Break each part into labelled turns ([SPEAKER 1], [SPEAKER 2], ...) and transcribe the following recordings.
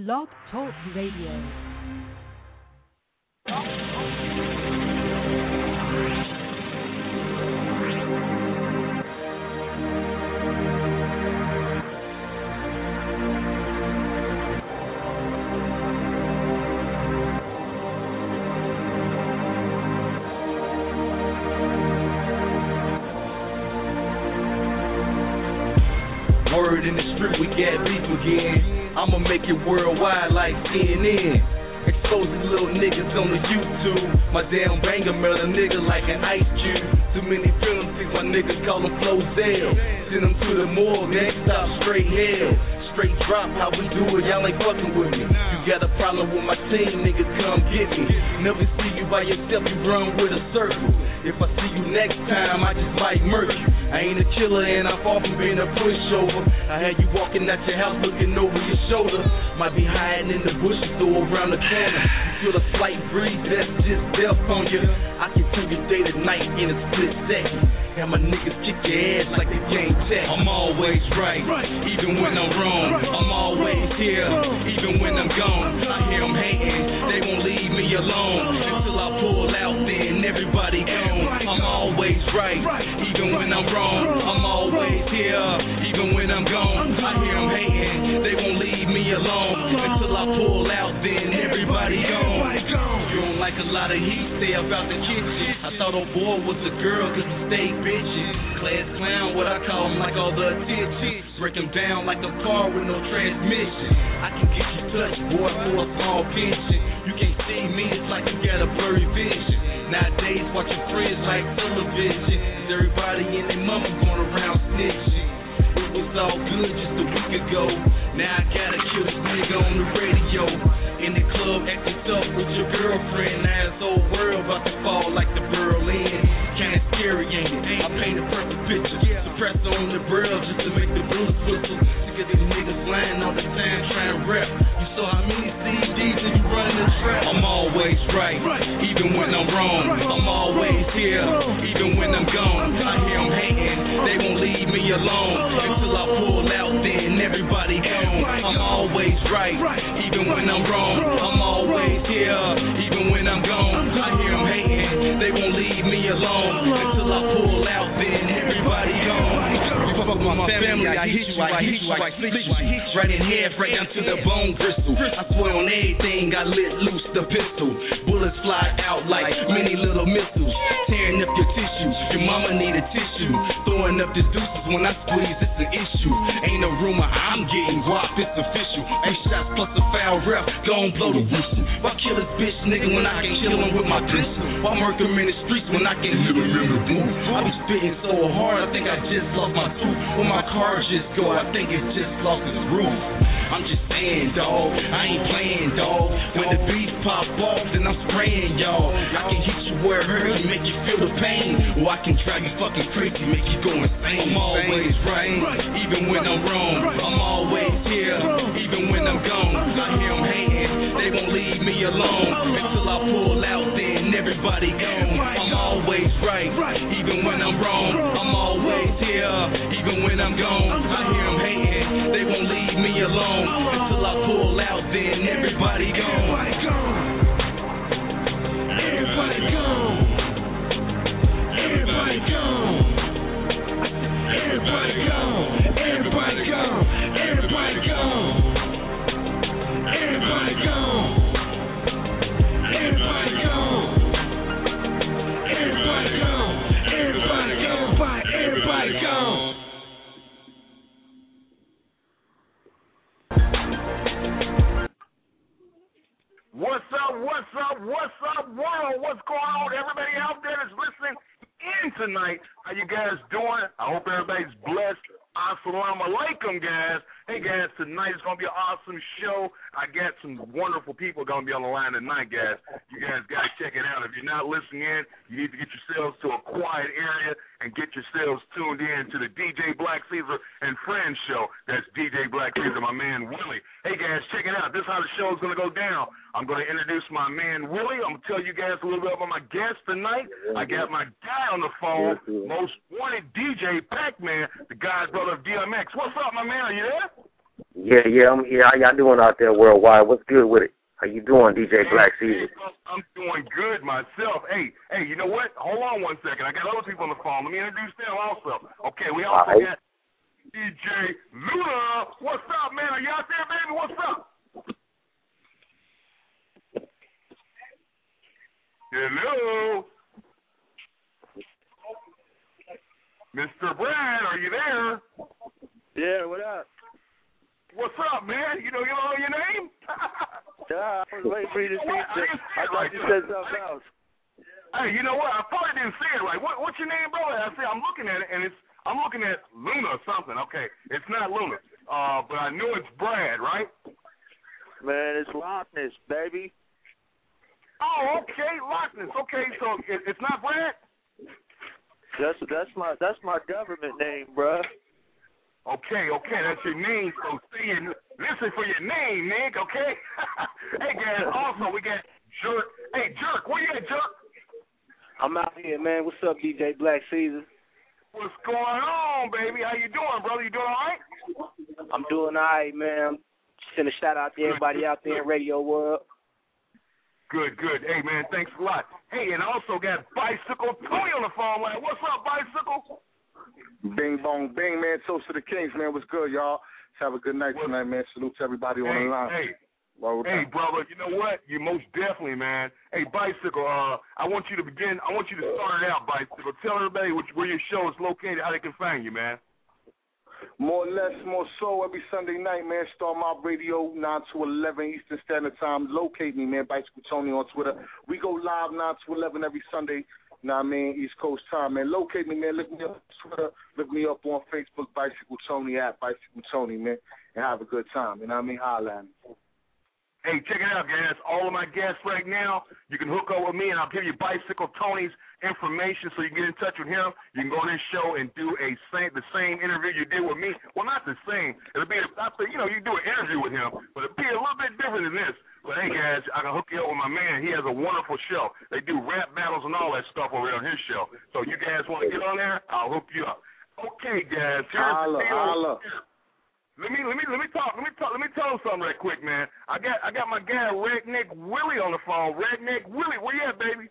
[SPEAKER 1] Blog Talk Radio.
[SPEAKER 2] Word in the street, we got beef again. I'ma make it worldwide like CNN. Exposing little niggas on the YouTube. My damn banger murder nigga like an ice cube. Too many penalties, my niggas call them Flozell. Send them to the morgue, next stop straight hell. Straight drop, how we do it, y'all ain't fucking with me. You got a problem with my team, nigga, come get me. Never see you by yourself, you run with a circle. If I see you next time, I just might murder you. I ain't a killer and I'm far from being a pushover. I had you walking out your house looking over your shoulder. Might be hiding in the bushes or around the corner. You feel a slight breeze, that's just death on you. I can turn your day to night in a split second. And my niggas kick your ass like the game tech. I'm always right, even when I'm wrong. I'm always here, even when I'm gone. I hear them hating, they won't leave me alone. Until I pull out, then everybody gone. I'm always right, even when I'm wrong. I'm always here, even when I'm gone. I hear them hating, they won't leave me alone. Until I pull out, then everybody gone. You don't like a lot of heat, stay about the kitchen. I thought old boy was a girl, cause he stayed bitches. Class clown, what I call him, like all the attention. Break him down like a car with no transmission. I can get you touched, boy, for a small pension. You can't see me, it's like you got a blurry vision. Nowadays, watch your friends like television. Cause everybody and their mama going around snitching. It was all good just a week ago. Now I gotta kill this nigga on the radio. In the club acting tough with your girlfriend. Now this whole world about to fall like the Berlin. Kinda scary, ain't it? I paint a perfect picture. Suppressor on the grill just to make the bullets whistle. Sick of these niggas lying all the time trying to rap. You saw how many CDs and you running the trap. I'm always right, even when I'm wrong. I'm always here, even when I'm gone. I hear them hating, they won't leave me alone. Until I pull out, then everybody gone. I'm always right, even when I'm wrong. I'm always here, even when I'm gone. I hear them hating, they won't leave me alone. Until I pull out, then everybody gone. You fuck with my family, I hit you, I split you. Right in half, right down to the bone bristle. I swear on everything, I lit loose the pistol. Bullets fly out like many little missiles. Tearing up your tissues, your mama need a tissue. Throwing up the deuces when I squeeze, it's an issue. Ain't no rumor, I'm getting guap, it's official. 8 shots plus a foul rep, gon' blow the whistle. Why kill this bitch nigga when I can kill him with my pistol? Why murk him in the streets when I can hit him in the booth? I be spitting so hard, I think I just lost my tooth. When my car just go, I think it just lost its roof. I'm just saying, dawg, I ain't playing, dawg. When the beats pop off, then I'm spraying, y'all. I can hit you where it hurts and make you feel the pain. Or I can drive you fucking crazy, make you go insane. I'm always right, even when I'm wrong. I'm always here, even when I'm gone. I hear them hating, they won't leave me alone. Until I pull out, then everybody gone. I'm always right, even when I'm wrong. I'm always here, even when I'm gone. I hear them hating, they won't leave me alone. Until I pull out, then everybody gone. Everybody gone. Everybody gone. Everybody gone. Everybody gone. Everybody gone. Everybody gone. Everybody gone. Everybody gone. Everybody gone. Everybody gone.
[SPEAKER 3] What's up, world? What's going on? Everybody out there that's listening in tonight, how you guys doing? I hope everybody's blessed. Assalamu alaikum, guys. Hey, guys, tonight is going to be an awesome show. I got some wonderful people going to be on the line tonight, guys. You guys got to check it out. If you're not listening in, you need to get yourselves to a quiet area and get yourselves tuned in to the DJ Black Caesar and Friends show. That's DJ Black Caesar, my man Willie. Hey, guys, check it out. This is how the show is going to go down. I'm going to introduce my man Willie. I'm going to tell you guys a little bit about my guest tonight. I got my guy on the phone, most wanted DJ Pac-Man, the guy's brother of DMX. What's up, my man? Are you there?
[SPEAKER 1] Yeah, I'm here. How y'all doing out there worldwide? What's good with it? How you doing, DJ Black Caesar?
[SPEAKER 3] I'm doing good myself. Hey, you know what? Hold on one second. I got other people on the phone. Let me introduce them also. Okay, we also got DJ Luna. What's up, man? Are you out there, baby? What's up? Hello? Mr. Brad, are you there?
[SPEAKER 4] Yeah, what up?
[SPEAKER 3] What's up, man? You know your name?
[SPEAKER 4] Yeah, I was waiting for you to see it. I thought you said something else.
[SPEAKER 3] Hey, you know what? I probably didn't say it right. What's your name, brother? I said I'm looking at it, and I'm looking at Luna or something. Okay, it's not Luna, but I knew it's Brad, right?
[SPEAKER 4] Man, it's Loch Ness, baby.
[SPEAKER 3] Oh, okay, Loch Ness. Okay, so it's not Brad.
[SPEAKER 4] That's my government name, bruh.
[SPEAKER 3] Okay, that's your name. So listen for your name, Nick. Okay. Hey guys, also we got Jerk. Hey Jerk, where you at, Jerk?
[SPEAKER 5] I'm out here, man. What's up, DJ Black Caesar?
[SPEAKER 3] What's going on, baby? How you doing, brother? You doing all right?
[SPEAKER 5] I'm doing all right, man. Send a shout out to everybody out there in radio world.
[SPEAKER 3] Good. Hey man, thanks a lot. Hey, and also got Bicycle Tony on the phone line. What's up, Bicycle?
[SPEAKER 6] Bing bong bing, man. Toast to the Kings, man. What's good, y'all? Let's have a good night tonight, man. Salute to everybody on the line.
[SPEAKER 3] Hey, brother. You know what? You most definitely, man. Hey, Bicycle. I want you to start it out, Bicycle. Tell everybody where your show is located, how they can find you, man.
[SPEAKER 6] More or less, more so, every Sunday night, man. Star Mob Radio, 9 to 11 Eastern Standard Time. Locate me, man. Bicycle Tony on Twitter. We go live 9 to 11 every Sunday. Know what I mean? East Coast time, man. Locate me, man. Look me up on Twitter. Look me up on Facebook, Bicycle Tony, at Bicycle Tony, man. And have a good time. You know what I mean? Holla at me.
[SPEAKER 3] Hey, check it out, guys. All of my guests right now, you can hook up with me, and I'll give you Bicycle Tony's information so you can get in touch with him. You can go on this show and do the same interview you did with me. Well, not the same. It'll be, you do an interview with him, but it'll be a little bit different than this. But, hey, guys, I can hook you up with my man. He has a wonderful show. They do rap battles and all that stuff over there on his show. So you guys want to get on there? I'll hook you up. Okay, guys.
[SPEAKER 6] Holla.
[SPEAKER 3] Let me tell him something right quick, man. I got my guy Redneck Willie on the phone. Redneck Willie, where you at, baby?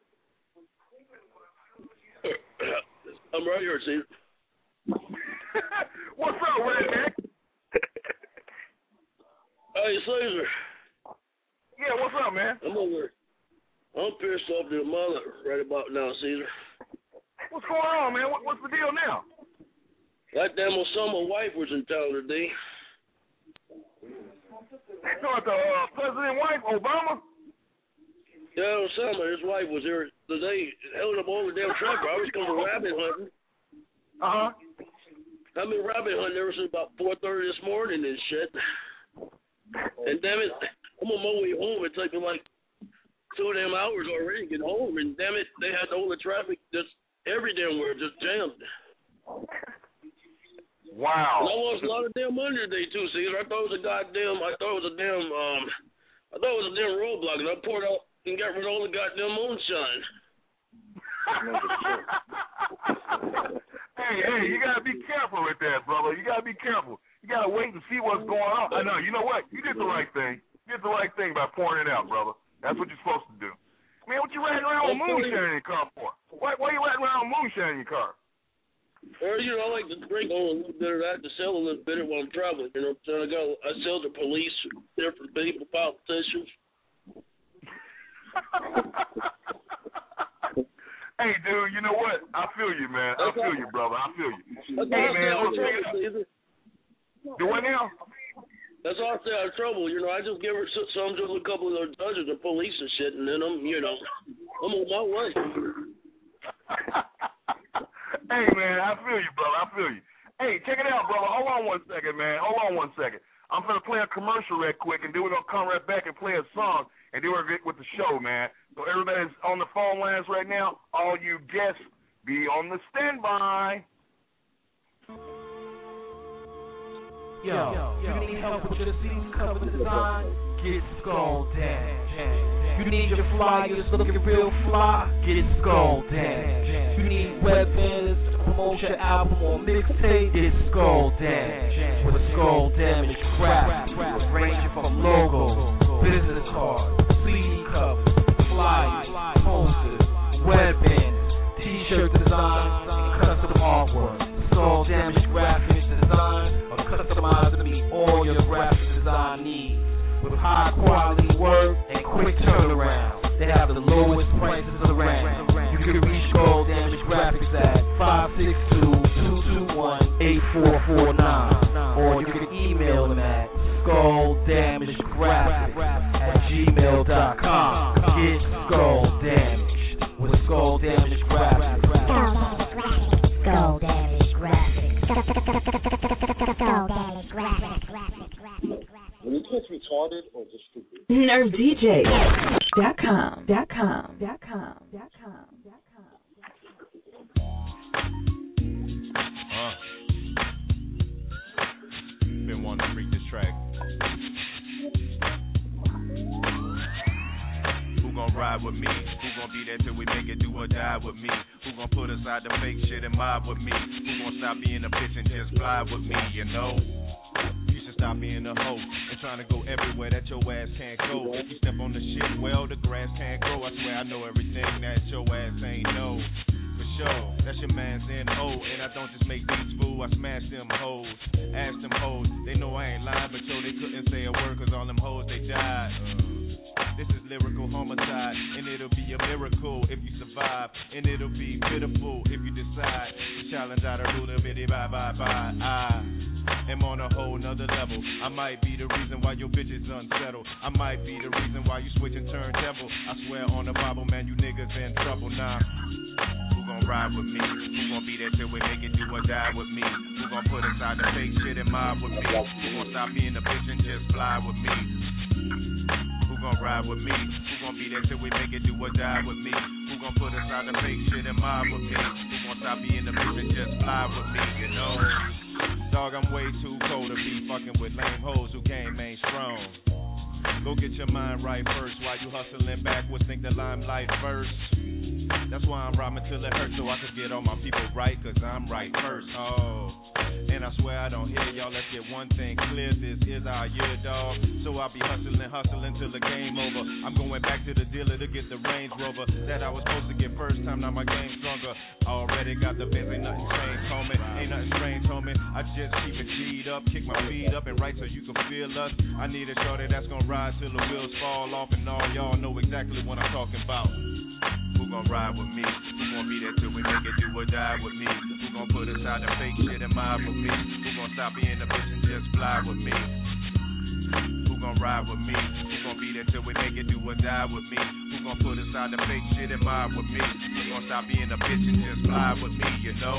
[SPEAKER 7] I'm right here, Caesar.
[SPEAKER 3] What's up, Redneck?
[SPEAKER 7] Hey, Caesar.
[SPEAKER 3] Yeah, what's up, man?
[SPEAKER 7] I'm pissed off to the mother right about now, Caesar.
[SPEAKER 3] What's going on, man? What's the deal now?
[SPEAKER 7] That damn Osama wife was in town today.
[SPEAKER 3] You talking about the president wife, Obama?
[SPEAKER 7] Yeah, Osama, his wife was here today, held up all the damn traffic. I was going rabbit hunting.
[SPEAKER 3] Uh-huh.
[SPEAKER 7] I've been rabbit hunting ever since about 4:30 this morning and shit. And damn it, I'm on my way home. It took me like 2 damn hours already to get home. And damn it, they had all the traffic just every damn where, just jammed.
[SPEAKER 3] Wow.
[SPEAKER 7] And I lost a lot of damn money today too, Caesar. I thought it was a damn roadblock, and I poured out and got rid of all the goddamn moonshine.
[SPEAKER 3] Hey, you gotta be careful with that, brother. You gotta be careful. You gotta wait and see what's going on. I know. You know what? You did the right thing. You did the right thing by pouring it out, brother. That's what you're supposed to do. Man, what you riding around with moonshine in your car for? Why you riding around with moonshine in your car?
[SPEAKER 7] Or, I like to drink on a little bit of that to sell a little bit while I'm traveling. You know what I'm saying? I sell to police, different people, politicians.
[SPEAKER 3] Hey, dude, you know what? I feel you, man. I feel you, brother. I feel you. Hey, man, look, do what now?
[SPEAKER 7] That's all I say out of trouble. I just give her some to a couple of those judges and police and shit, and then I'm on my way.
[SPEAKER 3] Hey, man, I feel you, brother. I feel you. Hey, check it out, brother. Hold on 1 second, man. I'm going to play a commercial right quick, and then we're going to come right back and play a song, and then we're going to get with the show, man. So everybody's on the phone lines right now. All you guests, be on the standby.
[SPEAKER 2] Yo, you need help with your season cover design? Get Skull Dash. You need your flyers looking real fly? Get Skull Dash. You need weapons promote your album or mixtape, it's Skull Damage. With Skull Damage graphics ranging from logos, business cards, CD covers, flyers, posters, webbands, t-shirt designs, and custom artwork. Skull Damage graphics design or customized to meet all your graphic design needs. With high quality work and quick turnaround, they have the lowest prices around. You can reach Skull Damage Graphics at 562-221-8449, or you can email them at skulldamagegraphics@gmail.com. Get Skull Damaged with Skull Damage Graphics.
[SPEAKER 8] Skull Damage Graphics. Skull Damage Graphics.
[SPEAKER 6] When you catch retarded or just stupid?
[SPEAKER 9] NerveDJ.com.
[SPEAKER 10] Been wanting to freak this track. Who gon' ride with me? Who gon' be there till we make it, do or die with me? Who gon' put aside the fake shit and mob with me? Who gon' stop being a bitch and just fly with me, you know? You should stop being a hoe and trying to go everywhere that your ass can't go. If you step on the shit, well, the grass can't grow. I swear I know everything that your ass ain't know. For sure, that's your man's N.O. And I don't just make beats, fool, I smash them hoes. Ask them hoes, they know I ain't lying, but yo, they couldn't say a word cause all them hoes, they died. This is lyrical homicide, and it'll be a miracle if you survive, and it'll be pitiful if you decide to challenge out a ruler, bitty, bye. I am on a whole nother level. I might be the reason why your bitch is unsettled. I might be the reason why you switch and turn devil. I swear on the Bible, man, you niggas in trouble now. Who gon' ride with me? Who gon' be there till we make it, do or die with me? Who gon' put aside the fake shit and mob with me? Who gon' stop being a bitch and just fly with me? Who gon' ride with me? Who gon' be there till we make it, do or die with me? Who gon' put aside the fake shit and mob with me? Who gon' stop being a bitch and just fly with me, you know? Dog, I'm way too cold to be fucking with lame hoes who came main strong. Go get your mind right first while you hustling backwards, think the limelight first. That's why I'm rhyming till it hurts so I can get all my people right, cause I'm right first. Oh, and I swear I don't hear y'all. Let's get one thing clear, this is our year, dog. So I'll be hustling till the game over. I'm going back to the dealer to get the Range Rover that I was supposed to get first time, now my game's stronger. Already got the Benz, ain't nothing changed, homie. Ain't nothing strange, homie. I just keep it G'd up, kick my feet up and right so you can feel us. I need a shorty that's gonna ride till the wheels fall off, and all y'all know exactly what I'm talking about. Who gon' ride with me? Who gon' be there till we make it, do or die with me? Who gon' put aside the fake shit and mob with me? Who gon' stop being a bitch and just fly with me? Who gon' ride with me? Who gon' be there till we make it, do or die with me? Who gon' put aside the fake shit and mob with me? Who gon' stop being a bitch and just fly with me, you know?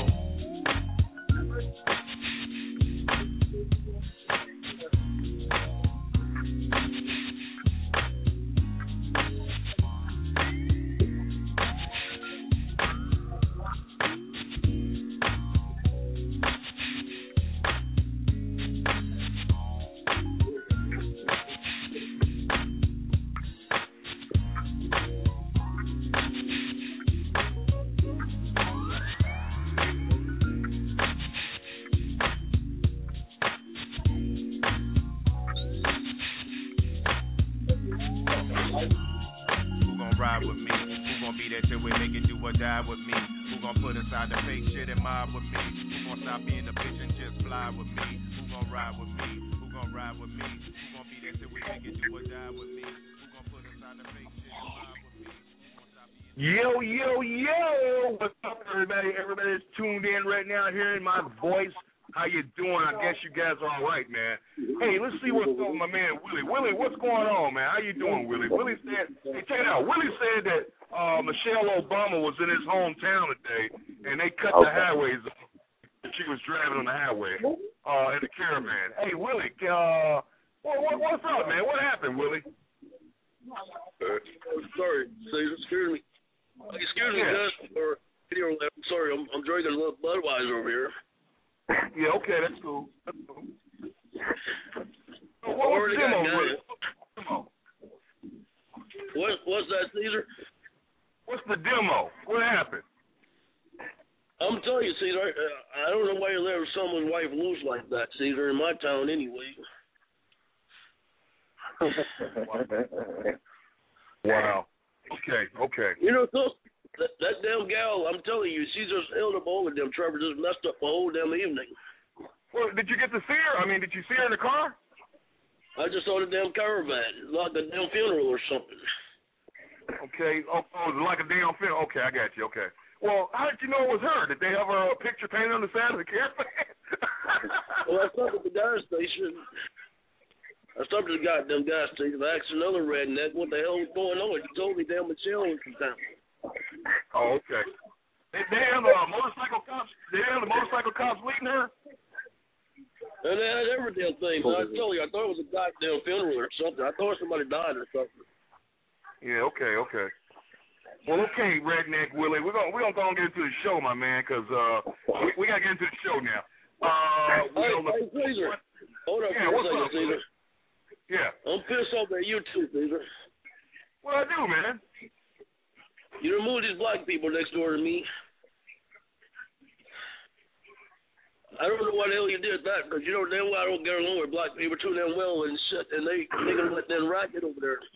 [SPEAKER 3] Yo, what's up, everybody? Everybody's tuned in right now, hearing my voice. How you doing? I guess you guys are all right, man. Hey, let's see what's up with my man, Willie. Willie, what's going on, man? How you doing, Willie? Willie said, hey, check it out. Willie said that Michelle Obama was in his hometown today, and they cut the highways off. She was driving on the highway in the caravan. Hey, Willie, what's up, man? What happened, Willie?
[SPEAKER 7] Sorry, excuse me. Excuse me, guys. I'm sorry, I'm drinking a little Budweiser over here.
[SPEAKER 3] Yeah, okay, that's cool. That's cool.
[SPEAKER 7] What's the demo? What's that, Caesar?
[SPEAKER 3] What's the demo? What happened?
[SPEAKER 7] I'm telling you, Caesar, I don't know why you let someone's wife loose like that, Caesar, in my town anyway.
[SPEAKER 3] Wow. Okay.
[SPEAKER 7] You know, that damn gal, I'm telling you, Caesar's held up all of them. Trevor just messed up the whole damn evening.
[SPEAKER 3] Well, did you get to see her? I mean, did you see her in the car?
[SPEAKER 7] I just saw the damn caravan, like a damn funeral or something.
[SPEAKER 3] Okay. Oh, it was like a damn funeral. Okay, I got you. Okay. Well, how did you know it was her? Did they have a picture painted on the side of the caravan?
[SPEAKER 7] Well, I stopped at the gas station. I stopped at the goddamn gas station. I asked another redneck what the hell was going on. He told me damn Michelle was from town.
[SPEAKER 3] Oh, okay. They have motorcycle cops. They have the motorcycle cops leading her.
[SPEAKER 7] And they had every damn thing. But I told you, I thought it was a goddamn funeral or something. I thought somebody died or something.
[SPEAKER 3] Yeah. Okay. Well, okay, Redneck Willie, we're gonna go and get into the show, my man, because we gotta get into the show now.
[SPEAKER 7] Hey, Caesar. Hold up for a second, Caesar.
[SPEAKER 3] Yeah.
[SPEAKER 7] I'm pissed off at you too, Caesar.
[SPEAKER 3] What I do, man?
[SPEAKER 7] You remove these black people next door to me. I don't know why the hell you did that, because you know damn well I don't get along with black people too damn well and shit, and they gonna let them racket over there.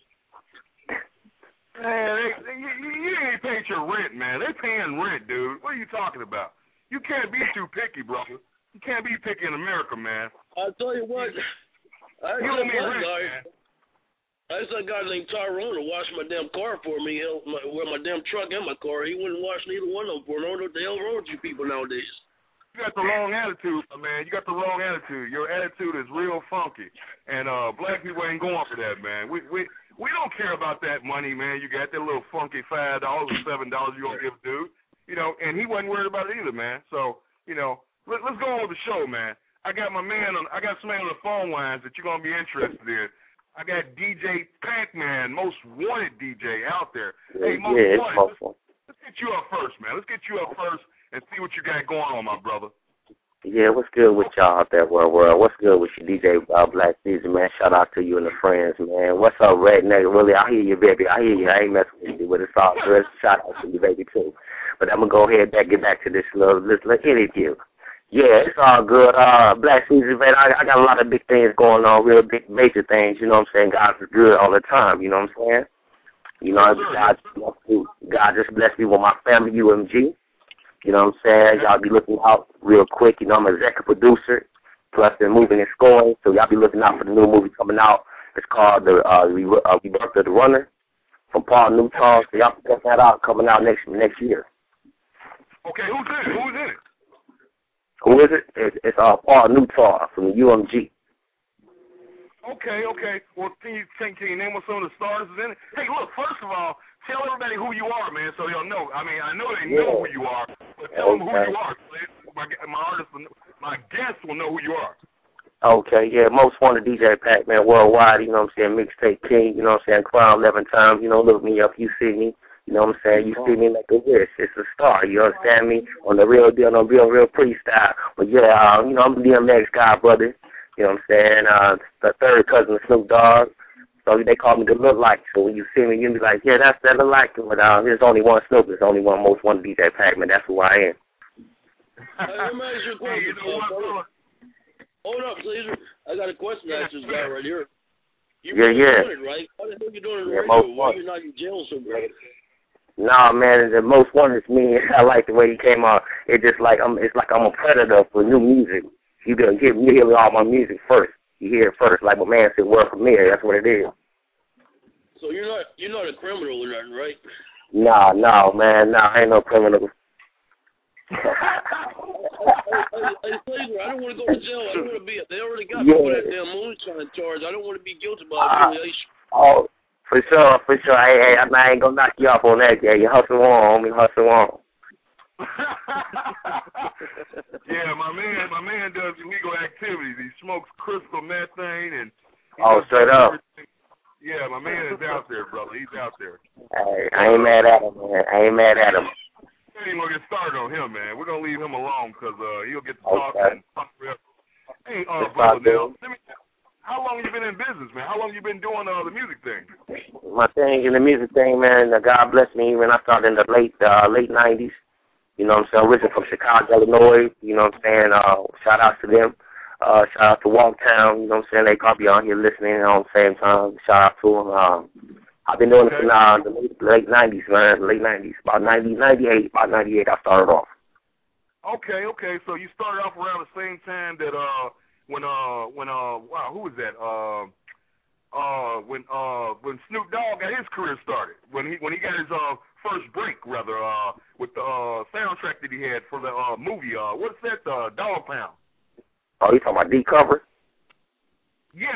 [SPEAKER 3] Man, you ain't paid your rent, man. They paying rent, dude. What are you talking about? You can't be too picky, brother. You can't be picky in America, man.
[SPEAKER 7] I'll tell you what.
[SPEAKER 3] You owe me rent, man.
[SPEAKER 7] I just got a guy named Tyrone to wash my damn car for me, with my damn truck and my car. He wouldn't wash neither one of them for me. I don't know what the hell wrong with you people nowadays.
[SPEAKER 3] You got the wrong attitude, man. You got the wrong attitude. Your attitude is real funky, and black people ain't going for that, man. We don't care about that money, man. You got that little funky $5 or $7 you gonna give, dude. You know, and he wasn't worried about it either, man. So, you know, let's go on with the show, man. I got somebody on the phone lines that you're gonna be interested in. I got DJ Pac-Man, most wanted DJ out there. Hey, most wanted. Let's get you up first, man. Let's get you up first and see what you got going on, my brother.
[SPEAKER 1] Yeah, what's good with y'all out there, world? What's good with you, DJ Black Caesar, man? Shout out to you and the friends, man. What's up, Redneck? Really, I hear you, baby. I hear you. I ain't messing with you, but it's all good. Shout out to you, baby, too. But I'm going to go ahead and get back to this little interview. Yeah, it's all good. Black Caesar, man, I got a lot of big things going on, real big, major things, you know what I'm saying? God is good all the time, you know what I'm saying? You know, God just blessed me with my family, UMG. You know what I'm saying? Y'all be looking out real quick. You know, I'm an executive producer, plus they're moving and scoring. So y'all be looking out for the new movie coming out. It's called The Rebirth of the Runner from Paul Newton. So y'all can check that out, coming out next year.
[SPEAKER 3] Okay, who's in it?
[SPEAKER 1] Who is it? It's Paul Newton from the UMG.
[SPEAKER 3] Okay. Well, can you name what some of the stars is in it? Hey, look, first of all, tell everybody who you are, man, so they'll know. I mean, I know they know who you are, but tell them who you are. My guests will know who you are.
[SPEAKER 1] Okay, yeah, most wanted DJ Pac-Man worldwide, you know what I'm saying, mixtape king, you know what I'm saying, crown 11 times, you know, look me up, you see me, you know what I'm saying, you see me like a wish, it's a star, you understand me, on the real deal, on the real freestyle, but yeah, you know, I'm the DMX guy, brother, you know what I'm saying, the third cousin of Snoop Dogg. So they call me the look like. So when you see me, you'll be like, yeah, that's that look like. But there's only one Snoop. There's only one most wanted DJ Pac-Man. That's who I am.
[SPEAKER 7] Let me ask you a question. Hold up, Caesar. I got a question to ask this guy right here. You're doing it, right? How the hell you doing it right here? Why you not in jail so bad?
[SPEAKER 1] Nah, man, the most wanted is me. I like the way he came out. It's like I'm a predator for new music. You gonna give me all my music first. You hear it first, like my man said, word premiere. That's what it is.
[SPEAKER 7] So you're not a criminal or nothing, right?
[SPEAKER 1] Nah, man, I ain't no criminal.
[SPEAKER 7] Hey, Caesar, I don't want to go to jail. I don't want to be. They already got me for that damn moonshine charge. I don't want to be guilty by affiliation.
[SPEAKER 1] Oh, for sure. Hey, I ain't gonna knock you off on that. Yeah, you hustle on, homie, hustle on.
[SPEAKER 3] Yeah, my man does illegal activities. He smokes crystal methane and
[SPEAKER 1] straight up.
[SPEAKER 3] Yeah, my man is out there, brother. He's out there.
[SPEAKER 1] Hey, I ain't mad at him, man. I ain't mad at him.
[SPEAKER 3] We ain't gonna get started on him, man. We're gonna leave him alone because he'll get to talking. Hey, brother, now, how long have you been in business, man? How long have you been doing the music thing?
[SPEAKER 1] My thing in the music thing, man. God bless me when I started in the late 90s. You know what I'm saying? Originally from Chicago, Illinois. You know what I'm saying? Shout out to them. Shout out to Walktown. You know what I'm saying? They probably on here listening on the same time. Shout out to them. I've been doing it since the late 90s, man. Late 90s. About 98 I started off.
[SPEAKER 3] Okay. So you started off around the same time that when who was that? When Snoop Dogg got his career started. When he got his first break, rather, with the soundtrack that he had for the movie. What's that? Dog Pound.
[SPEAKER 1] Oh, you talking about D-Cover?
[SPEAKER 3] Yeah.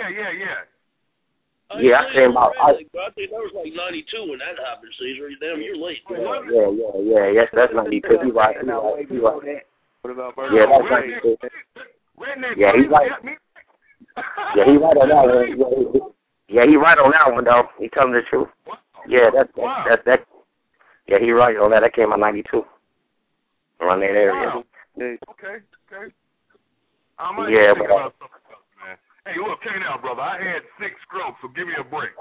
[SPEAKER 1] Yeah, I came out.
[SPEAKER 7] I think that was like 92 when that happened, Caesar. Damn, you're late.
[SPEAKER 1] Yeah. Yes, that's 92. He right.
[SPEAKER 4] What about Murder?
[SPEAKER 1] Yeah, that's 92. Yeah, he's right. Yeah, he right on that one. Yeah, he right on that one though. He telling the truth. Yeah, that's that. Yeah, he right on that. That came out 92. Around that area.
[SPEAKER 3] Wow. Okay. I might think about something else, man. Hey, look, check it out, brother. I had 6 strokes, so give me a break.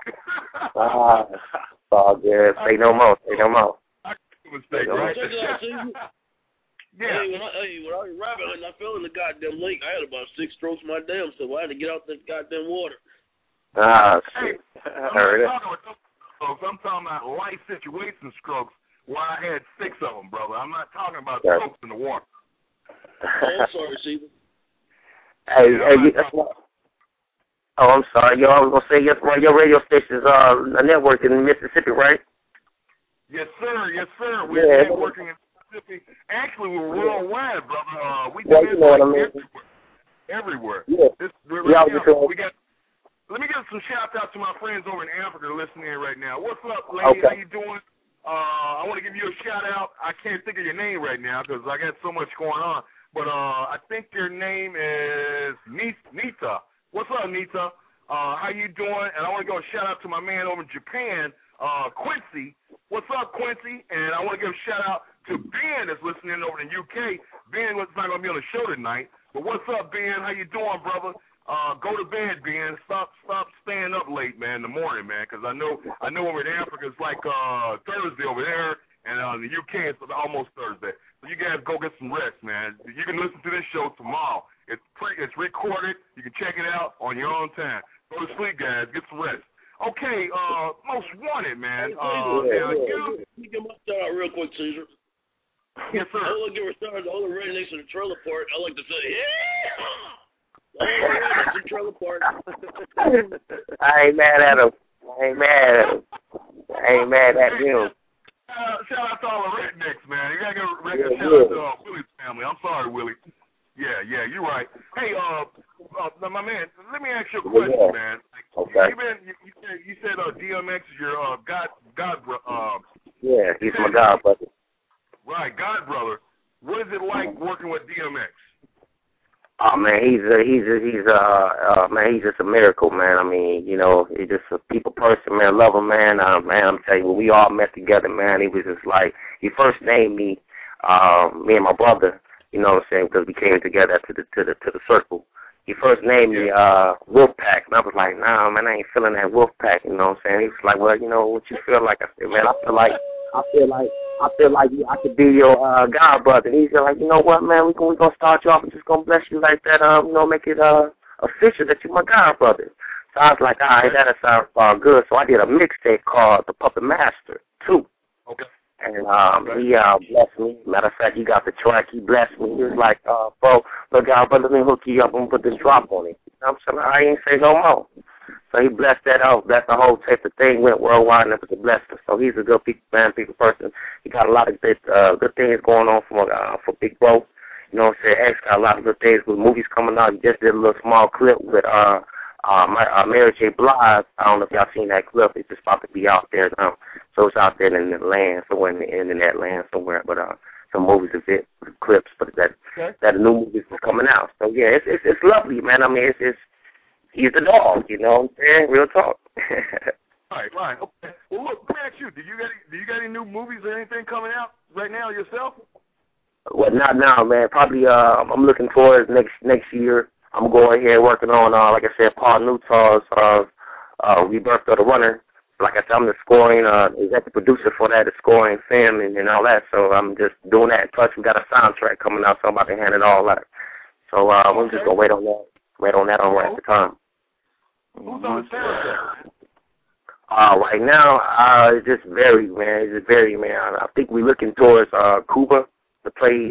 [SPEAKER 1] Oh, good. Say no more.
[SPEAKER 3] I made a mistake, right?
[SPEAKER 7] Check it out, Caesar.
[SPEAKER 3] Yeah.
[SPEAKER 7] Hey, when I was rabbit hunting, I fell in the goddamn lake. I had about 6 strokes my damn self. I had to get out that goddamn water.
[SPEAKER 1] Shit. I heard it.
[SPEAKER 3] I'm talking about life situation strokes where I had 6 of them, brother. I'm not talking about strokes in the water.
[SPEAKER 7] Oh, sorry, Caesar.
[SPEAKER 1] Hey, I'm sorry. Yo, I was going to say, yes, your radio station is a network in Mississippi, right?
[SPEAKER 3] Yes, sir. We're networking in Mississippi. Actually, we're worldwide, brother. We do this everywhere.
[SPEAKER 1] Yeah.
[SPEAKER 3] Let me give some shout out to my friends over in Africa listening in right now. What's up, lady?
[SPEAKER 1] Okay.
[SPEAKER 3] How you doing? I want to give you a shout out. I can't think of your name right now because I got so much going on. But I think your name is Nita. What's up, Nita? How you doing? And I want to go shout out to my man over in Japan, Quincy. What's up, Quincy? And I want to give a shout out to Ben that's listening over in the UK. Ben was not going to be on the show tonight. But what's up, Ben? How you doing, brother? Go to bed, Ben. Stop staying up late, man, in the morning, man, because I know over in Africa it's like Thursday over there, and in the UK it's almost Thursday. So you guys go get some rest, man. You can listen to this show tomorrow. It's recorded. You can check it out on your own time. Go to sleep, guys. Get some rest. Okay, Most Wanted, man.
[SPEAKER 7] Let me get my shout out real quick, Caesar.
[SPEAKER 3] Yes, sir.
[SPEAKER 7] I want to give a shout out to all the rednecks in the trailer park. I like to say, yeah! All the rednecks in the trailer park.
[SPEAKER 1] I ain't mad at him. I ain't mad at him.
[SPEAKER 3] Shout out to all the rednecks, man. You gotta give a shout out to Willie's family. I'm sorry, Willie. Yeah, you're right. Hey, my man, let me ask you a question, man.
[SPEAKER 1] Okay.
[SPEAKER 3] You said DMX is your God.
[SPEAKER 1] Yeah, he's my god brother.
[SPEAKER 3] Right, God brother. What is it like working with DMX?
[SPEAKER 1] Oh man, he's just a miracle, man. I mean, you know, he's just a people person, man. Love him, man. Man, I'm telling you, when we all met together, man, he was just like, he first named me and my brother, you know what I'm saying, because we came together to the circle. He first named me Wolfpack, and I was like, nah, man, I ain't feeling that Wolfpack, you know what I'm saying? He was like, well, you know, what you feel like? I said, man, I feel like I could be your god brother. And he's like, you know what, man, we're gonna start you off and just gonna bless you like that, make it official that you're my god brother. So I was like, all right, that'll sound good. So I did a mixtape called The Puppet Master 2. Okay. And he blessed me. Matter of fact, he got the track. He blessed me. He was like, bro, look, God, let me hook you up and put this drop on it. I'm saying, I ain't say no more. So he blessed that out. Blessed the whole tape. The thing went worldwide, and it was a blessing. So he's a good people person. He got a lot of good things going on for Big Bro. You know what I'm saying? X got a lot of good things with movies coming out. He just did a little small clip with Mary J. Blige. I don't know if y'all seen that clip. It's just about to be out there now. So it's out there in the land, somewhere in the internet land somewhere. But some movies of it, clips, but that new movies are coming out. So yeah, it's lovely, man. I mean, it's he's the dog, you know what I'm saying? Real talk.
[SPEAKER 3] Right. Okay. Well, look, let me ask you, do you got any new movies or anything coming out right now yourself?
[SPEAKER 1] Well, not now, man. Probably I'm looking towards next year. I'm going ahead working on, like I said, Paul Newton's Rebirth of the Runner, like I said, I'm the scoring, executive producer for that, the scoring film and all that. So I'm just doing that. Plus, we got a soundtrack coming out, so I'm about to hand it all out. So we're just gonna wait on that right at the time.
[SPEAKER 3] Who's on the soundtrack?
[SPEAKER 1] Right now, it's just very, man. It's very, man. I think we're looking towards Cuba to play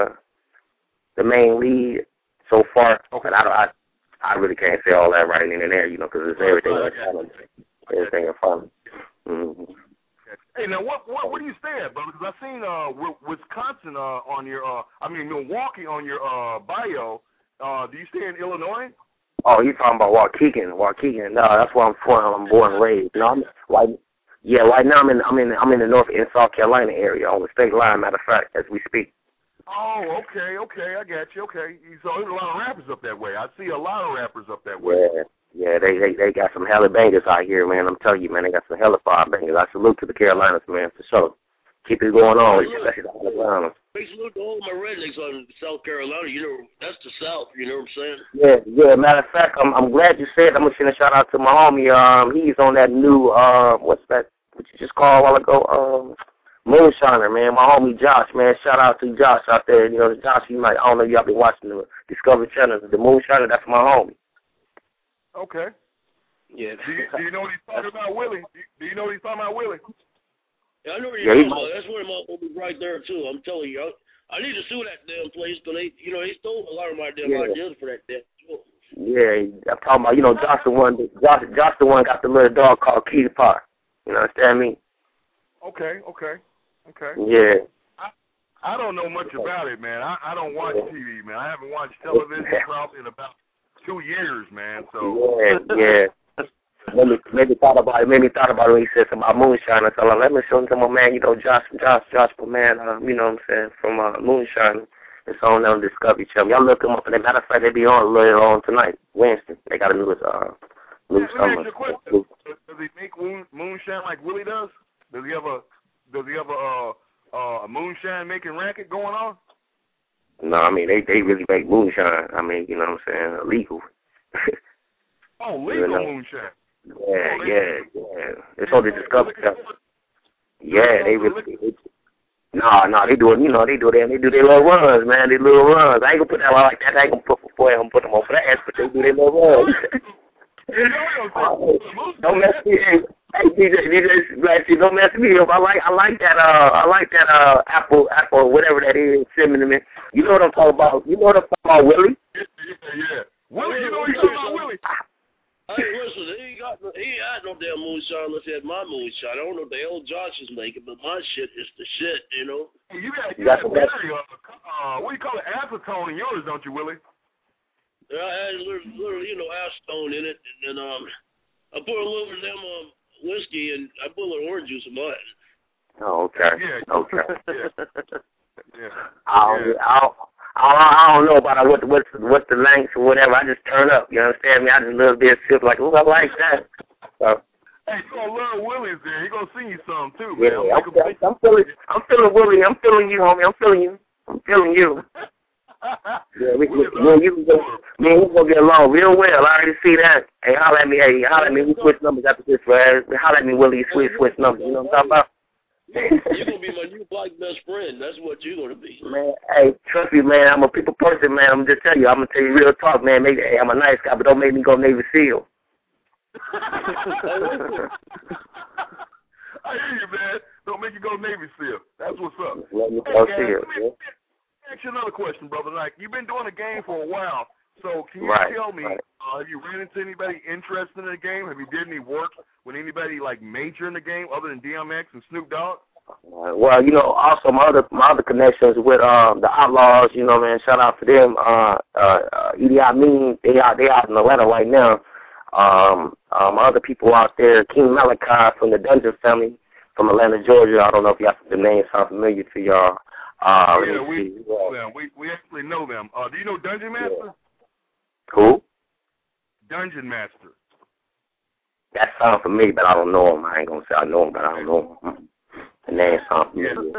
[SPEAKER 1] the main lead so far.
[SPEAKER 3] Okay.
[SPEAKER 1] But I really can't say all that right in and there, you know, because it's everything in front of me. Everything in front of me. Mm-hmm.
[SPEAKER 3] Hey, now what do you stay at, brother? Because I seen Wisconsin on your Milwaukee on your bio. Do you stay in Illinois?
[SPEAKER 1] Oh, you talking about Waukegan? No, that's where I'm from. I'm born and raised. No, right now I'm in the North in South Carolina area on the state line. Matter of fact, as we speak.
[SPEAKER 3] Oh, okay, I got you. Okay, so there's a lot of rappers up that way. I see a lot of rappers up that way.
[SPEAKER 1] Yeah, they got some hella bangers out here, man. I'm telling you, man, they got some hella fire bangers. I salute to the Carolinas, man, for sure. Keep it going on, especially the Carolinas.
[SPEAKER 7] Big salute to all my rednecks on South Carolina. You know, that's the South. You know what I'm saying?
[SPEAKER 1] Yeah. Matter of fact, I'm glad you said. I'm gonna send a shout out to my homie. He's on that new what's that? What you just called a while ago? Moonshiner, man. My homie Josh, man. Shout out to Josh out there. You know, Josh. I don't know if y'all been watching the Discovery Channel. The Moonshiner. That's my homie.
[SPEAKER 3] Okay.
[SPEAKER 5] Yeah.
[SPEAKER 3] Do you know what he's talking about, Willie? Do you know what he's talking about, Willie?
[SPEAKER 7] Yeah, I know what you're talking about. That's one of my homies right there too. I'm telling you, I need to sue that damn place because they stole a lot of my damn ideas for that damn show.
[SPEAKER 1] Yeah, I'm talking about. You know, Josh the one got the little dog called Kitty Pot. You know, understand me?
[SPEAKER 3] Okay.
[SPEAKER 1] Yeah.
[SPEAKER 3] I don't know much about it, man. I don't watch TV, man. I haven't watched television probably in about 2 years, man. So
[SPEAKER 1] yeah. Made me thought about it when he said something about Moonshine. So let me show him to my man, you know, Josh, but man, you know what I'm saying, from Moonshine. It's on them Discovery Channel. Y'all look them up. And as a matter of fact, they be on later on tonight, Wednesday. They got a new summer.
[SPEAKER 3] Let me ask you a question. Does he make moonshine like Willie does? Does he have a moonshine making racket going on?
[SPEAKER 1] No, I mean they really make moonshine. I mean, you know what I'm saying, illegal.
[SPEAKER 3] Legal moonshine.
[SPEAKER 1] Yeah. It's on the Discovery Channel. Yeah, they really. No, they do it. You know, they do their little runs, man. They little runs. I ain't gonna put that like that. I ain't gonna put them on blast, but they do their little runs. Don't mess me up. Hey, DJ Blasty, don't mess me up. I like that apple, whatever that is, cinnamon. You know what I'm talking about? Willie?
[SPEAKER 3] Yeah. Willie, you know what you're talking about, Willie?
[SPEAKER 7] Hey, listen, he ain't had no damn moonshine unless he had my moonshine. I don't know what the hell Josh is making, but my shit is the shit, you know?
[SPEAKER 3] Hey, you got very, what do you call it, acetone in yours, don't you, Willie?
[SPEAKER 7] Yeah, I had a little, acetone in it, and I put a little of them whiskey, and I put a little orange juice in mine.
[SPEAKER 1] Oh, okay.
[SPEAKER 3] Yeah.
[SPEAKER 1] Okay.
[SPEAKER 3] Yeah.
[SPEAKER 1] I don't know about what's the length or whatever. I just turn up. You understand me? I just love this sip like, ooh, I like that. So,
[SPEAKER 3] hey, you gonna love Willie's there. He gonna sing you some too, man.
[SPEAKER 1] Yeah, I'm feeling Willie. I'm feeling you, homie. I'm feeling you. Yeah, we're gonna get along real well. I already see that. Hey, holler at me. We switch numbers after this, man. Holler at me, Willie. Switch numbers. You know what I'm talking about?
[SPEAKER 7] You're going to be my new black best friend. That's what you're going to be.
[SPEAKER 1] Man, hey, trust me, man. I'm a people person, man. I'm just telling you. I'm going to tell you real talk, man. Maybe, hey, I'm a nice guy, but don't make me go Navy SEAL.
[SPEAKER 3] I hear you, man. Don't make you go Navy SEAL. That's what's up.
[SPEAKER 1] Let me go SEAL.
[SPEAKER 3] Let me ask you another question, brother. Like, you've been doing the game for a while. So can you tell me, have you ran into anybody interested in the game? Have you did any work with anybody like major in the game other than DMX and Snoop Dogg?
[SPEAKER 1] Well, also my other connections with the Outlaws, man. Shout out to them. Idi Amin, they out in Atlanta right now. My other people out there, King Malachi from the Dungeon family from Atlanta, Georgia. I don't know if the names sound familiar to y'all.
[SPEAKER 3] We know them. We actually know them. Do you know Dungeon Master?
[SPEAKER 1] Who?
[SPEAKER 3] Dungeon Master.
[SPEAKER 1] That sounds familiar, but I don't know him. I ain't gonna say I know him, but I don't know him. The name sounds familiar.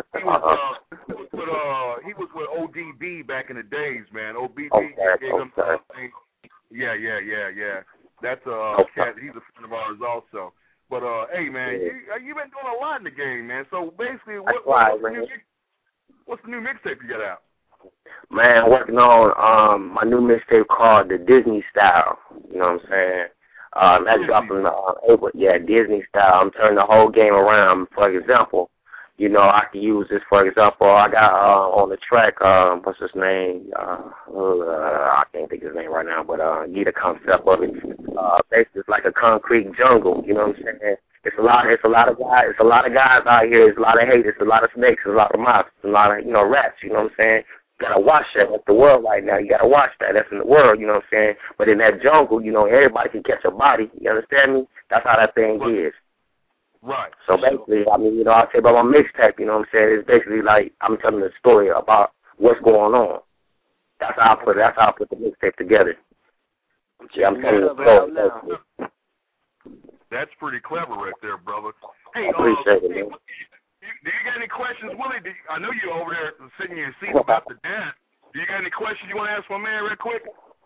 [SPEAKER 3] He was with ODB back in the days, man. ODB gave him something. Yeah. That's cat. He's a friend of ours also. But hey, man, you've been doing a lot in the game, man. So basically, what's the new mixtape you got out?
[SPEAKER 1] Man, working on my new mixtape called The Disney Style. You know what I'm saying? That's dropping April. Yeah, Disney Style. I'm turning the whole game around. For example, you know, I can use this. For example, I got on the track, what's his name? I can't think of his name right now, but get a concept of it. Basically, it's like a concrete jungle. You know what I'm saying? It's a lot of guys out here. It's a lot of haters. It's a lot of snakes. It's a lot of mops. It's a lot of rats. You know what I'm saying? You gotta watch that. That's the world right now. You gotta watch that. That's in the world. You know what I'm saying? But in that jungle, everybody can catch a body. You understand me? That's how that thing is.
[SPEAKER 3] Right.
[SPEAKER 1] So basically, I'll tell you about my mixtape, you know what I'm saying? It's basically like I'm telling a story about what's going on. That's how I put the mixtape together. Yeah, I'm telling the story.
[SPEAKER 3] That's pretty clever right there, brother. Hey,
[SPEAKER 1] I appreciate it, man.
[SPEAKER 3] Do you got any questions, Willie? I know you're over there sitting in your seat about the dance. Do you got any questions you want to ask my man real quick?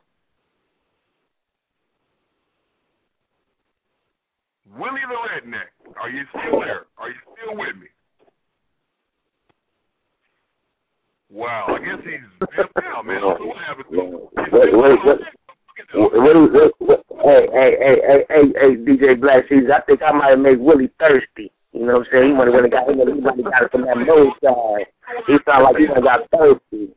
[SPEAKER 3] Willie the Redneck, are you still there? Are you still with me? Wow, I guess he's dipped out, man. I don't know what happened to him. Hey, DJ Black Seas, I think I might have made Willie thirsty. You know what I'm saying? He might have got it from that moonshine. He sounded like he got thirsty.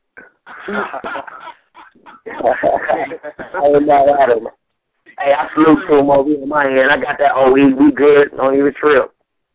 [SPEAKER 3] I ain't mad at him. Hey, I salute to him over here in my hand. I got that OE. We good. Don't even trip.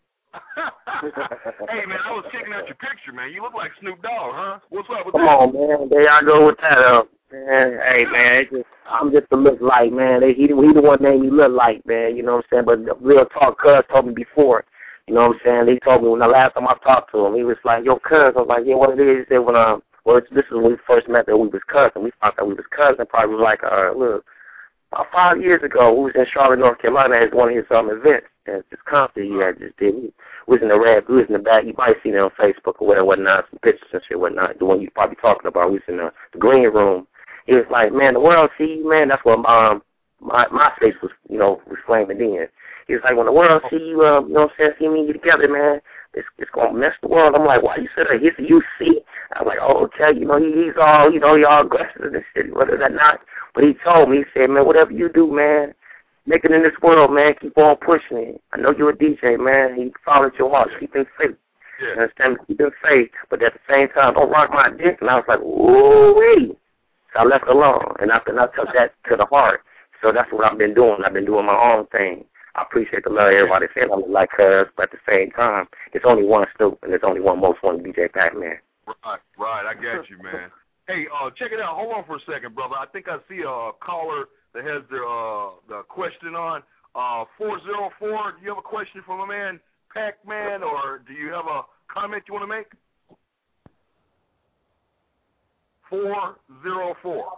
[SPEAKER 3] Hey, man, I was checking out your picture, man. You look like Snoop Dogg, huh? What's up with
[SPEAKER 1] Come
[SPEAKER 3] that?
[SPEAKER 1] on, man. There I go with that up. Man, hey, man, I'm just a look like, man. He the one made me look like, man. You know what I'm saying? But the real talk, Cuz told me before. You know what I'm saying? He told me when the last time I talked to him, he was like, yo, Cuz. I was like, yeah, what it is? He said, this is when we first met that we was cousins. We thought that we was cousins. Probably was like, look. About 5 years ago, we was in Charlotte, North Carolina at one of his events. And this concert he had just did. We was in the red, we was in the back. You might have seen it on Facebook or whatnot, some pictures and shit, whatnot. The one you probably talking about. We was in the green room. He was like, man, the world see you, man. That's what my face was, was flaming in. He was like, when the world see you, you know what I'm saying, see me and you together, man, it's going to mess the world. I'm like, why you said that? He said, you see? I'm like, oh, okay, he's all, he all aggressive and shit, whether that not. But he told me, he said, man, whatever you do, man, make it in this world, man, keep on pushing it. I know you're a DJ, man. He followed your heart. Keep in faith. Yeah. You understand? Keep in faith. But at the same time, don't rock my dick. And I was like, ooh-wee. So I left it alone. And I took that to the heart. So that's what I've been doing. I've been doing my own thing. I appreciate the love everybody said I look like Cuz, but at the same time, it's only one Snoop, and there's only one most wanted DJ Pac-Man.
[SPEAKER 3] Right. I got you, man. Hey, check it out. Hold on for a second, brother. I think I see a caller that has the question on. 404, do you have a question for my man Pac-Man, or do you have a comment you want to make? 404.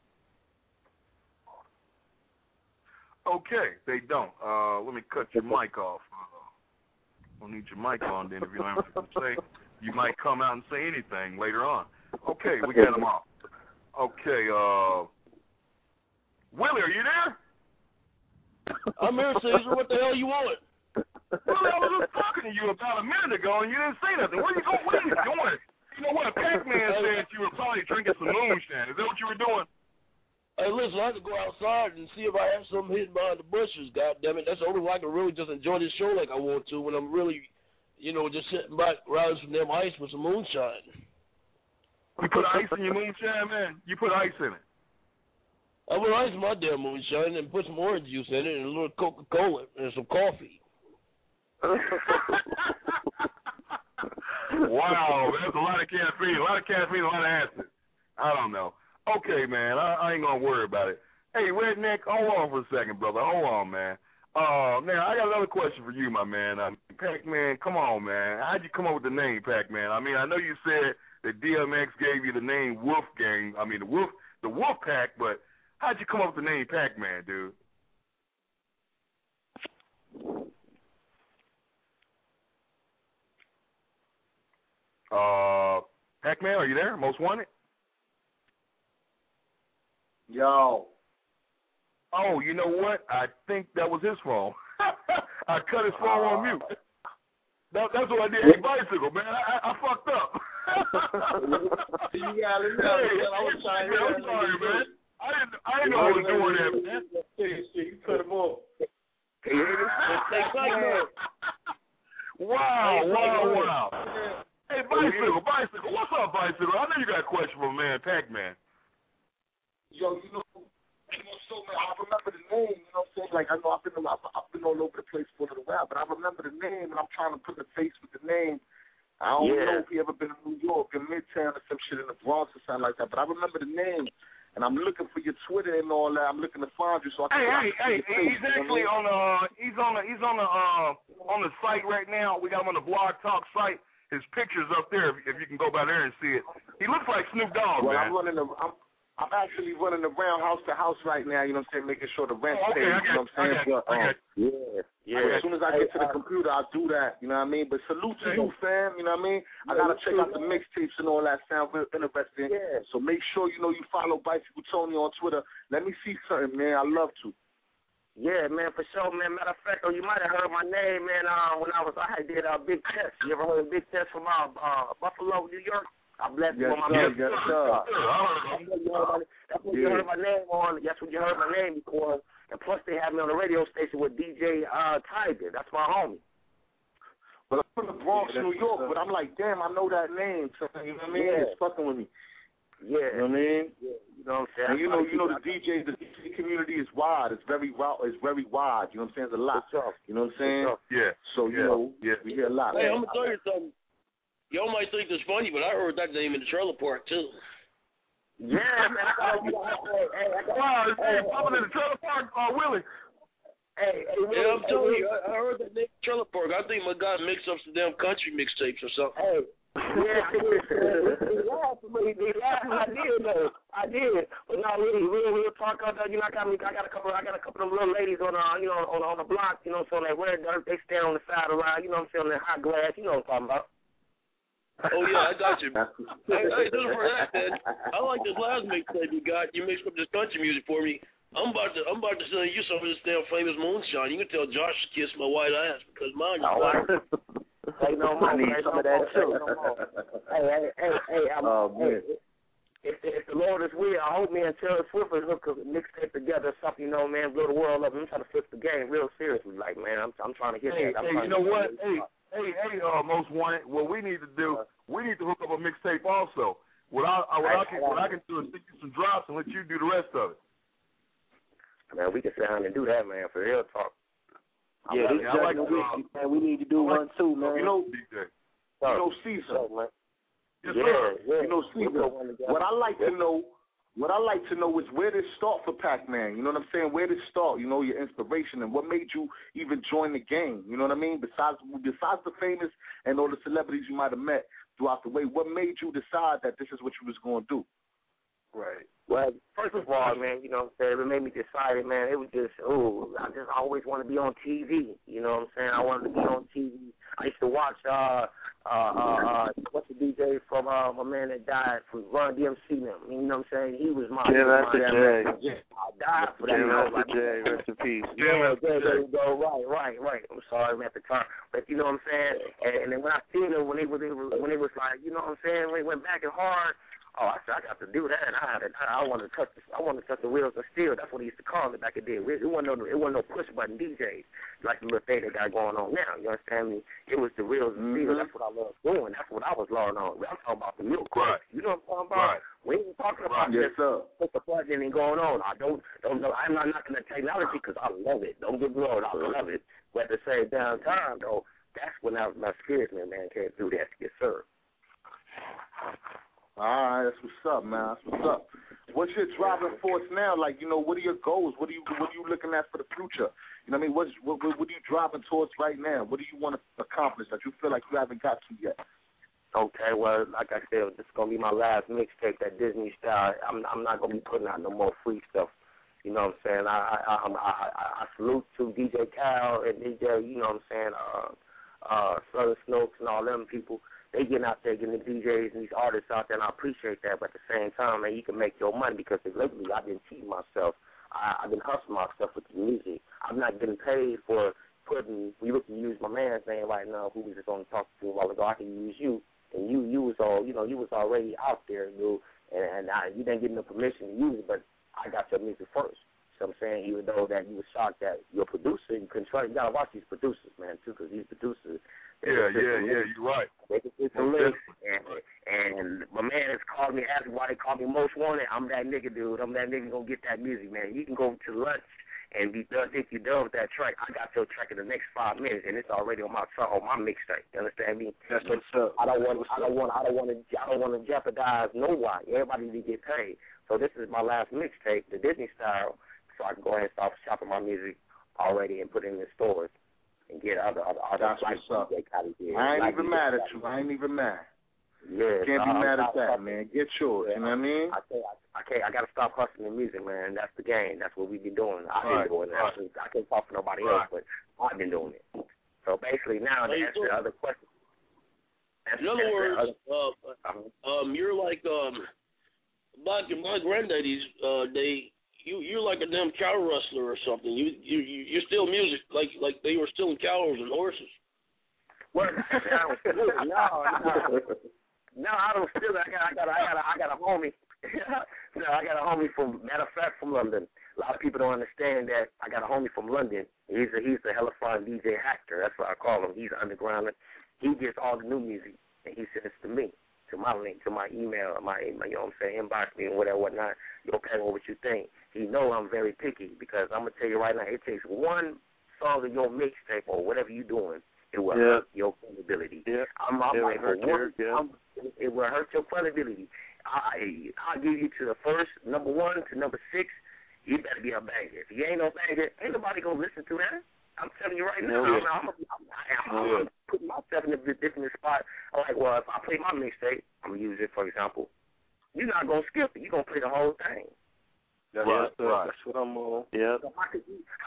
[SPEAKER 3] Okay, they don't. Let me cut your mic off. Don't need your mic on then if you don't have anything to say. You might come out and say anything later on. Okay, we got him off. Okay, Willie, are you there?
[SPEAKER 7] I'm here, Caesar. What the hell you want?
[SPEAKER 3] Willie, I was just talking to you about a minute ago and you didn't say nothing. What are you doing? You know what? Pac-Man said you were probably drinking some moonshine. Is that what you were doing?
[SPEAKER 7] Hey, listen, I have to go outside and see if I have something hidden behind the bushes, goddammit. That's the only way I can really just enjoy this show like I want to when I'm really, just sitting back, riding some damn ice with some moonshine.
[SPEAKER 3] You put ice in your moonshine, man? You put ice in it?
[SPEAKER 7] I put ice in my damn moonshine and put some orange juice in it and a little Coca-Cola and some coffee.
[SPEAKER 3] Wow, that's a lot of caffeine. A lot of acid. I don't know. Okay, man, I ain't going to worry about it. Hey, Redneck, hold on for a second, brother. Hold on, man. Now, I got another question for you, my man. Pac-Man, come on, man. How'd you come up with the name Pac-Man? I mean, I know you said that DMX gave you the name Wolfgang. I mean, the Wolf Pack, but how'd you come up with the name Pac-Man, dude? Pac-Man, are you there? Most Wanted?
[SPEAKER 6] Yo.
[SPEAKER 3] Oh, you know what? I think that was his phone. I cut his phone on mute. That's what I did. Hey, Bicycle, man, I fucked up.
[SPEAKER 6] You got it now.
[SPEAKER 3] I'm sorry, man. I didn't know I was doing that, man.
[SPEAKER 6] You cut him off.
[SPEAKER 3] Wow. Hey, Bicycle, what's up, Bicycle? I know you got a question for man, Pac-Man.
[SPEAKER 6] Yo, so man, I remember the name, you know what I'm saying? Like, I know I've been all over the place for a little while, but I remember the name, and I'm trying to put the face with the name. I don't know if he ever been in New York, in Midtown, or some shit in the Bronx or something like that, but I remember the name, and I'm looking for your Twitter and all that. I'm looking to find you, so I can.
[SPEAKER 3] He's actually on the site right now. We got him on the Blog Talk site. His picture's up there if you can go by there and see it. He looks like Snoop Dogg, man.
[SPEAKER 6] I'm actually running around house to house right now, you know what I'm saying, making sure the rent's paid, you know what I'm saying? As soon as I get to the computer, I'll do that, you know what I mean? But salute to you, fam, you know what I mean? I got to check out the mixtapes and all that. Sound real interesting. So make sure, you follow Bicycle Tony on Twitter. Let me see something, man. I love to.
[SPEAKER 1] Yeah, man, for sure, man. Matter of fact, you might have heard my name, man, when I did Big Test. You ever heard of Big Test from Buffalo, New York? I blessed him on my music. That's what you heard my name on. That's what you heard my name because. And plus, they have me on the radio station with DJ Tiger. That's my homie.
[SPEAKER 6] Well, I'm from the Bronx, New York, but I'm like, damn, I know that name. You know what I mean? It's fucking with me.
[SPEAKER 1] Yeah.
[SPEAKER 6] You know what I mean?
[SPEAKER 1] Yeah. You know what I'm saying?
[SPEAKER 6] And the DJ community is wide. It's very wide. You know what I'm saying? It's a lot. You know what I'm saying?
[SPEAKER 3] Yeah.
[SPEAKER 6] So, we hear a lot.
[SPEAKER 7] Hey, I'm going to tell you something. Y'all might think this funny, but I heard that name in the trailer park, too.
[SPEAKER 1] Yeah, man.
[SPEAKER 3] Wow, popping in the trailer park, Willie.
[SPEAKER 7] Yeah, I'm telling you, I heard that name in the trailer park. I think my guy mixed up some damn country mixtapes or something.
[SPEAKER 1] They laughed. I did. But no, real talk out there. I got a couple of little ladies on on the block. So they stand on the side of the line. On the hot glass. You know what I'm talking about.
[SPEAKER 7] Oh yeah, I got you. Hey, listen for that, man. I like this last mixtape you got. You mixed up this country music for me. I'm about to send you some of this damn famous moonshine. You can tell Josh to kiss my white ass because mine is black.
[SPEAKER 1] Hey, no more.
[SPEAKER 6] I need some of that too.
[SPEAKER 1] If the Lord is will, I hope me and Taylor Swift will hook a mixtape together, something, man, blow the world up. I'm trying to flip the game real seriously, like, man. I'm trying to hit that.
[SPEAKER 3] Hey, you know what? Hey, Most Wanted, what we need to do, we need to hook up a mixtape also. What I can do is stick you some drops and let you do the rest of it.
[SPEAKER 1] Man, we can sit down and do that, man, for real talk.
[SPEAKER 5] Yeah, this
[SPEAKER 3] I like
[SPEAKER 5] man, we need to do one too, man.
[SPEAKER 6] Caesar.
[SPEAKER 3] Yes,
[SPEAKER 6] Caesar. What I like to know is where did it start for Pac-Man? You know what I'm saying? Where did it start? Your inspiration and what made you even join the game? You know what I mean? Besides the famous and all the celebrities you might have met throughout the way, what made you decide that this is what you was going to do?
[SPEAKER 3] Right.
[SPEAKER 1] Well, first of all, man, it made me decide, man, it was just, I always want to be on TV. You know what I'm saying? I wanted to be on TV. I used to watch, what's the DJ from my man that died from Run DMC now? You know what I'm saying? He was my
[SPEAKER 4] J.
[SPEAKER 1] I died for that.
[SPEAKER 4] J. Rest in peace.
[SPEAKER 1] Yeah, there you go. Right. I'm sorry, I'm at the time. But you know what I'm saying? And then when I seen it, when it was like, you know what I'm saying? When it went back and hard, I said, I got to do that. And I wanted to touch the wheels of steel. That's what he used to call it back in the day. It wasn't no push button DJs like the little thing they got going on now. You understand me? It was the wheels of steel. That's what I love doing. That's what I was learning on. I'm talking about the milk.
[SPEAKER 3] Right.
[SPEAKER 1] You know what I'm talking about?
[SPEAKER 3] Right.
[SPEAKER 1] We ain't talking about
[SPEAKER 6] Yes, sir.
[SPEAKER 1] Push the button and going on. I don't know. I'm not knocking the technology because I love it. Don't get me wrong. I love it. But at the same damn time, though, that's when my spirit man can't do that. Yes, sir.
[SPEAKER 6] All right, that's what's up, man. That's what's up. What's your driving force now? Like, what are your goals? What are you looking at for the future? You know what I mean? What are you driving towards right now? What do you want to accomplish that you feel like you haven't got to yet?
[SPEAKER 1] Okay, well, like I said, this is gonna be my last mixtape, that Disney style. I'm not gonna be putting out no more free stuff. You know what I'm saying? I salute to DJ Cal and DJ, you know what I'm saying, Southern Snooks and all them people. They getting out there, getting the DJs and these artists out there, and I appreciate that. But at the same time, man, you can make your money because lately I've been cheating myself. I've been hustling myself with the music. I'm not getting paid for we looking to use my man's name right now, who was just on the talk to a while ago. I can use you, and you was you was already out there, dude, and you didn't get no permission to use it, but I got your music first. So I'm saying, even though that you were shocked that your producer, you gotta watch these producers, man, too, because these producers.
[SPEAKER 3] Yeah, you're right.
[SPEAKER 1] They can get some links, and my man has called me, asking why they call me Most Wanted. I'm that nigga, dude. I'm that nigga gonna get that music, man. You can go to lunch and be done. Think you done with that track. I got your track in the next 5 minutes, and it's already on my mixtape. You understand me?
[SPEAKER 6] That's what's up.
[SPEAKER 1] I don't want to jeopardize nobody. Everybody need to get paid. So this is my last mixtape, the Disney style. So I can go ahead and start shopping my music already and put it in the stores and get other
[SPEAKER 6] That's
[SPEAKER 1] like
[SPEAKER 6] what's up. I ain't even mad at you. I ain't even mad.
[SPEAKER 1] Yeah,
[SPEAKER 6] can't be mad at that, man. Get yours. You know what I mean?
[SPEAKER 1] I gotta stop hustling the music, man. That's the game. That's what we've been doing. I've been doing it. I can't talk for nobody else, but I've been doing it. So basically, now to answer the other question.
[SPEAKER 7] In other words, you're like my granddaddy's You're like a damn cow rustler or something. You're still music, like they were stealing cows and horses.
[SPEAKER 1] Well, no, I don't steal it. I got a homie. No, I got a homie from London. A lot of people don't understand that I got a homie from London. He's a hella fine DJ Hector. That's what I call him. He's underground. He gets all the new music and he sends it to me, to my link, to my email, you know what I'm saying, inbox me and whatnot. You'll pay me what you think. He know I'm very picky because I'm going to tell you right now, it takes one song of your mixtape or whatever you're doing, it will hurt your credibility.
[SPEAKER 4] Yeah.
[SPEAKER 1] It will hurt your credibility. I'll give you to the first, number 1 to number 6, you better be a banger. If you ain't no banger, ain't nobody going to listen to that. I'm telling you right now, I'm putting myself in a different spot. I'm like, well, if I play my mixtape, I'm going to use it, for example. You're not going to skip it. You're going to play the whole thing.
[SPEAKER 6] Right. That's what I'm on.
[SPEAKER 4] Yeah.
[SPEAKER 1] So how can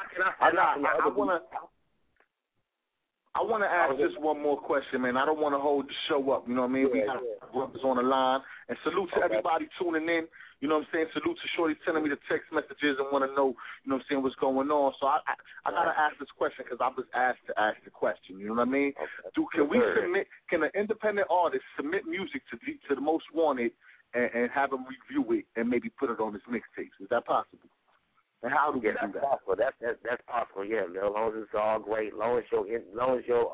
[SPEAKER 6] I want to ask just one more question, man. I don't want to hold the show up. You know what I mean? We got brothers on the line. And salute to everybody tuning in. You know what I'm saying? Salute to Shorty sending me the text messages and want to know, you know what I'm saying, what's going on. So I got to ask this question because I was asked to ask the question. You know what I mean? Okay. Can an independent artist submit music to the Most Wanted and have him review it and maybe put it on his mixtapes? Is that possible? And how do we do that?
[SPEAKER 1] Possible. That's possible. Yeah, as long as it's all great, as long as your as long as your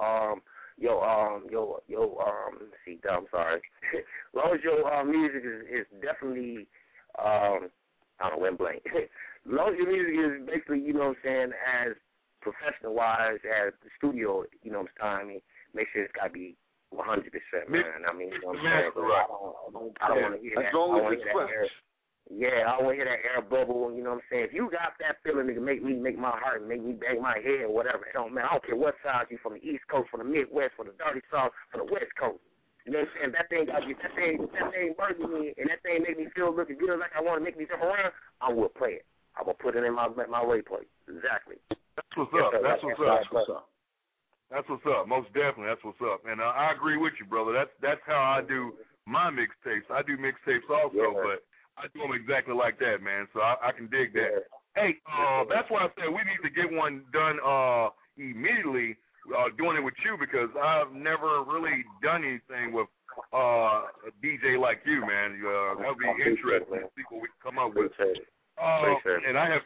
[SPEAKER 1] music is definitely I don't know, went blank. As long as your music is basically, you know what I'm saying, as professional wise as the studio, you know what I'm saying, make sure it's gotta be 100%, man. I mean, you know what I'm saying? I don't want to hear that. I don't want to hear that air. Yeah, I don't want to hear that air bubble. You know what I'm saying? If you got that feeling to make my heart, make me bang my head, whatever. I don't care what side you, from the East Coast, from the Midwest, from the Dirty South, from the West Coast. You know what I'm saying? That thing burning me, and that thing make me feel looking good, like I want to make me jump around. I will play it. I'm gonna put it in my replay. Exactly.
[SPEAKER 3] That's what's up. That's what's up. That's what's up. Most definitely, that's what's up. And I agree with you, brother. That's how I do my mixtapes. I do mixtapes also, but I do them exactly like that, man. So I can dig that. Hey, that's why I said we need to get one done immediately. Doing it with you because I've never really done anything with a DJ like you, man. That'll be interesting to see what we can come up with. And I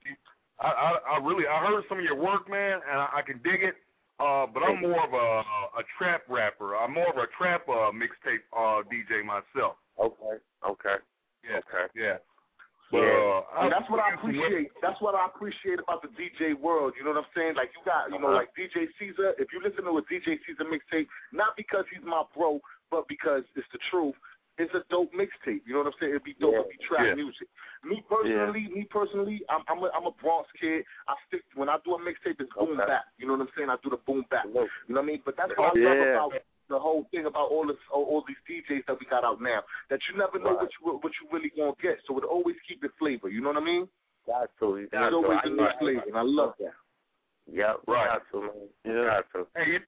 [SPEAKER 3] heard some of your work, man, and I can dig it. But I'm more of a trap rapper. I'm more of a trap mixtape DJ myself.
[SPEAKER 1] Okay.
[SPEAKER 3] Yeah.
[SPEAKER 6] That's what I appreciate. That's what I appreciate about the DJ world. You know what I'm saying? Like you got, like DJ Caesar. If you listen to a DJ Caesar mixtape, not because he's my bro, but because it's the truth. It's a dope mixtape. You know what I'm saying? It'd be dope. It'd be trap music. Me personally, I'm a Bronx kid. When I do a mixtape, it's boom bap. You know what I'm saying? I do the boom bap. You know what I mean? But that's what I love about the whole thing about all these DJs that we got out now. That you never know what you really gonna get. So it always keep the flavor. You know what I mean?
[SPEAKER 1] Got to.
[SPEAKER 6] There's always a new flavor, and I love that.
[SPEAKER 1] Yeah,
[SPEAKER 3] right.
[SPEAKER 1] Got to, man. Yeah. Got to.
[SPEAKER 3] Hey,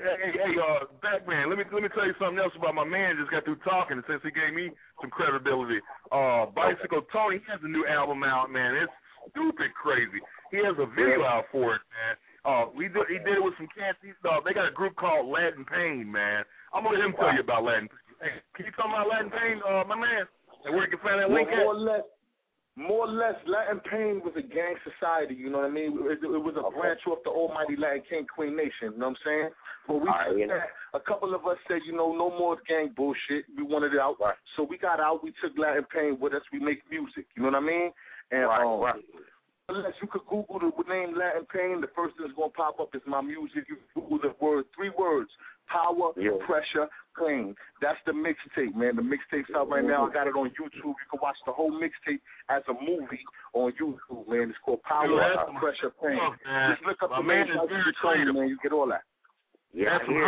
[SPEAKER 3] Batman, let me tell you something else about my man. Just got through talking since he gave me some credibility. Bicycle Tony, he has a new album out, man. It's stupid crazy. He has a video out for it, man. He did it with some cats. They got a group called Latin Pain, man. I'm gonna let him tell you about Latin Pain. Hey, can you tell me about Latin Pain, my man? And where you can find that link at?
[SPEAKER 6] More or less, Latin Pain was a gang society, you know what I mean? It was a branch off the almighty Latin King Queen Nation, you know what I'm saying? But a couple of us said, no more gang bullshit. We wanted it out. Right. So we got out. We took Latin Pain with us. We make music, you know what I mean? And unless you could Google the name Latin Pain, the first thing that's going to pop up is my music. You Google the word, 3 words, power, pressure, clean. That's the mixtape, man. The mixtape's out right now. I got it on YouTube. You can watch the whole mixtape as a movie on YouTube, man. It's called Power, Pressure, Pain. Just look up the man is very creative, man. You get all that.
[SPEAKER 1] Yeah, I'm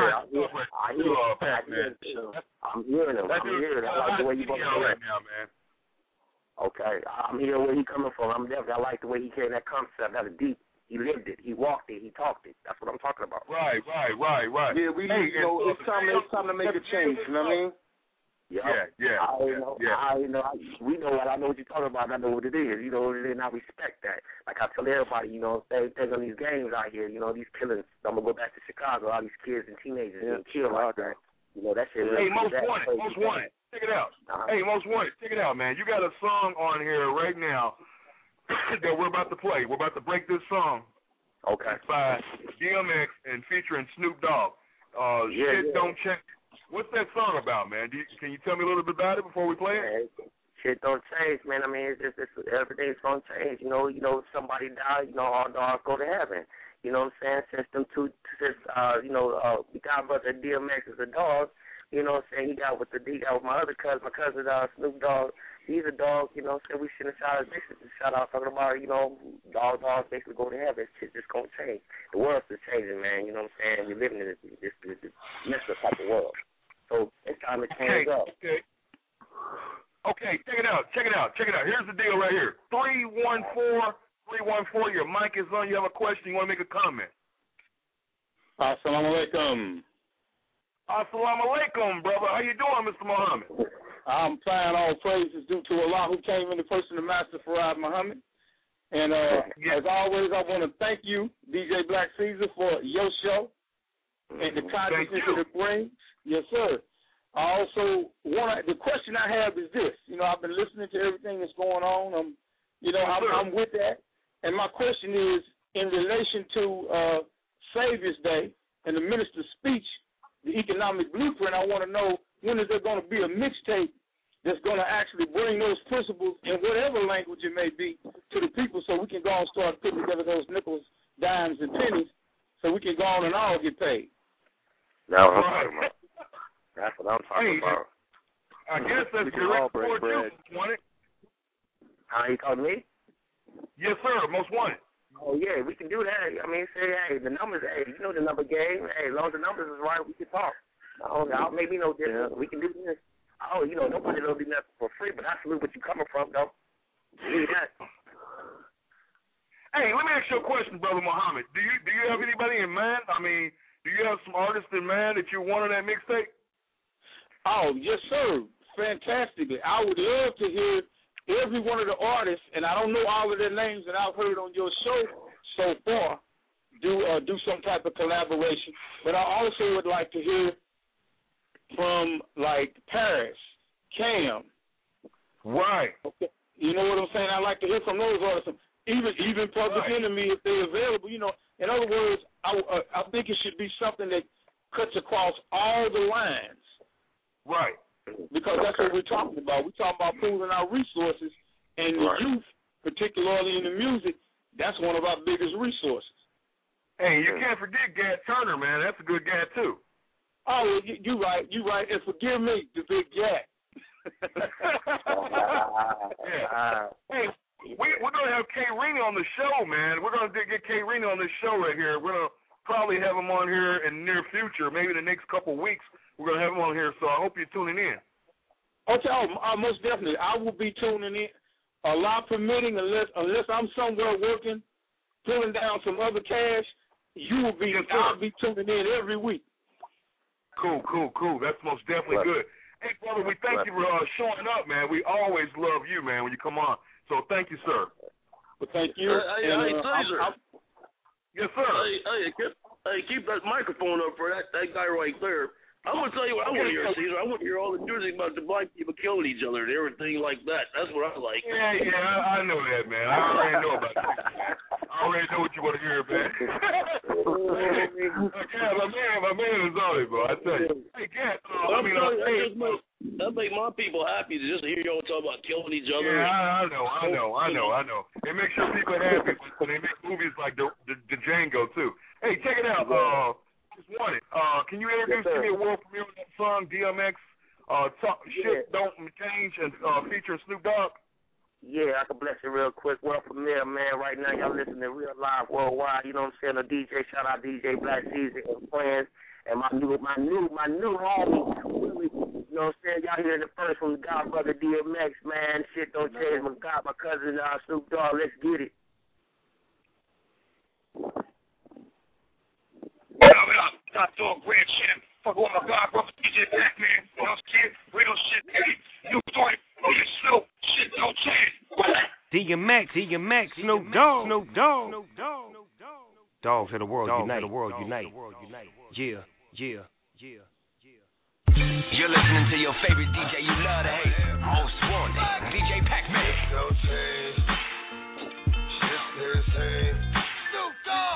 [SPEAKER 1] hearing him. I like the way you going right now, man. Okay, I'm hearing where he coming from. I like the way he carried that concept. That's deep. He lived it. He walked it. He talked it. That's what I'm talking about.
[SPEAKER 3] Right.
[SPEAKER 6] Yeah, it's time to make a change. You know what I mean?
[SPEAKER 1] Yeah. I know. We know what I know what you're talking about. I know what it is. You know what it is, and I respect that. Like I tell everybody, they on these games out here. These killings. I'm gonna go back to Chicago. All these kids and teenagers getting killed like that. That shit.
[SPEAKER 3] Hey, Most Wanted. Check it out. Hey, Most Wanted. Check it out, man. You got a song on here right now that we're about to play. We're about to break this song.
[SPEAKER 1] Okay.
[SPEAKER 3] It's by DMX and featuring Snoop Dogg. Shit Don't Change. What's that song about, man? Can you tell me a little bit about it before we play it?
[SPEAKER 1] Shit don't change, man. I mean, it's everything's gonna change. Somebody died. All dogs go to heaven. You know what I'm saying? We got brother DMX is a dog. You know what I'm saying? He got with my other cousin, Snoop Dogg. He's a dog. You know what I'm saying? We shouldn't shout out talking about, all dogs basically go to heaven. Shit just gonna change. The world's just changing, man. You know what I'm saying? We're living in this messed up type of world. So it's time to change up.
[SPEAKER 3] Okay, check it out. Here's the deal right here. 314, your mic is on. You have a question. You want to make a comment.
[SPEAKER 9] Assalamu alaikum.
[SPEAKER 3] Assalamu alaikum, brother. How you doing, Mr. Muhammad?
[SPEAKER 9] I'm fine. All praises due to Allah who came in the person of Master Farad Muhammad. And as always, I want to thank you, DJ Black Caesar, for your show and the consciousness that it brings. Yes, sir. I also the question I have is this. I've been listening to everything that's going on. I'm with that. And my question is, in relation to Savior's Day and the minister's speech, the economic blueprint, I want to know, when is there going to be a mixtape that's going to actually bring those principles in whatever language it may be to the people, so we can go and start putting together those nickels, dimes, and pennies, so we can go on and all get paid.
[SPEAKER 1] That's what I'm talking about.
[SPEAKER 3] I guess that's direct for you, Most Wanted.
[SPEAKER 1] You called me?
[SPEAKER 3] Yes, sir, Most Wanted.
[SPEAKER 1] Oh, yeah, we can do that. I mean, the numbers, the number game. As long as the numbers is right, we can talk. Maybe no difference. We can do this. Nobody will be nothing for free, but I salute what you're coming from, though. You need that.
[SPEAKER 3] Hey, let me ask you a question, Brother Muhammad. Do you have anybody in mind? I mean, do you have some artists in mind that you want on that mixtape?
[SPEAKER 9] Oh, yes, sir. Fantastically. I would love to hear every one of the artists, and I don't know all of their names that I've heard on your show so far, do some type of collaboration. But I also would like to hear from, like, Paris, Cam.
[SPEAKER 3] Right.
[SPEAKER 9] Okay. You know what I'm saying? I'd like to hear from those artists. Even Public Enemy, if they're available. In other words, I think it should be something that cuts across all the lines.
[SPEAKER 3] Right.
[SPEAKER 9] Because that's what we're talking about. We're talking about pooling our resources, and the youth, particularly in the music, that's one of our biggest resources.
[SPEAKER 3] Hey, you can't forget Gad Turner, man. That's a good Gad, too.
[SPEAKER 9] Oh, you're right. And forgive me, the big Gad.
[SPEAKER 3] Hey, we're going to have K. Rini on the show, man. We're going to get K. Rini on this show right here. We're going to probably have him on here in the near future, maybe the next couple of weeks. We're going to have him on here, so I hope you're tuning in.
[SPEAKER 9] Okay, most definitely. I will be tuning in. Allah permitting, unless I'm somewhere working, pulling down some other cash, I'll be tuning in every week.
[SPEAKER 3] Cool. That's most definitely good. Hey, brother, we thank you for showing up, man. We always love you, man, when you come on. So thank you, sir.
[SPEAKER 9] Well, thank you.
[SPEAKER 3] Yes, sir.
[SPEAKER 7] Hey, keep that microphone up for that guy right there. I'm gonna tell you what I want to hear, Caesar. I want to hear all the music about the black people killing each other and everything like that. That's what I like.
[SPEAKER 3] Yeah, I know that, man. I already know about that. I already know what you want to hear, man. Yeah, my man is on it, bro. I tell you. Hey, Cat.
[SPEAKER 7] That make my people happy to just hear y'all talk about killing each other.
[SPEAKER 3] Yeah, I know. It makes your people happy when they make movies like the Django too. Hey, check it out. Just wanted. Can you introduce me a world premiere of that song DMX? Shit Don't Change and featuring Snoop Dogg.
[SPEAKER 1] Yeah, I can bless you real quick. World premiere, man. Right now, y'all listening to Real Live Worldwide. You know what I'm saying? A DJ, shout out DJ Black Caesar and friends, and my new homie Willie. You know what I'm saying? Y'all hearing it first from the Godbrother DMX, man. Shit Don't Change. My cousin Snoop Dogg. Let's get it.
[SPEAKER 11] What up? Top Dog Grand Champ. Fuck with my God, brother DJ Black, man. You know what I'm saying? Real shit, baby. You doing it. Snoop. Shit don't change.
[SPEAKER 12] DMX, Snoop Dogg. Dogs of the world unite. Yeah.
[SPEAKER 13] You're listening to your favorite DJ you love to hate. Most wanted. DJ Pac-Man. Shit don't change. Shit stay the same. Snoop Dogg.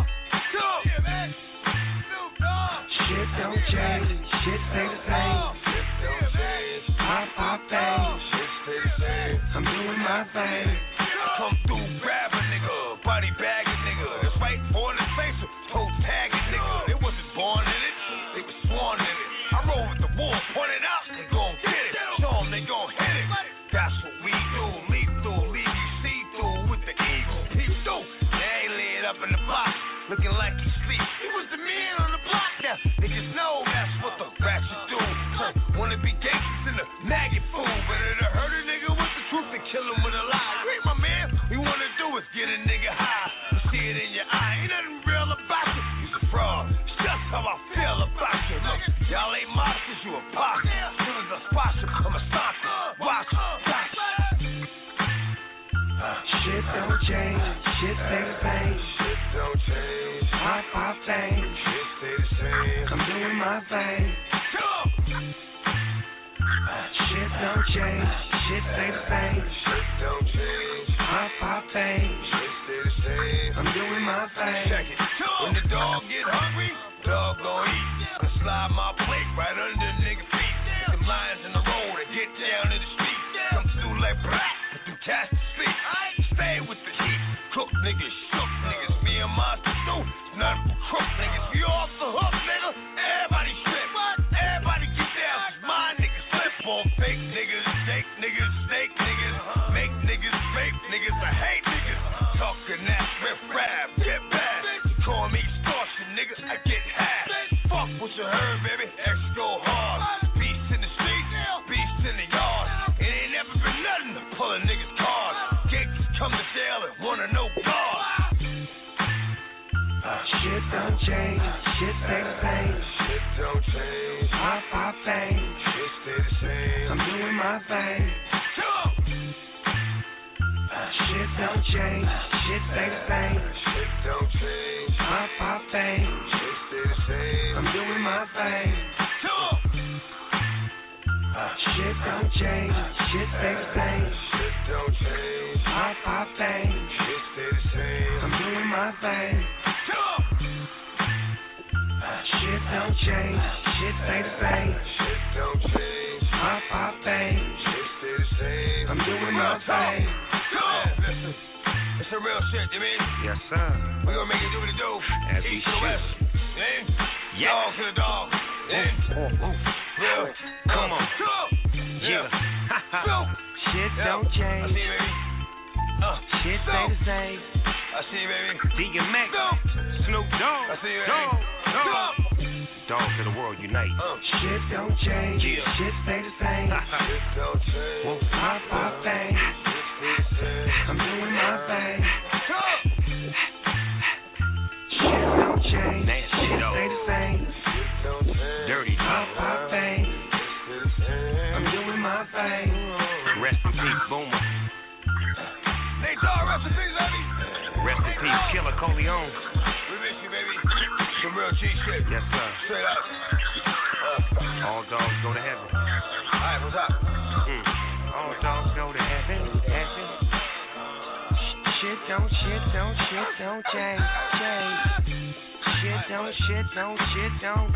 [SPEAKER 14] Shit don't change, shit stay the same.
[SPEAKER 13] Shit don't change.
[SPEAKER 14] Pop thing.
[SPEAKER 13] Shit stay the same.
[SPEAKER 14] I'm doing my thing.
[SPEAKER 13] Come through, grab a nigga, body bag a nigga. It's right for the face, toe tag a nigga. They wasn't born in it, they was sworn in it. I roll with the wolf, point it out, and gon' get it. Show them they gon' hit it. That's what we do, lethal, leave you see through with the eagle. Peep through, they ain't laid up in the box, looking like he sleep. He was the man on the block now. Niggas know that's what the ratchet do. Wanna be gangsters in the maggot food, but it'll hurt a nigga with the truth and kill him with a lie. Great, my man. We wanna do is get a nigga high. You see it in your eye. Ain't nothing real about you. You's a fraud. It's just how I feel about you. Look, y'all ain't monsters, you a pop. As soon as I spot you, I'm a sponsor. Watch,
[SPEAKER 14] Shit don't change, shit stay the same.
[SPEAKER 13] Shit don't change.
[SPEAKER 14] Pop thing.
[SPEAKER 13] Shit stay the same.
[SPEAKER 14] I'm doing my thing. Shit don't change, shit stay the same.
[SPEAKER 13] Shit don't change.
[SPEAKER 14] Pop thing.
[SPEAKER 13] Shit stay the same.
[SPEAKER 14] I'm doing my thing.
[SPEAKER 13] Check it. When the dog get hungry, dog gon' eat. I slide my plate right under the nigga feet. Them lions in the road that get down in the street. Come through like black, but you cast the sleep. Stay with the heat. Cook niggas, shook niggas. Me and Monster too. Nothing but crook niggas. We off the hook, nigga. Everybody strip. Everybody get down. My niggas slip on fake niggas, fake niggas, snake niggas. Make niggas rape niggas. I hate niggas. Talking that riff rap, get bad. You call me extortion, nigga. I get half. Fuck what you heard, baby. X go hard. Beast in the streets, beast in the yard. It ain't never been nothing to pull a nigga's card. Gangsters come to jail and wanna know God.
[SPEAKER 14] Shit don't change, shit stay the same.
[SPEAKER 13] Shit don't change.
[SPEAKER 14] Pop thing.
[SPEAKER 13] Shit stay the same.
[SPEAKER 14] I'm doing my thing. Shit don't change, shit stay the same.
[SPEAKER 13] Shit don't change.
[SPEAKER 14] Pop thing.
[SPEAKER 13] Shit stay the same.
[SPEAKER 14] I'm doing my thing. Shit don't change, shit stay the same.
[SPEAKER 13] Shit don't change.
[SPEAKER 14] Pop thing.
[SPEAKER 13] Shit stay the same.
[SPEAKER 14] I'm doing my thing. Shit don't change, shit stay the same.
[SPEAKER 13] Shit don't change.
[SPEAKER 14] Pop thing.
[SPEAKER 13] Shit stay the same.
[SPEAKER 14] I'm doing my thing.
[SPEAKER 13] Listen, it's a real shit, you mean?
[SPEAKER 12] Yes, sir.
[SPEAKER 13] We gonna make it do what it do.
[SPEAKER 12] As we
[SPEAKER 13] East to the
[SPEAKER 12] should.
[SPEAKER 13] west. Yeah. Dog to the dog. Real.
[SPEAKER 12] Come on.
[SPEAKER 13] Yeah.
[SPEAKER 14] Shit don't
[SPEAKER 13] I
[SPEAKER 14] change,
[SPEAKER 13] see you, baby.
[SPEAKER 14] shit stay the same.
[SPEAKER 13] I see you, baby.
[SPEAKER 12] DMX, Snoop Dogg.
[SPEAKER 13] I see you, baby.
[SPEAKER 12] Dogs of the world unite.
[SPEAKER 14] Shit don't change, shit stay the same.
[SPEAKER 13] Shit don't change.
[SPEAKER 14] Pop thing.
[SPEAKER 13] Shit stay the same.
[SPEAKER 14] I'm doing my thing. Shit don't change,
[SPEAKER 12] Nasty
[SPEAKER 14] shit
[SPEAKER 12] dog.
[SPEAKER 14] stay the same.
[SPEAKER 13] Shit don't change.
[SPEAKER 12] Dirty dog.
[SPEAKER 14] Pop thing.
[SPEAKER 13] Shit stay the same.
[SPEAKER 14] I'm doing my thing.
[SPEAKER 12] Rest in peace, Boomer.
[SPEAKER 13] They dog, rest in peace, baby.
[SPEAKER 12] Rest in Peace, Killer Coleon.
[SPEAKER 13] We miss you, baby. Some real G shit.
[SPEAKER 12] Yes, sir.
[SPEAKER 13] Straight up.
[SPEAKER 12] All dogs go to heaven.
[SPEAKER 13] Alright, what's up?
[SPEAKER 12] All dogs go to heaven, heaven. Shit don't change. Shit don't.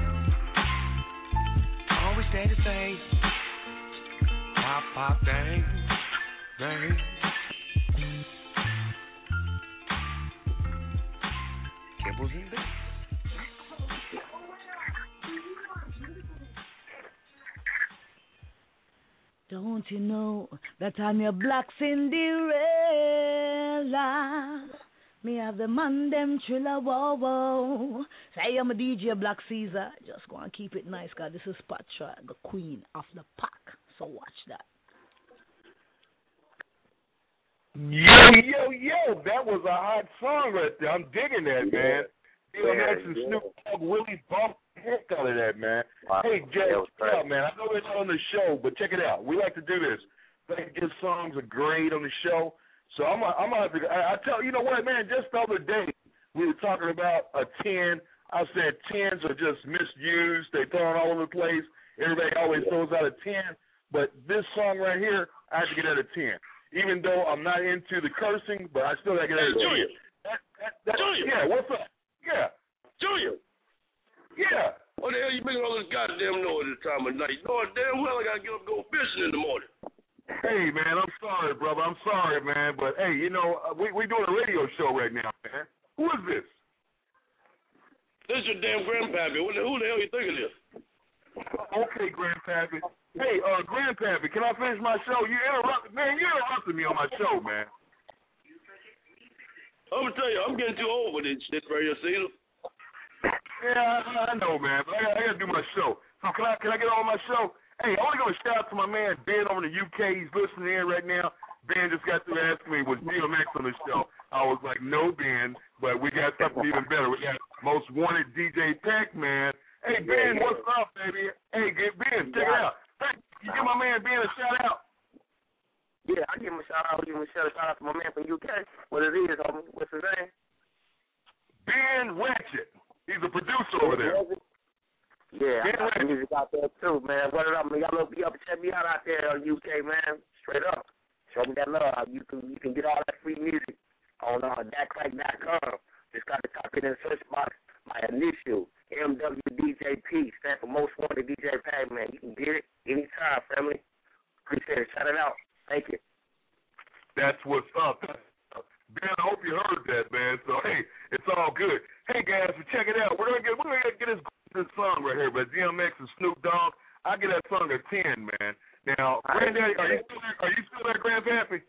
[SPEAKER 12] Always stay the same. Pop, bang. Kibbles and bits.
[SPEAKER 15] Don't you know that I'm your Black Cinderella? Me have the man them thriller, whoa. Say I'm a DJ Black Caesar. Just go and keep it nice, cause this is Patra, the queen of the pack. So watch that.
[SPEAKER 3] Yo, that was a hot song right there. I'm digging that, man. DMX and Snoop Dogg really bumped the heck out of that, man.
[SPEAKER 1] Wow.
[SPEAKER 3] Hey, Jay, check it out, man. I know it's on the show, but check it out. We like to do this. Like to give songs a grade on the show. So I'm gonna have to. I tell you know what, man. Just the other day we were talking about a 10. I said 10s are just misused. They throw it all over the place. Everybody always throws out a 10. But this song right here, I have to get at a 10. Even though I'm not into the cursing, but I still got to get at a 10.
[SPEAKER 7] Junior. Junior.
[SPEAKER 3] Yeah, what's up? Yeah.
[SPEAKER 7] Junior.
[SPEAKER 3] Yeah.
[SPEAKER 7] What the hell you making all this goddamn noise this time of night? Knowing damn well I got to get up and go fishing in the morning.
[SPEAKER 3] Hey, man, I'm sorry, brother. I'm sorry, man. But, hey, you know, we doing a radio show right now, man. Who is this?
[SPEAKER 7] This is your damn grandpappy. Who the hell you think it is?
[SPEAKER 3] Okay, grandpappy. Hey, grandpappy, can I finish my show? You interrupted me on my show, man.
[SPEAKER 7] I'm going to tell you, I'm getting too old for this shit right here, Caesar.
[SPEAKER 3] Yeah, I know, man, but I got to do my show. So can I get on my show? Hey, I want to go shout out to my man Ben over in the UK. He's listening in right now. Ben just got through asking me, was DMX on the show? I was like, no, Ben, but we got something even better. We got Most Wanted DJ Pac-Man. Hey, Ben, what's up, baby? Hey, Ben, check it out. Hey, you give my man Ben a shout-out?
[SPEAKER 1] Yeah, I give him a shout-out. Shout out to my man from UK. What it is, homie? What's his name?
[SPEAKER 3] Ben Ratchet. He's a producer over there.
[SPEAKER 1] Yeah, I got some music out there too, man. What up, man? Y'all be up and check me out there on UK, man. Straight up. Show me that love. You can get all that free music on thatcrack.com. Just got to type it in the search box. My initial, MWDJP, stand for Most Wanted DJ Pac-Man. You can get it anytime, family. Appreciate it. Shout it out. Thank you.
[SPEAKER 3] That's what's up. Ben, I hope you heard that, man. So, hey, it's all good. Hey, guys, check it out. We're gonna get this song right here by DMX and Snoop Dogg. I get that song a 10, man. Now, Granddaddy, are you still there, Grandpappy?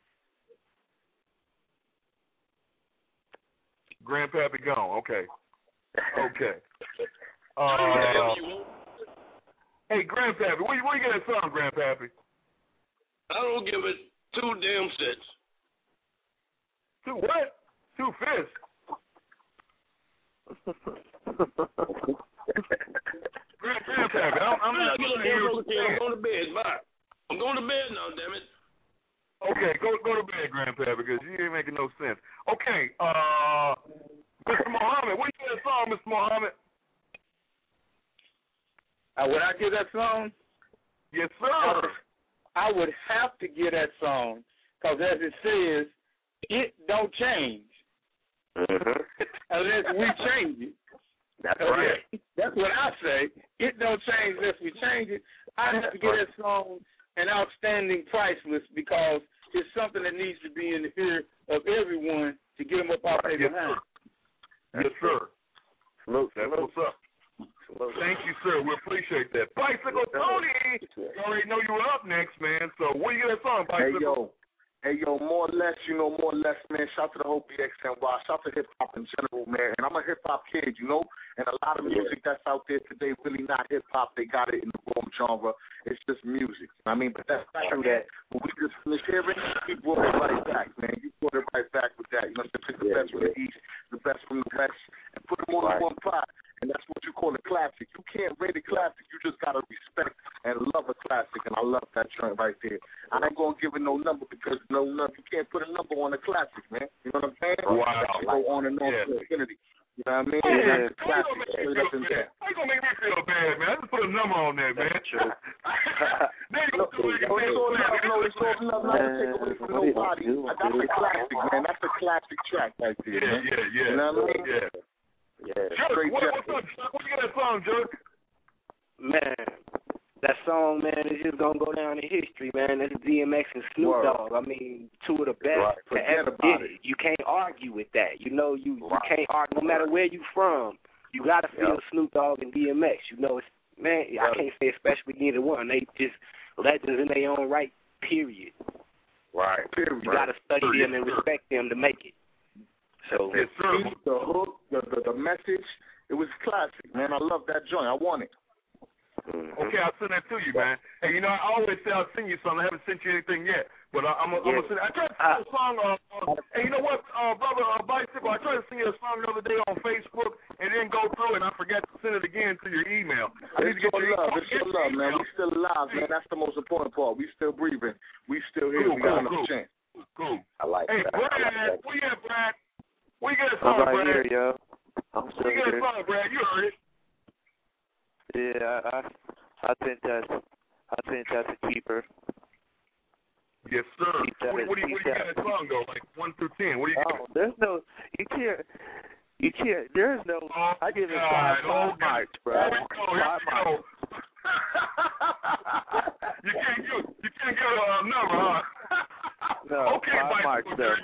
[SPEAKER 3] Grandpappy gone. Okay. Hey, Grandpappy, where you get that song, Grandpappy?
[SPEAKER 7] I don't give it 2 damn cents.
[SPEAKER 3] 2 what? 2 fists. Grandpappy, I'm not going to hear you.
[SPEAKER 7] I'm going to bed. Bye. I'm going to bed now, damn it.
[SPEAKER 3] Okay, go to bed, Grandpappy, because you ain't making no sense. Okay, Mr. Muhammad, what you get that song, Mr. Muhammad?
[SPEAKER 9] Would I get that song?
[SPEAKER 3] Yes, sir.
[SPEAKER 9] I would have to get that song, because as it says, it don't change. Unless we change it.
[SPEAKER 1] That's right.
[SPEAKER 9] That's what I say. It don't change unless we change it. I have to get that song an outstanding priceless, because it's something that needs to be in the ear of everyone to get them up off their behind.
[SPEAKER 3] Yes, sir.
[SPEAKER 1] Salute.
[SPEAKER 3] That's what's up. Thank you, sir. We appreciate that. Bicycle Tony! You already know you were up next, man. So where you get that song, Bicycle?
[SPEAKER 6] Hey, yo, more or less, man. Shout to the whole BXNY. Shout to hip-hop in general, man. And I'm a hip-hop kid, you know. And a lot of music that's out there today really not hip-hop. They got it in the wrong genre. It's just music. I mean, but that's true that when we just finished hearing, he brought it right back, man. You brought it right back with that. You know, pick the best from the East, the best from the West, and put them all in one pot. And that's what you call a classic. You can't rate a classic. You just got to respect and love a classic. And I love that joint right there. I ain't going to give it no number, because you can't put a number on a classic, man. You know what I'm saying?
[SPEAKER 3] Wow.
[SPEAKER 6] on and on to infinity. You know what I mean?
[SPEAKER 3] Yeah.
[SPEAKER 6] That's classic. Straight up and down.
[SPEAKER 3] How you gonna make me feel bad, man? I just put a number on that, man.
[SPEAKER 6] It's all love, not to take away from nobody. That's a classic, man. That's a classic track right there, man.
[SPEAKER 3] Yeah.
[SPEAKER 6] You know what I mean?
[SPEAKER 3] Yeah. Jerk, what's up? What you got that song, Jerk?
[SPEAKER 5] Man, that song, man, is just gonna go down in history, man. That's DMX and Snoop Dogg. I mean, two of the best to ever did it. You can't argue with that. You know, you can't argue no matter where you from. You gotta feel Snoop Dogg and DMX. You know, it's man. I can't say especially neither one. They just legends in their own right. Period.
[SPEAKER 6] Right.
[SPEAKER 5] You gotta study them and respect them to make it. So
[SPEAKER 6] the hook, the message, it was classic, man. I love that joint. I want it.
[SPEAKER 3] Okay, I'll send that to you, man. Hey, you know, I always say I'll send you something. I haven't sent you anything yet, but I'm gonna send it. I tried to send you a song. Hey, you know what, brother Bicycle? I tried to send you a song the other day on Facebook, and it didn't go through, and I forgot to send it again to your email. I need to get your love.
[SPEAKER 6] It's your love, man. We still alive, man. That's the most important part. We still breathing. We still here. We got enough chance.
[SPEAKER 3] Cool.
[SPEAKER 1] I like
[SPEAKER 3] hey,
[SPEAKER 1] that.
[SPEAKER 3] Brad, where you at, Brad? Where you get a song,
[SPEAKER 4] I'm right
[SPEAKER 3] Brad?
[SPEAKER 4] here, yo. I'm still
[SPEAKER 3] where you get a
[SPEAKER 4] here.
[SPEAKER 3] song, Brad? You heard it.
[SPEAKER 4] Yeah, I think that's a keeper.
[SPEAKER 3] Yes, sir. What do you got that song though? Like 1 through 10? What do you?
[SPEAKER 4] There's no. You can't. There's no. I give it five marks, bro. 5 marks.
[SPEAKER 3] You can't get a number, huh?
[SPEAKER 4] No,
[SPEAKER 3] okay,
[SPEAKER 4] 5 marks, sir.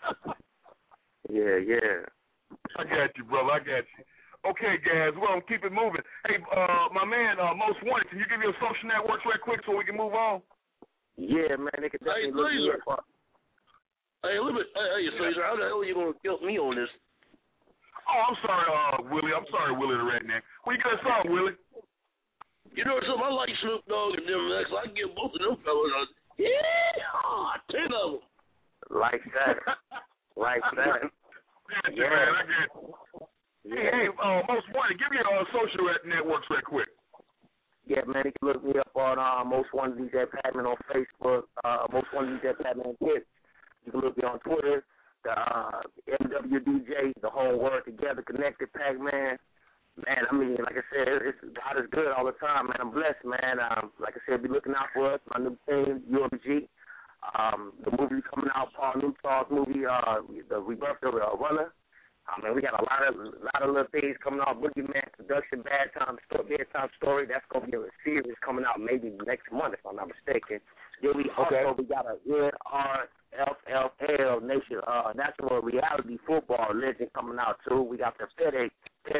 [SPEAKER 1] Yeah.
[SPEAKER 3] I got you, brother. I got you. Okay, guys, we're going to keep it moving. Hey, my man, Most Wanted, can you give me your social networks right quick so we can move on?
[SPEAKER 1] Yeah, man, they can definitely look me up.
[SPEAKER 7] Hey, Caesar, how the hell are you going to guilt me on this?
[SPEAKER 3] Oh, I'm sorry, Willie. I'm sorry, Willie the Redneck. Where you got that song, Willie?
[SPEAKER 7] You know something? I like Snoop Dogg and DMX. I give both of them fellas 10 of them.
[SPEAKER 1] Like that. Like that.
[SPEAKER 3] Yeah. Man, I get it. Hey, Most Wanted, give me your social networks right quick.
[SPEAKER 1] Yeah, man, you can look me up on Most Wanted DJ Pac-Man on Facebook, Most Wanted DJ Pac-Man Kids. You can look me on Twitter, the MWDJ, the whole word together, connected Pac-Man. Man, I mean, like I said, God is good all the time, man. I'm blessed, man. Like I said, be looking out for us, my new team, UMG. The movie coming out, Paul Newtall's movie, The Rebirth of a Runner. Man, we got a lot of little things coming out. Boogeyman Production, Bedtime Story. That's going to be a series coming out maybe next month, if I'm not mistaken. Then we got a NRFFL Nation National Reality Football Legend coming out too. We got the Fed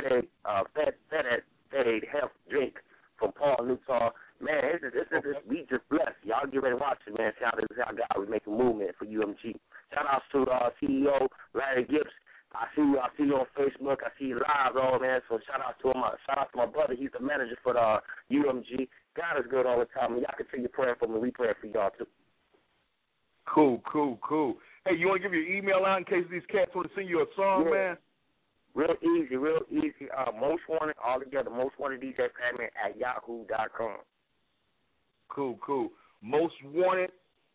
[SPEAKER 1] Health Drink from Paul Newtall. Man, we just blessed. Y'all get ready to watch it, man. See how God we make a movement for UMG. Shout out to CEO Larry Gibbs. I see you on Facebook. I see you live, man. So shout out to him. Shout out to my brother. He's the manager for the UMG. God is good all the time. And y'all continue praying for me. We pray for y'all too.
[SPEAKER 3] Cool. Hey, you want to give your email out in case these cats want to send you a song, man?
[SPEAKER 1] Real easy. Most Wanted all together. Most Wanted DJ Pac-Man at yahoo.com.
[SPEAKER 3] Cool. Most Wanted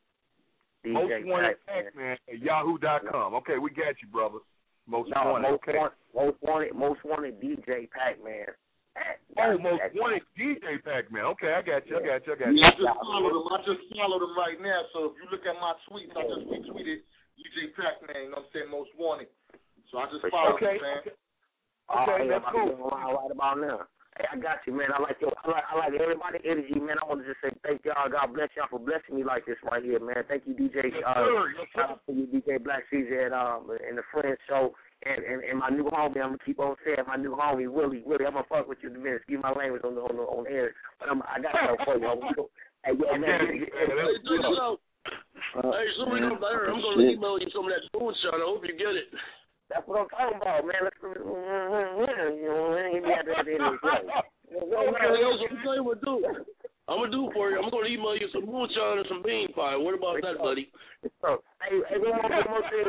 [SPEAKER 3] Pac-Man at yahoo.com. Okay, we got you, brother. Most Wanted DJ Pac-Man. Most Wanted DJ Pac-Man. Okay, I got you.
[SPEAKER 6] I just followed him right now. So if you look at my tweets, I just retweeted DJ Pac-Man. You know what I'm saying? Most Wanted. So I just followed him, man.
[SPEAKER 3] Okay, that's cool.
[SPEAKER 1] Right about now. Hey, I got you, man. I like everybody's energy, man. I want to just say thank y'all. God bless y'all for blessing me like this right here, man. Thank you, DJ. Shout out to you, DJ Black Caesar, and the Friends Show, and my new homie. I'm gonna keep on saying my new homie, Willie. I'm gonna fuck with you in a minute. Excuse my language on air, but I got something for you. Hey, yo, man.
[SPEAKER 7] Hey, somebody come by here. I'm gonna email you some of that moonshine. I hope you get it.
[SPEAKER 1] That's what I'm talking about, man. Let's
[SPEAKER 7] Okay, what do? I'm gonna do for you. I'm gonna email you some moonshine and some bean pie. What about that, buddy?
[SPEAKER 1] Hey, one more thing.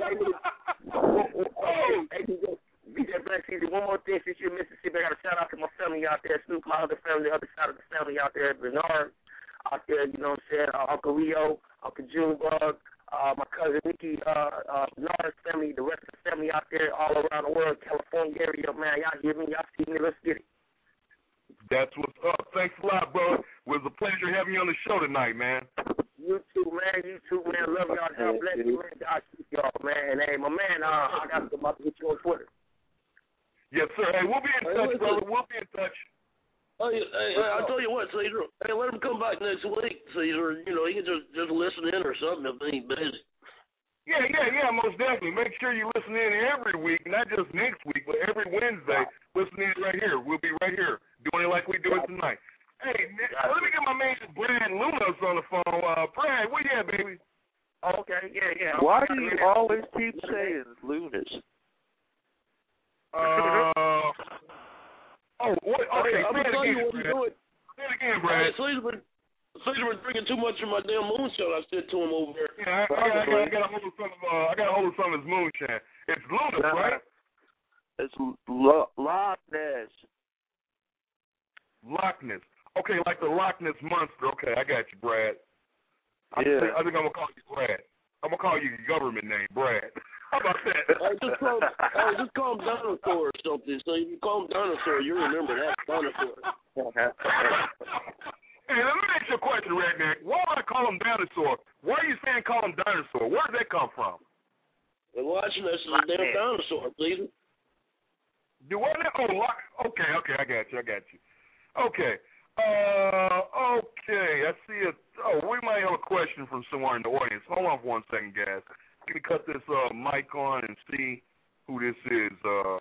[SPEAKER 1] DJ Black Caesar, one more thing. Since you're in Mississippi, I got to shout out to my family out there, Snoop, my other family, the other side of the family out there, Bernard out there. You know what I'm saying? Uncle Rio, Uncle Junebug. My cousin Nikki, Bernard's family, the rest of the family family out there all around the world, California area, man. Y'all hear me? Y'all see me? Let's get it.
[SPEAKER 3] That's what's up. Thanks a lot, bro. It was a pleasure having you on the show tonight, man.
[SPEAKER 1] You too, man. You too, man. Love y'all. God bless you, man. God keep y'all, man. And hey, my man, I got to about to hit you on Twitter.
[SPEAKER 3] Yes, sir. Hey, we'll be in touch, brother. We'll be in touch.
[SPEAKER 7] Hey, I'll tell you what, Caesar. Hey, let him come back next week, Caesar. You know, he can just listen in or something if he ain't busy.
[SPEAKER 3] Yeah, most definitely. Make sure you listen in every week, not just next week, but every Wednesday. Listen in right here. We'll be right here doing it like we do it tonight. Hey, let me get my man Brad Lunas on the phone. Brad, where you at, baby?
[SPEAKER 1] Okay, yeah.
[SPEAKER 4] Why do you always keep saying Lunas?
[SPEAKER 3] Oh, what? Okay,
[SPEAKER 7] I'm gonna tell you what he's doing.
[SPEAKER 3] Say it again, Brad.
[SPEAKER 7] Caesar was drinking too much of my damn moonshine I said to him over there.
[SPEAKER 3] Yeah, I got a hold of some of his moonshine. It's Lunas, right?
[SPEAKER 4] It's Loch Ness.
[SPEAKER 3] Loch Ness. Okay, like the Loch Ness monster. Okay, I got you, Brad. I think I'm gonna call you Brad. I'm gonna call you your government name, Brad. How about that?
[SPEAKER 7] Just call him Dinosaur or something. So if you call him Dinosaur, you remember that Dinosaur.
[SPEAKER 3] Hey, let me ask you a question, Redneck. Why would I call him Dinosaur? Why are you saying call him Dinosaur? Where did that come from?
[SPEAKER 7] The Loch Ness is a damn dinosaur, please.
[SPEAKER 3] Do what? Oh, okay, I got you. Okay. Okay, I see it. Oh, we might have a question from somewhere in the audience. Hold on for 1 second, guys. Let me cut this mic on and see who this is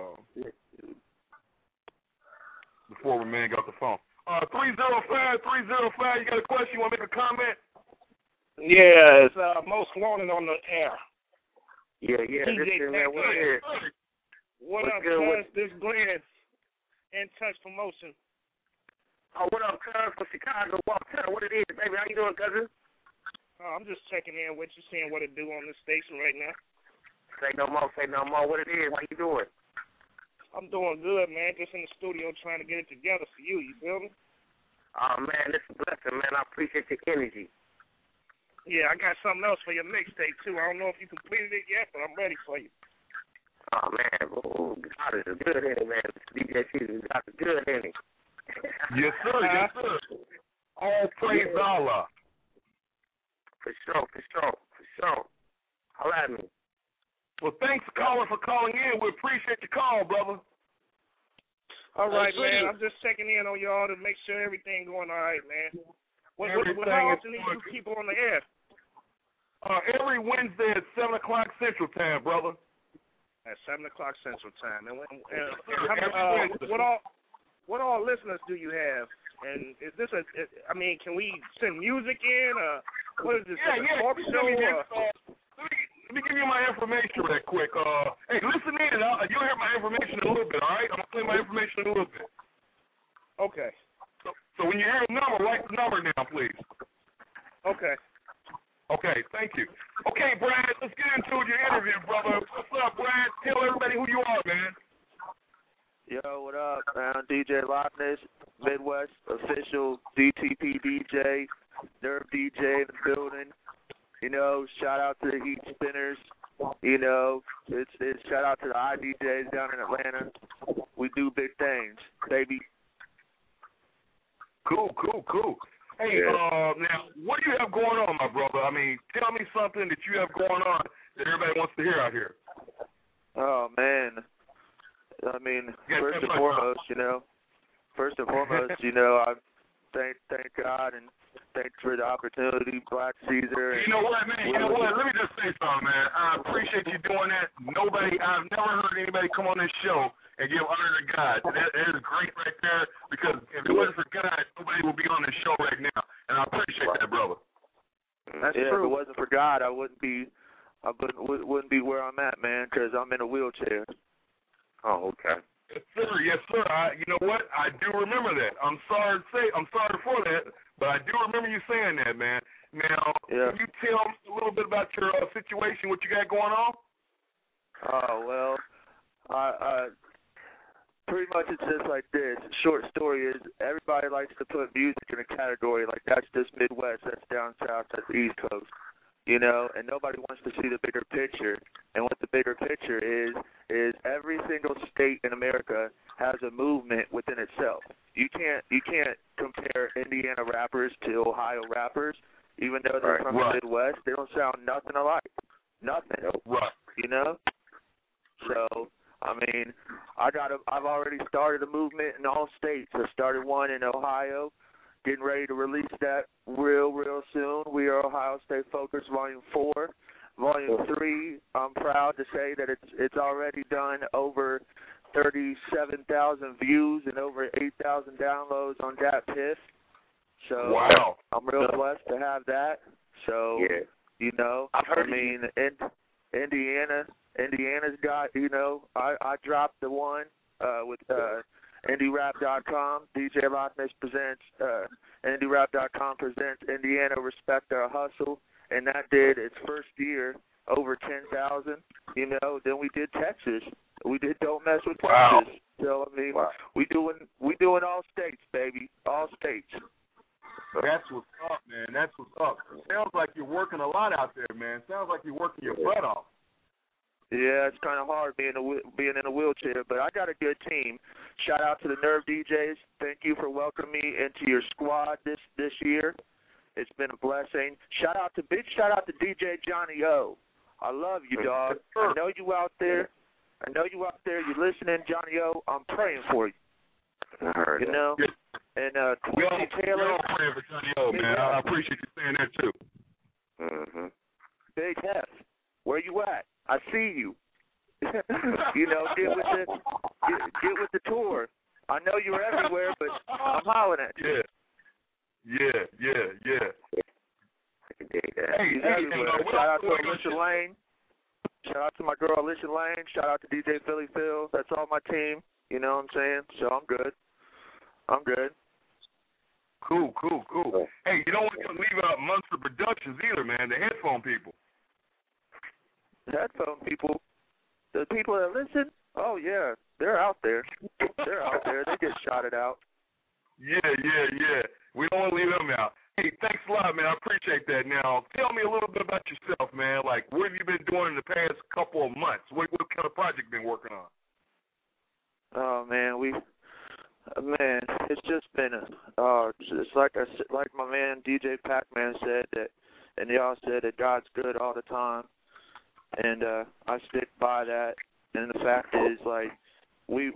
[SPEAKER 3] before we man got the phone. 305, you got a question? You want to make a comment?
[SPEAKER 11] Yeah, it's Most Wanted on the air.
[SPEAKER 1] Yeah,
[SPEAKER 11] DJ what up, cuz? This Glenn In Touch Promotion.
[SPEAKER 1] Oh, what up, cuz? From Chicago. Well, tell me what it is, baby. How you doing, cousin?
[SPEAKER 11] I'm just checking in with you, seeing what it do on this station right now.
[SPEAKER 1] Say no more. What it is? How you doing?
[SPEAKER 11] I'm doing good, man. Just in the studio trying to get it together for you. You feel me?
[SPEAKER 1] Oh, man, it's a blessing, man. I appreciate your energy.
[SPEAKER 11] Yeah, I got something else for your mixtape, too. I don't know if you completed it yet, but I'm ready for you.
[SPEAKER 1] Oh, man. Oh, God is good in it, man. DJ Caesar got the good in it.
[SPEAKER 3] Yes, sir. All praise Allah.
[SPEAKER 1] For sure. Holla at me.
[SPEAKER 3] Well, thanks, caller, for calling in. We appreciate your call, brother.
[SPEAKER 11] All right, man. I'm just checking in on y'all to make sure everything going all right, man. How often do you keep on the air?
[SPEAKER 3] Every Wednesday at 7 o'clock Central Time, brother.
[SPEAKER 11] At 7 o'clock Central Time. And what all listeners do you have? And is this can we send music in? What is this?
[SPEAKER 3] Yeah.
[SPEAKER 11] Talk show?
[SPEAKER 3] Let me give you my information real quick. Hey, listen in. You'll hear my information in a little bit, all right? I'm going to play my information in a little bit.
[SPEAKER 11] Okay.
[SPEAKER 3] So when you hear the number, write the number down, please.
[SPEAKER 11] Okay.
[SPEAKER 3] Okay, thank you. Okay, Brad, let's get into your interview, brother. What's up, Brad? Tell everybody who you are, man.
[SPEAKER 4] Yo, what up, man? DJ Loch Ness, Midwest official DTP DJ, Nerve DJ in the building. You know, shout out to the Heat Spinners. You know, it's shout out to the IDJs down in Atlanta. We do big things, baby.
[SPEAKER 3] Cool. Hey, now, what do you have going on, my brother? I mean, tell me something that you have going on that everybody wants to hear out here.
[SPEAKER 4] Oh, man. I mean, first and foremost, I thank God and thanks for the opportunity, Black Caesar.
[SPEAKER 3] You know what, man? Let me just say something, man. I appreciate you doing that. I've never heard anybody come on this show and give honor to God. That is great right there, because if it wasn't for God, nobody would be on this show right now. And I appreciate that, brother.
[SPEAKER 4] That's true. If it wasn't for God, I wouldn't be where I'm at, man, because I'm in a wheelchair.
[SPEAKER 1] Oh, okay.
[SPEAKER 3] Yes, sir. You know what? I do remember that. I'm sorry for that, but I do remember you saying that, man. Now, Can you tell me a little bit about your situation, what you got going on?
[SPEAKER 4] Oh, well, pretty much it's just like this. Short story is everybody likes to put music in a category like that's just Midwest, that's down south, that's the East Coast. and nobody wants to see the bigger picture. And what the bigger picture is every single state in America has a movement within itself. You can't compare Indiana rappers to Ohio rappers, even though they're from the Midwest. They don't sound nothing alike. Nothing. Right. So, I mean, I've already started a movement in all states. I started one in Ohio, getting ready to release that real soon. We Are Ohio State Focus Volume 4. Volume 3, I'm proud to say that it's already done over 37,000 views and over 8,000 downloads on DatPiff. So I'm real blessed to have that. So, Indiana's got, I dropped the one with IndieRap.com. DJ Lockness presents, IndieRap.com presents Indiana Respect Our Hustle, and that did its first year over 10,000. Then we did Texas. We did Don't Mess with Texas. So I mean, we doing all states, baby, all states.
[SPEAKER 3] That's what's up, man. That's what's up. Sounds like you're working a lot out there, man. Sounds like you're working your butt off.
[SPEAKER 4] Yeah, it's kind of hard being in a wheelchair, but I got a good team. Shout out to the Nerve DJs. Thank you for welcoming me into your squad this year. It's been a blessing. Big shout out to DJ Johnny O. I love you, dog. I know you out there. You're listening, Johnny O. I'm praying for you.
[SPEAKER 3] I heard that.
[SPEAKER 4] And
[SPEAKER 3] we all
[SPEAKER 4] Taylor.
[SPEAKER 3] praying for Johnny O, man. I appreciate you saying that too.
[SPEAKER 1] Mm-hmm.
[SPEAKER 4] Big F, where you at? I see you. Get with the tour. I know you're everywhere, but I'm hollering at you.
[SPEAKER 3] Yeah. Hey,
[SPEAKER 4] everywhere. Shout out to Alicia Lane. Shout out to my girl Alicia Lane. Shout out to DJ Philly Phil. That's all my team. You know what I'm saying? So I'm good.
[SPEAKER 3] Cool. Hey, you don't want to leave out Monster Productions either, man. The headphone people.
[SPEAKER 4] The people that listen, oh yeah, they're out there. They get shouted out.
[SPEAKER 3] Yeah. We don't want to leave them out. Hey, thanks a lot, man. I appreciate that. Now, tell me a little bit about yourself, man. Like, what have you been doing in the past couple of months? What kind of project you been working on?
[SPEAKER 4] Oh man, it's just been it's like my man DJ Pac-Man said that, and y'all said that God's good all the time. And I stick by that. And the fact is, like, we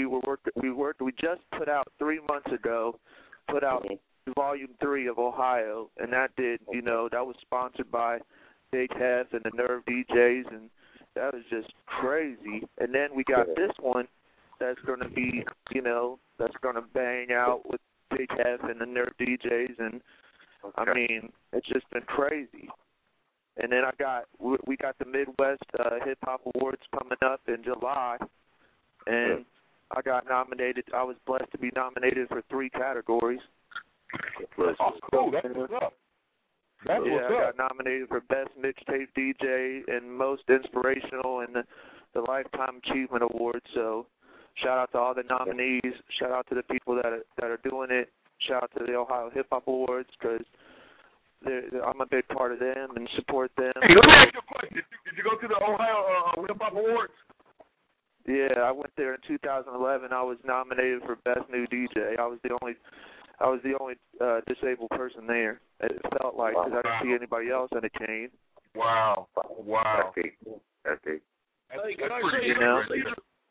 [SPEAKER 4] just put out 3 months ago, Volume 3 of Ohio, and that was sponsored by Big Hef and the Nerve DJs, and that was just crazy. And then we got this one that's going to be, that's going to bang out with Big Hef and the Nerve DJs, and I mean, it's just been crazy. And then we got the Midwest Hip Hop Awards coming up in July, and I got nominated. I was blessed to be nominated for 3 categories.
[SPEAKER 3] Oh, cool. That's what's up.
[SPEAKER 4] I got nominated for Best Mixtape DJ and Most Inspirational and the Lifetime Achievement Award. So shout out to all the nominees. Shout out to the people that are doing it. Shout out to the Ohio Hip Hop Awards because I'm a big part of them and support them.
[SPEAKER 3] Hey, let me ask you a question. Did you go to the Ohio Hip Hop Awards?
[SPEAKER 4] Yeah, I went there in 2011. I was nominated for Best New DJ. I was the only disabled person there. It felt like because I didn't see anybody else in the chain.
[SPEAKER 3] Wow. That's big.
[SPEAKER 7] Hey, can I say something?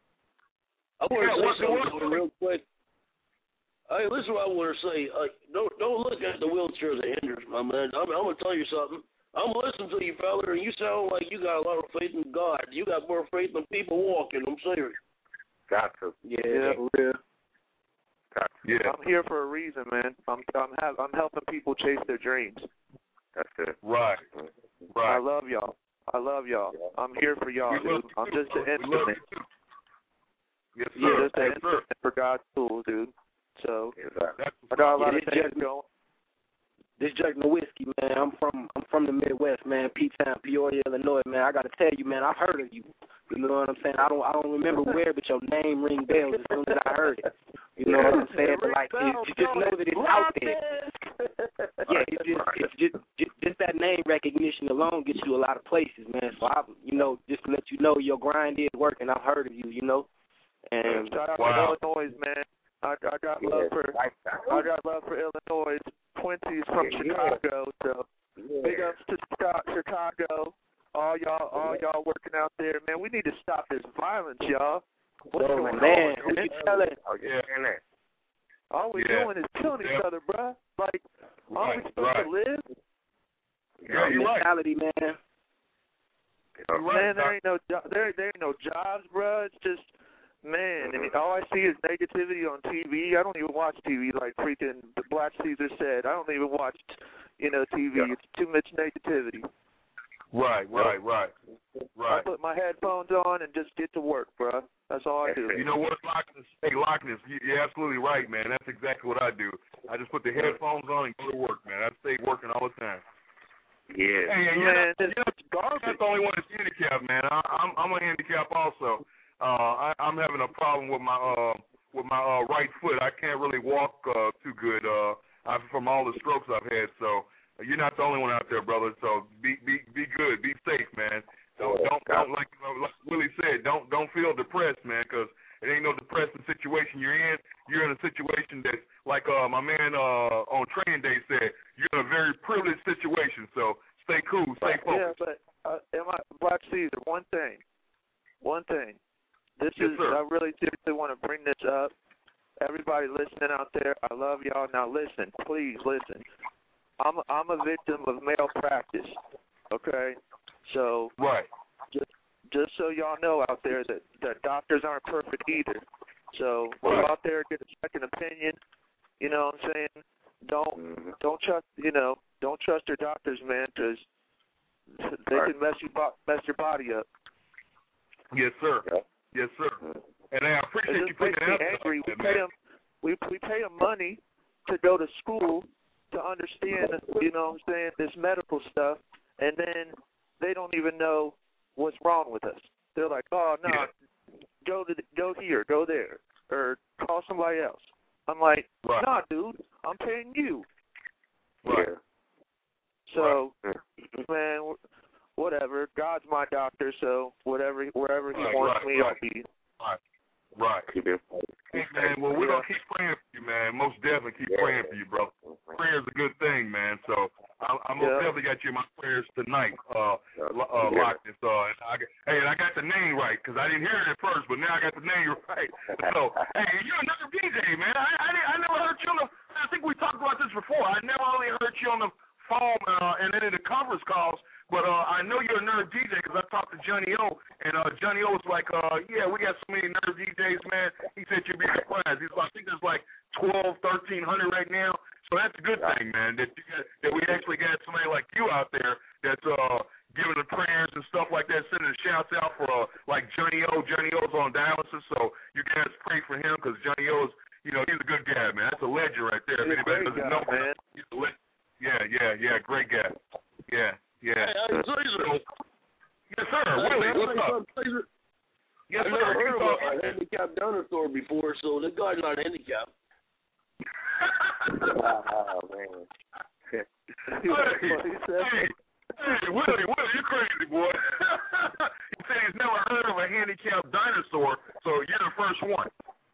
[SPEAKER 7] I want to say something real quick. Hey, listen what I want to say. Don't look at the wheelchair as a hindrance, my man. I'm going to tell you something. I'm listening to you, fella, and you sound like you got a lot of faith in God. You got more faith than people walking. I'm serious.
[SPEAKER 1] Got to.
[SPEAKER 4] Yeah, for real.
[SPEAKER 3] Yeah.
[SPEAKER 4] I'm here for a reason, man. I'm helping people chase their dreams.
[SPEAKER 1] That's it.
[SPEAKER 3] Right.
[SPEAKER 4] I love y'all. I'm here for y'all, dude. I'm just an instrument.
[SPEAKER 3] Yes, sir.
[SPEAKER 4] Yeah, just an instrument for God's tool, dude. So I got a lot of things going.
[SPEAKER 5] This Jack Nowinski, man. I'm from the Midwest, man. P-Town, Peoria, Illinois, man. I gotta tell you, man. I've heard of you. You know what I'm saying? I don't remember where, but your name ring bells as soon as I heard it. You know what I'm saying? But like, you just know that it's out there. Yeah, just just that name recognition alone gets you a lot of places, man. So I, just to let you know, your grind is working. I've heard of you, And
[SPEAKER 16] shout out to Illinois, man. I got love for Illinois. Quincy's from Chicago, so big ups to Chicago. All y'all working out there, man. We need to stop this violence, y'all. What's going on? Who you telling? All we doing is killing each other, bruh. Like, aren't we supposed to live?
[SPEAKER 3] Yeah, you're
[SPEAKER 5] mentality, man.
[SPEAKER 16] Man, there ain't no jobs, bruh. It's just, man. I mean, all I see is negativity on TV. I don't even watch TV like freaking the Black Caesar said. I don't even watch, TV. Yeah. It's too much negativity.
[SPEAKER 3] Right.
[SPEAKER 16] I put my headphones on and just get to work, bruh. That's all I do.
[SPEAKER 3] You know what, Lockness? Hey, Lockness, you're absolutely right, man. That's exactly what I do. I just put the headphones on and go to work, man. I stay working all the time.
[SPEAKER 1] Yeah.
[SPEAKER 3] Hey, man, that's the only one that's handicapped, man. I'm a handicap also. I'm having a problem with my right foot. I can't really walk too good from all the strokes I've had. So you're not the only one out there, brother. So be good, be safe, man. Don't like Willie said. Don't feel depressed, man, because it ain't no depressing situation you're in. You're in a situation that's like my man on Training Day said. You're in a very privileged situation. So stay cool, stay focused.
[SPEAKER 16] Yeah, but Black Caesar, one thing. This is I really seriously want to bring this up. Everybody listening out there, I love y'all. Now listen, please listen. I'm a victim of malpractice. Okay. So just so y'all know out there that doctors aren't perfect either. So go out there, get a second opinion. You know what I'm saying? Don't trust don't trust your doctors, man, because they can mess your body up.
[SPEAKER 3] Yes, sir. Yes, sir. And I appreciate you putting that out
[SPEAKER 16] angry. We pay them money to go to school to understand, this medical stuff, and then they don't even know what's wrong with us. They're like, oh, no, go here, go there, or call somebody else. I'm like, nah, dude, I'm paying you.
[SPEAKER 3] Right.
[SPEAKER 16] So, man, whatever. God's my doctor, so wherever he wants me, I'll be.
[SPEAKER 3] Right. Hey, man, well, we're going to keep praying for you, man. Most definitely keep praying for you, bro. Prayer is a good thing, man. So I most definitely got you in my prayers tonight, Lockness. And I got the name right because I didn't hear it at first, but now I got the name right. So, hey, you're another DJ, man. I never heard you on the – I think we talked about this before. I never only heard you on the phone and then in the conference calls. But I know you're a nerd DJ because I talked to Johnny O, and Johnny O was like, yeah, we got so many nerd DJs, man. He said you'd be surprised. He's like, I think there's like 1,300 right now. So that's a good thing, man, that we actually got somebody like you out there that's giving the prayers and stuff like that, sending the shouts out for like Johnny O. Johnny O's on dialysis, so you guys pray for him because Johnny O's, he's a good guy, man. That's a legend right there. If anybody doesn't know him, he's a legend. Yeah, great guy. Yeah.
[SPEAKER 7] Hey,
[SPEAKER 3] yes, sir. Willie, what's up? Yes,
[SPEAKER 7] I've never heard of a handicapped dinosaur before, so this guy's not handicapped.
[SPEAKER 1] Oh, man.
[SPEAKER 3] Hey, Willie, you're crazy, boy. He said he's never heard of a handicapped dinosaur, so you're the first one.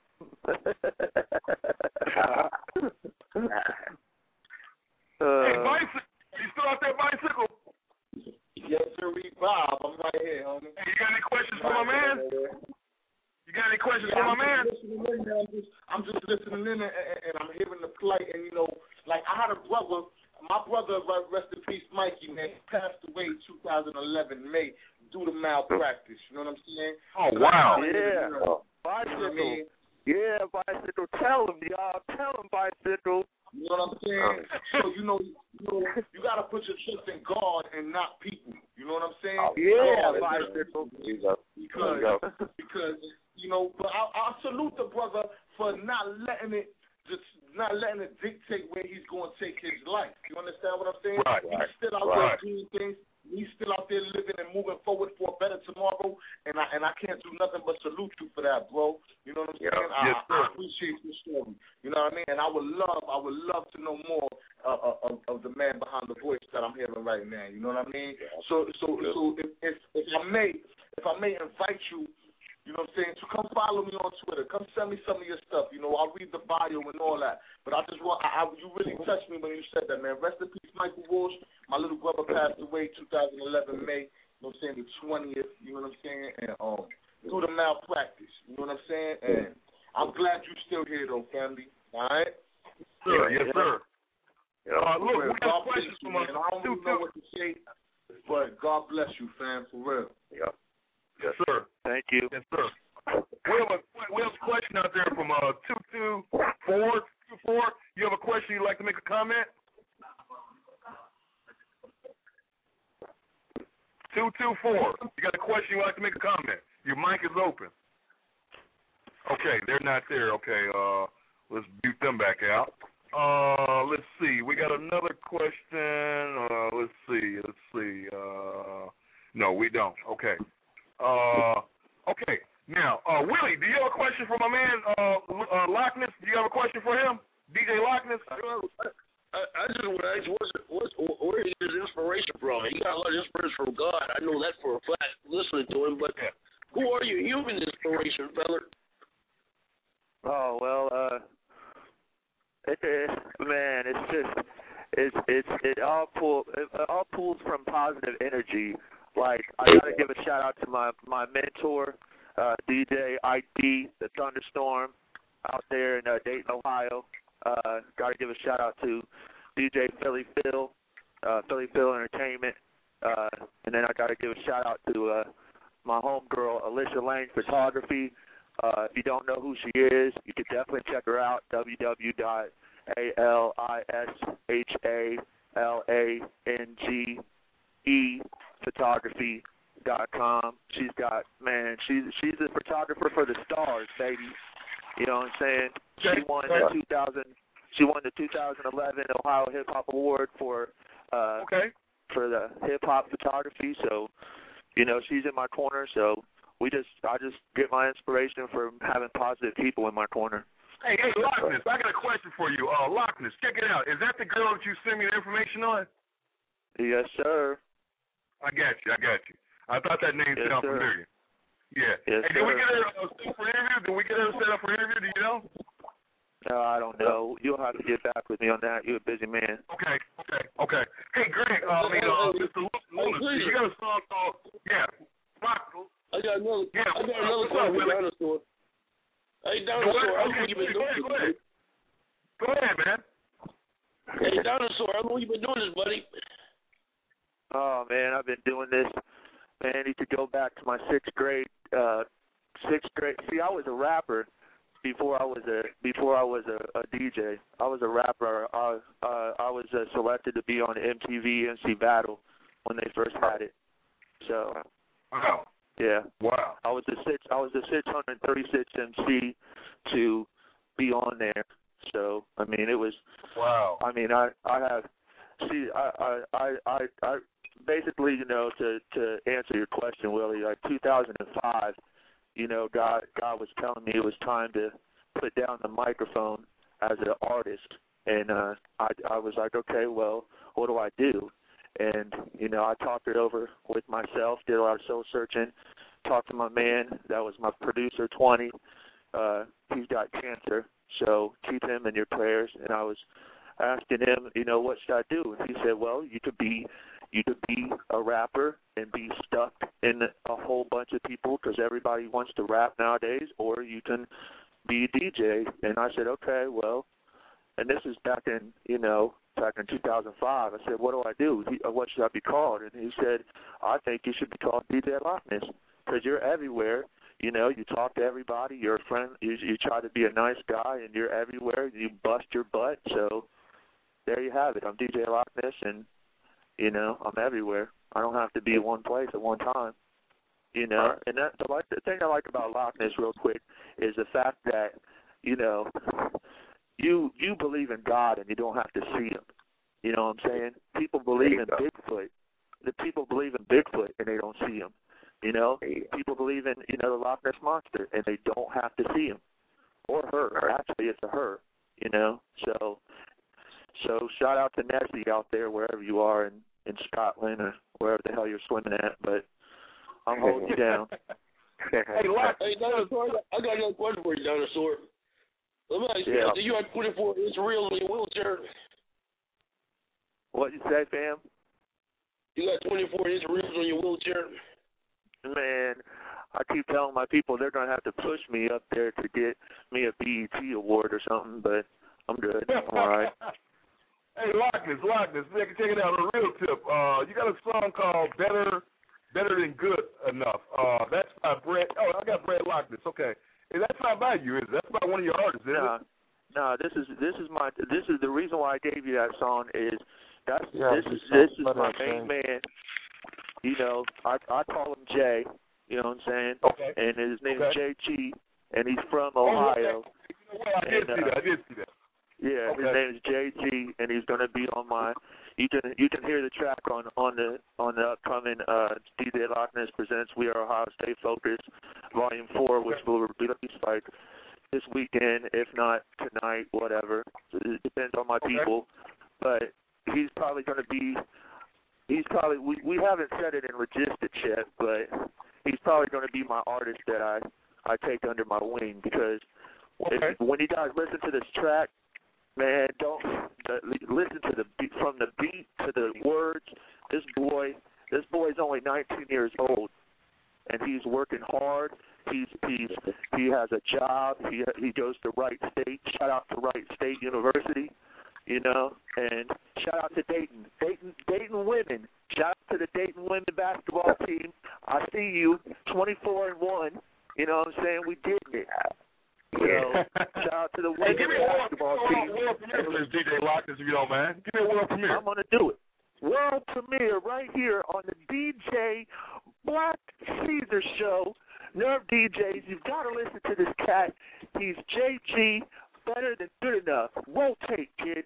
[SPEAKER 3] Hey, bicycle. You still out there, bicycle?
[SPEAKER 6] Yes, sir, Bob. I'm right here, homie.
[SPEAKER 3] Hey, you got any questions for my man? You got any questions for my man?
[SPEAKER 6] I'm just listening in, and I'm hearing the plight. And, like I had a brother, my brother, rest in peace, Mikey, man, he passed away in 2011, May, due to malpractice. You know what I'm saying?
[SPEAKER 3] Oh, wow.
[SPEAKER 16] Yeah. Bicycle. Yeah, bicycle. Tell him, y'all. Tell him, bicycle.
[SPEAKER 6] You know what I'm saying? So, you got to put your trust in God and not people. You know what I'm saying?
[SPEAKER 16] Bicycle.
[SPEAKER 6] Because but I salute the brother for not letting it dictate where he's going to take his life. You understand what I'm saying?
[SPEAKER 3] Right.
[SPEAKER 6] He's still out there doing things. He's still out there living and moving forward for a better tomorrow, and I can't do nothing but salute you for that, bro. You know what I'm saying? I appreciate your story. You know what I mean? And I would love to know more of the man behind the voice that I'm hearing right now. You know what I mean? So if I may invite you, you know what I'm saying, to come follow me on Twitter. Come send me some of your stuff. You know, I'll read the bio and all that. But I just want, you really touched me when you said that, man. Rest in peace, Michael Walsh. My little brother passed away 2011 May. You know what I'm saying, the 20th. You know what I'm saying? And through the malpractice. You know what I'm saying? And I'm glad you're still here, though, family. All right?
[SPEAKER 3] Sure, yes, sir.
[SPEAKER 6] Look, we got questions from us. I don't even know what to say, but God bless you, fam, for real.
[SPEAKER 3] Yeah. Yes, sir.
[SPEAKER 16] Thank you.
[SPEAKER 3] Yes, sir. We have a question out there from 224. You have a question you'd like to make a comment? 224. You got a question you'd like to make a comment? Your mic is open. Okay, they're not there. Okay, let's mute them back out. Let's see. We got another question. Let's see. No, we don't. Okay. Okay. Now, Willie, do you have a question for my man, Loch Ness? Do you have a question for him? DJ Loch Ness?
[SPEAKER 7] I just want to ask, where is his inspiration from? He got a lot of inspiration from God. I know that for a fact, listening to him. But who are your human inspiration, fella?
[SPEAKER 16] Oh, well, it all pulls from positive energy. Like, I gotta give a shout out to my mentor, DJ ID, the Thunderstorm, out there in Dayton, Ohio. Gotta give a shout out to DJ Philly Phil Entertainment, and then I gotta give a shout out to my homegirl Alicia Lane Photography. If you don't know who she is, you can definitely check her out. www.ALISHALANGE She's a photographer for the stars, baby. You know what I'm saying? She won the 2011 Ohio Hip Hop Award for the hip hop photography. So, you know, she's in my corner. So I just get my inspiration from having positive people in my corner.
[SPEAKER 3] Hey, Loch Ness, I got a question for you. Loch Ness, check it out. Is that the girl that you sent me the information on?
[SPEAKER 16] Yes, sir.
[SPEAKER 3] I got you. I thought that name sounded familiar. Yeah.
[SPEAKER 16] Yes,
[SPEAKER 3] hey, did we get her set up for interview? Did we get her set up for interview? Do you know?
[SPEAKER 16] No, I don't know. You'll have to get back with me on that. You're a busy man.
[SPEAKER 3] Okay. Hey, Greg, Mr. Lewis, you got a song called,
[SPEAKER 7] I got another question with Dinosaur. Hey, Dinosaur, how long you been doing this, buddy?
[SPEAKER 3] Go ahead, man.
[SPEAKER 7] Hey, Dinosaur, how long you been doing this, buddy?
[SPEAKER 16] Oh, man, I've been doing this. Man, I need to go back to my sixth grade. See, I was a rapper before I was a DJ. I was a rapper. I was selected to be on MTV MC Battle when they first had it. So,
[SPEAKER 3] wow.
[SPEAKER 16] Yeah.
[SPEAKER 3] Wow.
[SPEAKER 16] I was the 636 MC to be on there. So, I mean, it was.
[SPEAKER 3] Wow.
[SPEAKER 16] I mean, I basically, you know, to answer your question, Willie, like 2005, you know, God was telling me it was time to put down the microphone as an artist, and I was like, okay, well, what do I do? And, you know, I talked it over with myself, did a lot of soul searching, talked to my man, that was my producer, 20. He's got cancer, so keep him in your prayers. And I was asking him, you know, what should I do? And he said, well, you could be a rapper and be stuck in a whole bunch of people because everybody wants to rap nowadays, or you can be a DJ. And I said, okay, well, and this is back in 2005. I said, what do I do? What should I be called? And he said, I think you should be called DJ Loch Ness because you're everywhere. You know, you talk to everybody. You're a friend. You try to be a nice guy, and you're everywhere. You bust your butt. So there you have it. I'm DJ Loch Ness, and, you know, I'm everywhere. I don't have to be in one place at one time. You know, and the thing I like about Loch Ness real quick is the fact that, you know, you believe in God and you don't have to see him. You know what I'm saying? People believe in Bigfoot. The people believe in Bigfoot and they don't see him. You know, people believe in, you know, the Loch Ness Monster, and they don't have to see him. Or her. Actually, it's a her, you know. So shout out to Nessie out there, wherever you are in Scotland or wherever the hell you're swimming at. But I'm holding you down.
[SPEAKER 7] Hey, Dinosaur, I got another question for you, Dinosaur. Let me ask you, you had 24-inch reels in your wheelchair.
[SPEAKER 16] What you say, fam?
[SPEAKER 7] You got 24-inch reels on your wheelchair?
[SPEAKER 16] Man, I keep telling my people they're going to have to push me up there to get me a BET award or something, but I'm good. I'm all right.
[SPEAKER 3] Hey, Lockness, man, check it out, a real tip. You got a song called Better Than Good Enough. That's by Brett. Oh, I got Brett Lockness. Okay. Hey, that's not by you, is it? That's by one of your artists, isn't it?
[SPEAKER 16] No, this is the reason why I gave you that song is this is my main man. You know, I call him Jay. You know what I'm saying? Okay. And his name is JG, and he's from Ohio.
[SPEAKER 3] I did see that.
[SPEAKER 16] Yeah, his name is JG, and he's going to be on my. You can hear the track on the upcoming DJ Loch Ness Presents We Are Ohio State Focused Volume 4, which will be released like this weekend, if not tonight, whatever. It depends on my people, but he's probably going to be. He's probably we haven't said it in logistics yet, but he's probably going to be my artist that I take under my wing because when you guys listen to this track. Man, listen to from the beat to the words. This boy's only 19 years old, and he's working hard. He has a job. He goes to Wright State. Shout out to Wright State University, you know. And shout out to Dayton women. Shout out to the Dayton women basketball team. I see you, 24-1. You know what I'm saying? We did it. So, shout out to the women's basketball team.
[SPEAKER 3] World premiere, DJ Lockness, if you don't mind. Give me a world premiere.
[SPEAKER 16] I'm going to do it. World premiere right here on the DJ Black Caesar Show. Nerve DJs, you've got to listen to this cat. He's JG, better than good enough. Rotate, kid.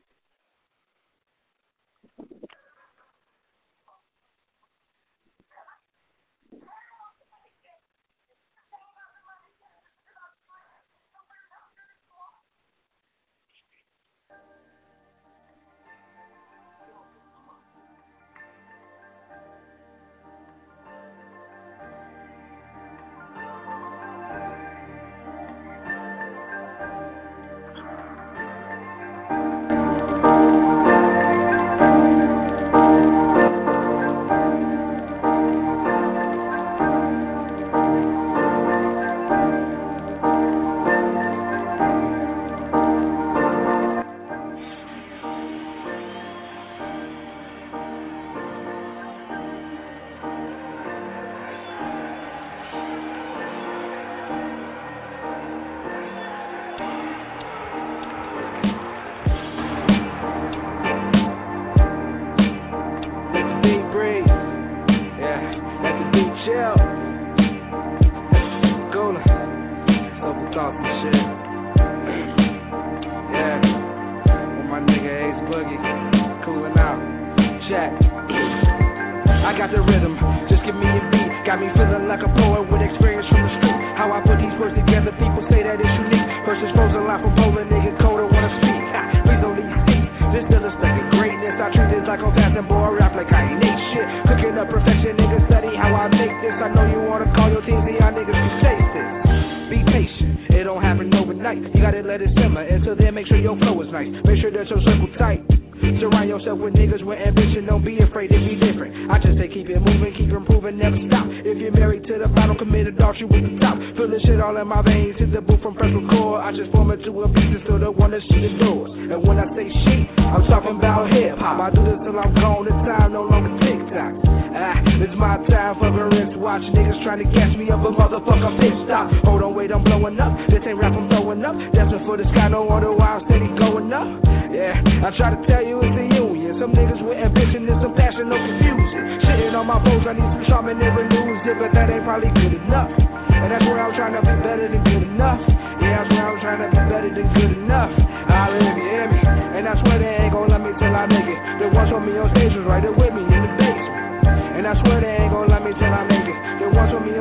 [SPEAKER 17] And I swear they ain't gonna let me till I make it. They once with me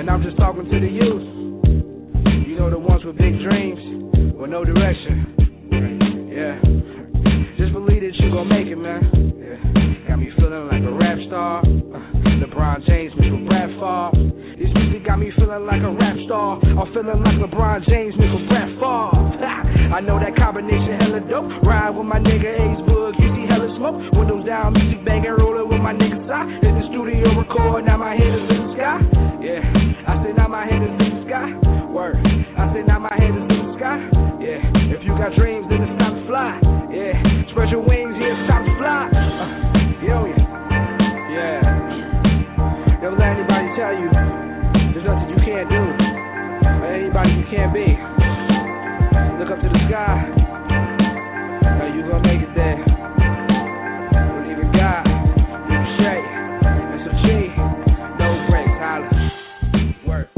[SPEAKER 12] And I'm just talking to the youth. You know, the ones with big dreams, with no direction. Yeah. Just believe that you gon' make it, man. Yeah. Got me feeling like a rap star. LeBron James mixed with Brad Favre. This music got me feeling like a rap star. I'm feeling like LeBron James mixed with Brad Favre. I know that combination hella dope. Ride with my nigga Ace Boog, you see hella smoke. Windows down, music banging, rolling with my nigga Ty. In the studio record, now my head is in the sky. Yeah, I said now my head is in the sky. Word, I said now my head is in the sky. Yeah, if you got dreams, then it's time to fly. Yeah, spread your wings, yeah, it's time to fly. Yeah. Don't let anybody tell you there's nothing you can't do, or anybody you can't be. Look up to the sky, you gonna make it there. Believe in God, believe in Shay, and some G, no breaks, holla. Work.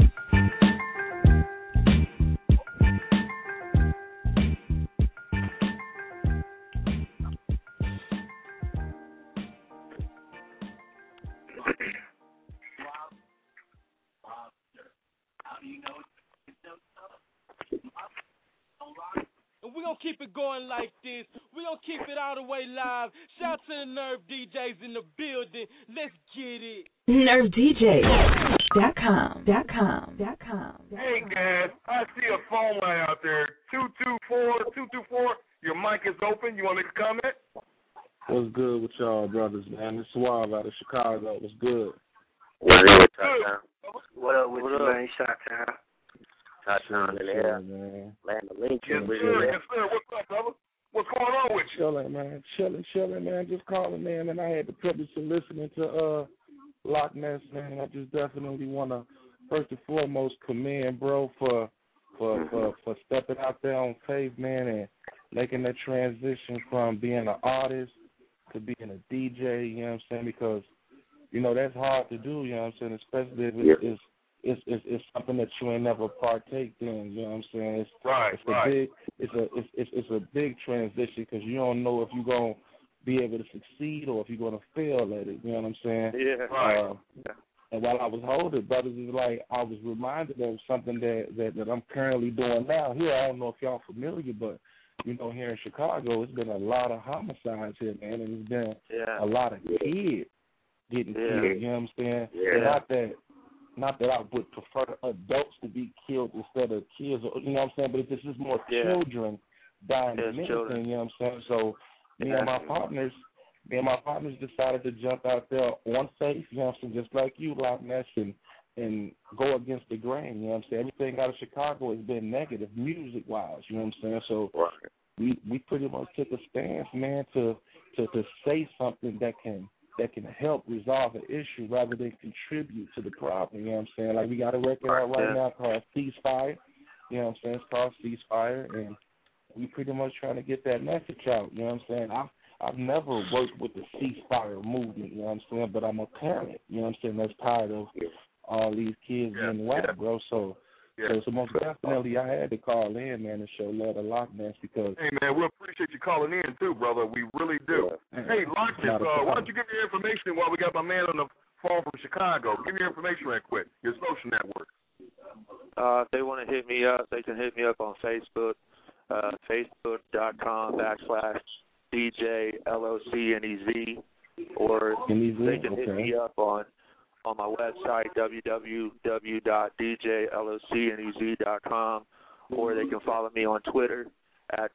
[SPEAKER 17] And we're going to keep it going like this. We're going to keep it all the way live. Shout to the Nerve DJs in the building. Let's get it.
[SPEAKER 18] NerveDJ.com.
[SPEAKER 3] Hey, guys, I see a phone line out there. 224. Your mic is open. You want to make a comment?
[SPEAKER 9] What's good with y'all, brothers, man? It's Suave out of Chicago. What's good?
[SPEAKER 1] What
[SPEAKER 5] up with you, man? Shot-town.
[SPEAKER 1] Shot-town in the air.
[SPEAKER 9] Man.
[SPEAKER 1] Land of Lincoln.
[SPEAKER 3] Yes, sir. Yes, sir. What's up, brother? What's going on with you?
[SPEAKER 9] Chilling, man. Chilling, man. Just calling, man. And I had the privilege of listening to Loch Ness, man. I just definitely want to, first and foremost, commend, bro, for stepping out there on faith, man, and making that transition from being an artist to being a DJ, you know what I'm saying? Because, you know, that's hard to do, you know what I'm saying, especially if it's something that you ain't never partaked in, you know what I'm saying? It's a big transition because you don't know if you're going to be able to succeed or if you're going to fail at it, you know what I'm saying?
[SPEAKER 16] Yeah, right.
[SPEAKER 9] And while I was holding, brothers, is like I was reminded of something that I'm currently doing now. Here, I don't know if y'all familiar, but, you know, here in Chicago, it's been a lot of homicides here, man, and it's been a lot of kids getting killed, you know what I'm saying?
[SPEAKER 1] Yeah.
[SPEAKER 9] Not that I would prefer adults to be killed instead of kids, you know what I'm saying? But it's just more children dying than anything, you know what I'm saying? So me and my partners decided to jump out there on faith, you know what I'm saying, just like you, Loch Ness, and go against the grain, you know what I'm saying? Everything out of Chicago has been negative, music-wise, you know what I'm saying? So we pretty much took a stance, man, to say something that can help resolve an issue rather than contribute to the problem, you know what I'm saying? Like, we got a record out right now called Ceasefire, you know what I'm saying? It's called Ceasefire, and we pretty much trying to get that message out, you know what I'm saying? I've never worked with the ceasefire movement, you know what I'm saying, but I'm a parent, you know what I'm saying, that's tired of all these kids being whacked, bro. So most definitely I had to call in, man, and show love to Loch Ness because...
[SPEAKER 3] Hey, man, we appreciate you calling in, too, brother. We really do. Hey, Loch Ness, why don't you give me your information while we got my man on the phone from Chicago? Give me your information right quick, your social network.
[SPEAKER 16] If they want to hit me up, they can hit me up on Facebook, facebook.com/DJ LOCNEZ, or they can hit me up on my website, www.djlocnez.com, or they can follow me on Twitter at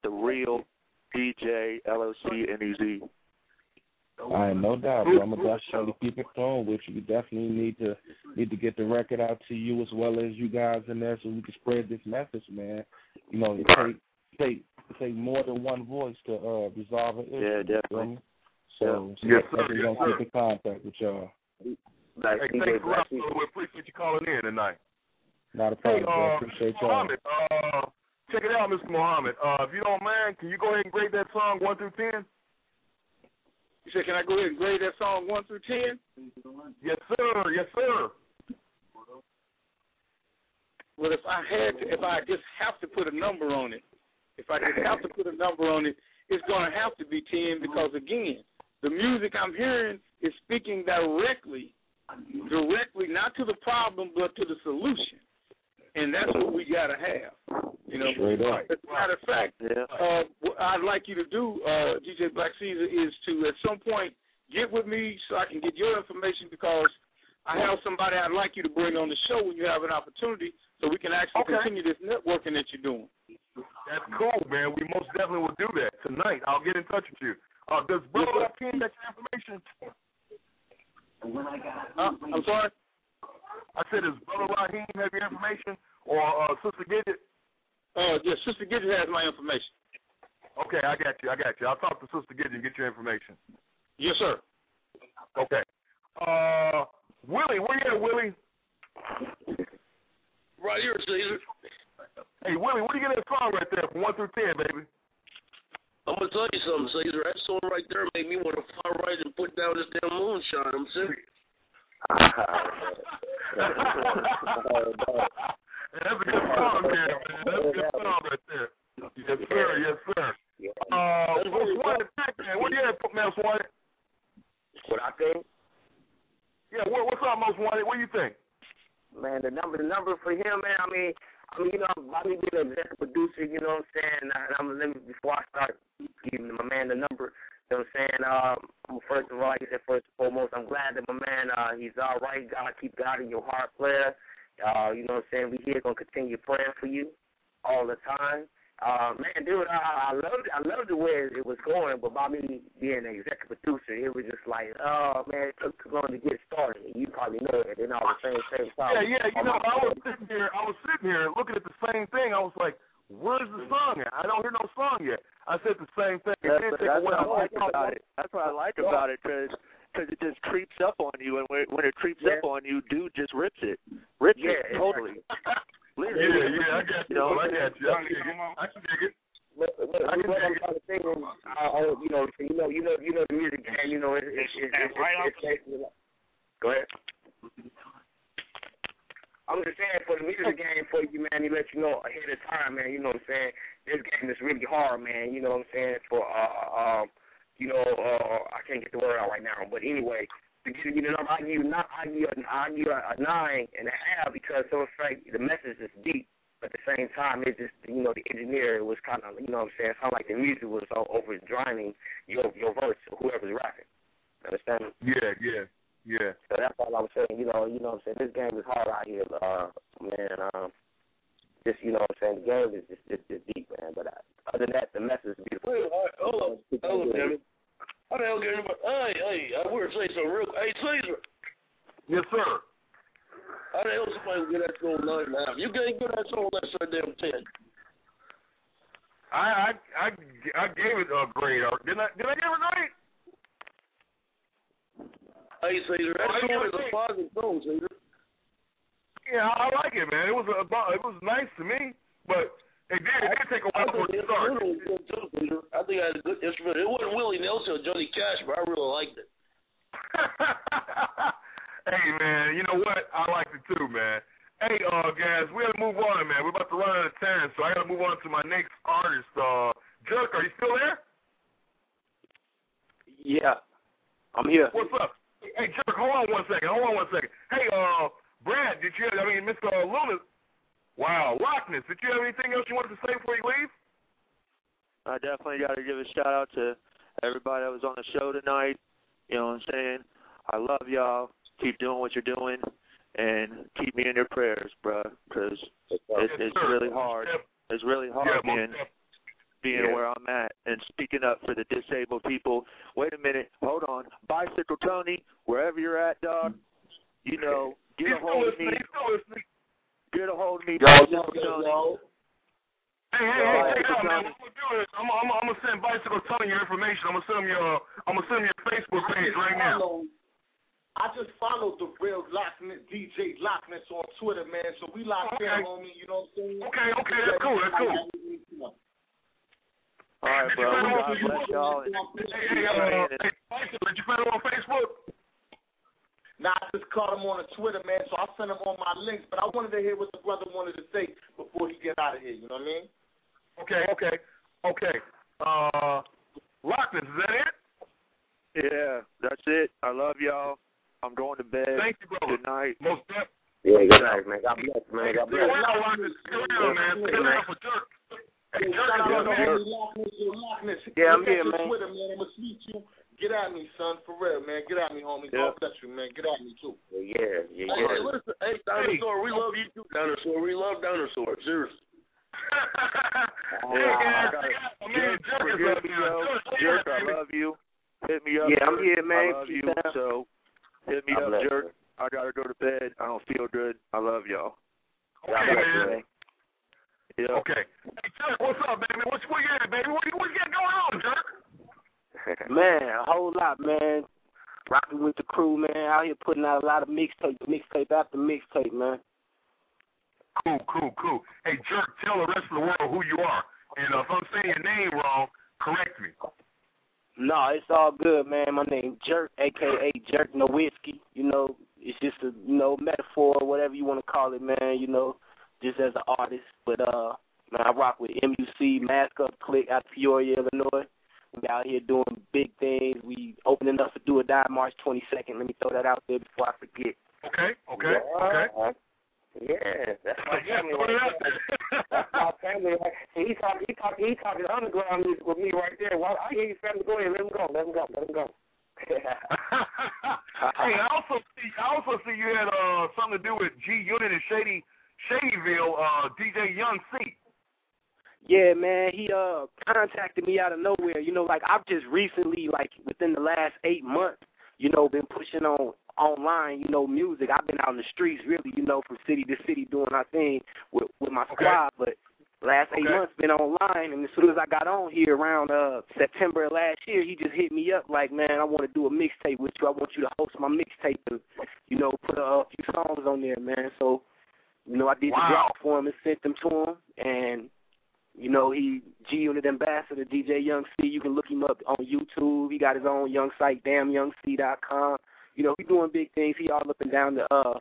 [SPEAKER 16] @TheRealDJLOCNEZ.
[SPEAKER 9] All right, no doubt, bro. I'm going to definitely keep it going with you. We definitely need to get the record out to you as well as you guys in there so we can spread this message, man. You know, it take more than one voice to resolve an issue.
[SPEAKER 16] Yeah, definitely.
[SPEAKER 9] So we're going to keep in contact with y'all.
[SPEAKER 3] Hey, thanks a lot. We appreciate you calling in tonight.
[SPEAKER 9] Not a problem, bro. Appreciate y'all.
[SPEAKER 3] Muhammad, check it out, Mr. Muhammad. If you don't mind, can you go ahead and grade that song 1 through 10?
[SPEAKER 9] You said, can I go ahead and grade that song 1 through 10?
[SPEAKER 3] Yes, sir. Yes, sir.
[SPEAKER 9] Well, if I just have to put a number on it, it's going to have to be 10 because, again, the music I'm hearing is speaking directly directly, not to the problem, but to the solution. And that's what we got to have. You know,
[SPEAKER 1] Straight up.
[SPEAKER 9] as a matter of fact, what I'd like you to do, DJ Black Caesar, is to at some point get with me so I can get your information, because I have somebody I'd like you to bring on the show when you have an opportunity, so we can actually continue this networking that you're doing.
[SPEAKER 3] That's cool, man. We most definitely will do that tonight. I'll get in touch with you. Does Brother Raheem have your information?
[SPEAKER 9] I'm sorry?
[SPEAKER 3] I said, does Brother Raheem have your information, or Sister Gidget?
[SPEAKER 9] Yes, Sister Gidget has my information.
[SPEAKER 3] Okay, I got you. I'll talk to Sister Gidget and get your information.
[SPEAKER 9] Yes, sir.
[SPEAKER 3] Okay. Willie, where you at, Willie?
[SPEAKER 7] Right here, Caesar.
[SPEAKER 3] Hey, Willie, what do you get that song right there from 1 through 10, baby?
[SPEAKER 7] I'm going to tell you something, Caesar. That song right there made me want to fly right and put down this damn moonshine. I'm serious.
[SPEAKER 3] That's a good song there, man. That's a good song right there. Yes, sir. Yes, sir. Most Wanted, man. Where you at, Most Wanted?
[SPEAKER 1] What I think?
[SPEAKER 3] Yeah, what's up, Most Wanted? What do you think?
[SPEAKER 1] Man, the number for him, man. I mean, you know, by me being an executive producer, you know what I'm saying. Before I start giving my man the number, you know what I'm saying. First of all, like I said, first and foremost, I'm glad that my man, he's all right. God, keep God in your heart, player. You know what I'm saying. We here gonna continue praying for you all the time. Man, dude, I loved the way it was going, but by me being an executive producer, it was just like, oh man, it took too long to get started. You probably know it, and all the same time.
[SPEAKER 3] Yeah. You know, I was sitting here looking at the same thing. I was like, where's the song at? I don't hear no song yet. I said the same thing.
[SPEAKER 16] That's what I like about it. That's what I like about it, because it just creeps up on you, and when it creeps up on you, dude just rips it totally.
[SPEAKER 3] Yeah, I got you. I got you. I can dig it.
[SPEAKER 1] What I'm trying to say is, you know the music game. You know, it's go ahead. I'm just saying, for the music game, for you, man, he let you know ahead of time, man. You know what I'm saying? This game is really hard, man. You know what I'm saying? For I can't get the word out right now, but anyway. To give you the number, I give you a 9.5 because so it's like the message is deep, but at the same time, it's just, you know, the engineer was kind of, you know what I'm saying, it sounded like the music was over drowning your verse or whoever's rapping. Understand?
[SPEAKER 3] Yeah.
[SPEAKER 1] So that's all I'm saying. You know what I'm saying. This game is hard out here, man. Just, you know what I'm saying, the game is just deep, man. But other than that, the message is beautiful.
[SPEAKER 7] Hold on, damn it. How the hell get anybody? Hey, I want to say something real. Hey, Caesar.
[SPEAKER 3] Yes, sir.
[SPEAKER 7] How the hell somebody get that song 9.5? You can't get that song less than damn 10.
[SPEAKER 3] I gave it a grade. Did I give it a grade?
[SPEAKER 7] Hey, Caesar, that song is a positive song, Caesar.
[SPEAKER 3] Yeah, I like it, man. It was nice to me, but it did take a while for it to start.
[SPEAKER 7] I think I had a good instrument. It wasn't Willie Nelson or Johnny Cash, but I really liked it.
[SPEAKER 3] Hey, man, you know what? I liked it too, man. Hey, guys, we got to move on, man. We're about to run out of time, so I got to move on to my next artist. Jerk, are you still there?
[SPEAKER 5] Yeah, I'm here.
[SPEAKER 3] What's up? Hey, Jerk, hold on one second. Hey, Brad, Mr. Luna. Wow, Lockness, did you have anything else you wanted to say before you leave?
[SPEAKER 16] I definitely got to give a shout out to everybody that was on the show tonight. You know what I'm saying? I love y'all. Keep doing what you're doing, and keep me in your prayers, bro, because it's really hard. It's really hard being where I'm at and speaking up for the disabled people. Wait a minute. Hold on. Bicycle Tony, wherever you're at, dog, you know, get a hold of me. Get a hold of me, Bicycle Tony.
[SPEAKER 3] Hey, check it out, man. What I'm gonna do is I'm gonna send Bicycle Tony your information. I'm gonna send him your Facebook page right now.
[SPEAKER 6] I just followed the real Lockness, DJ Lockness on Twitter, man. So we locked in, homie. You know what I'm saying?
[SPEAKER 3] Okay, that's cool.
[SPEAKER 16] All right, bro. God bless y'all.
[SPEAKER 3] Hey, Bicycle, did you find him on Facebook?
[SPEAKER 6] Nah, I just caught him on Twitter, man, so I sent him on my links, but I wanted to hear what the brother wanted to say before he get out of here, you know what I mean?
[SPEAKER 3] Okay. Lockness, is that it?
[SPEAKER 16] Yeah, that's it. I love y'all. I'm going to bed.
[SPEAKER 3] Thank you, brother.
[SPEAKER 16] Good night.
[SPEAKER 3] Most definitely.
[SPEAKER 1] Yeah, good night, man. God bless, man. God bless.
[SPEAKER 3] Stick around, man. Stick around for Jerk. Hey, Jerk is good, man.
[SPEAKER 6] Yeah, I'm here, man. Twitter, man. I'm going to speak to you. Get at me, son, for real, man. Get at me, homie. God bless you, man. Get at me, too.
[SPEAKER 1] Yeah.
[SPEAKER 7] Hey, listen, hey, Dinosaur, we love you too, Dinosaur. We love Dinosaur, seriously.
[SPEAKER 3] Hey, guys.
[SPEAKER 16] Jerk, I love you. Hit me up.
[SPEAKER 5] Yeah, I'm here, man.
[SPEAKER 16] I love you. So hit me up, Jerk. I gotta go to bed. I don't feel good. I love y'all.
[SPEAKER 3] Okay, man.
[SPEAKER 16] Yeah.
[SPEAKER 3] Okay. Hey, Jerk, what's up, baby? What you got, baby? What you got going on, Jerk?
[SPEAKER 5] Man, a whole lot, man. Rocking with the crew, man. Out here putting out a lot of mixtape after mixtape, man.
[SPEAKER 3] Cool. Hey, Jerk, tell the rest of the world who you are. And if I'm saying your name wrong, correct me.
[SPEAKER 5] No, it's all good, man. My name's Jerk, a.k.a. Jerk Nowitzki. You know, it's just a, metaphor or whatever you want to call it, man, just as an artist. But, man, I rock with MUC, Mask Up Click out of Peoria, Illinois. We out here doing big things. We opening up for Do or Die March 22nd. Let me throw that out there before I forget.
[SPEAKER 3] Okay.
[SPEAKER 1] Yeah, that's my family right there. That's my family. He talking underground music with me right there. Well, I hear your family. Go ahead, let him go.
[SPEAKER 3] Hey, I also see you had something to do with G Unit and Shadyville, DJ Young C.
[SPEAKER 5] Yeah, man, he contacted me out of nowhere. I've just recently, within the last 8 months, been pushing online, music. I've been out in the streets, really, from city to city doing our thing with my squad. But last 8 months been online, and as soon as I got on here around September of last year, he just hit me up like, man, I want to do a mixtape with you. I want you to host my mixtape and, put a few songs on there, man. So, I did the drop for him and sent them to him, and he G-Unit Ambassador, DJ Young C. You can look him up on YouTube. He got his own young site, damnyoungc.com. He doing big things. He all up and down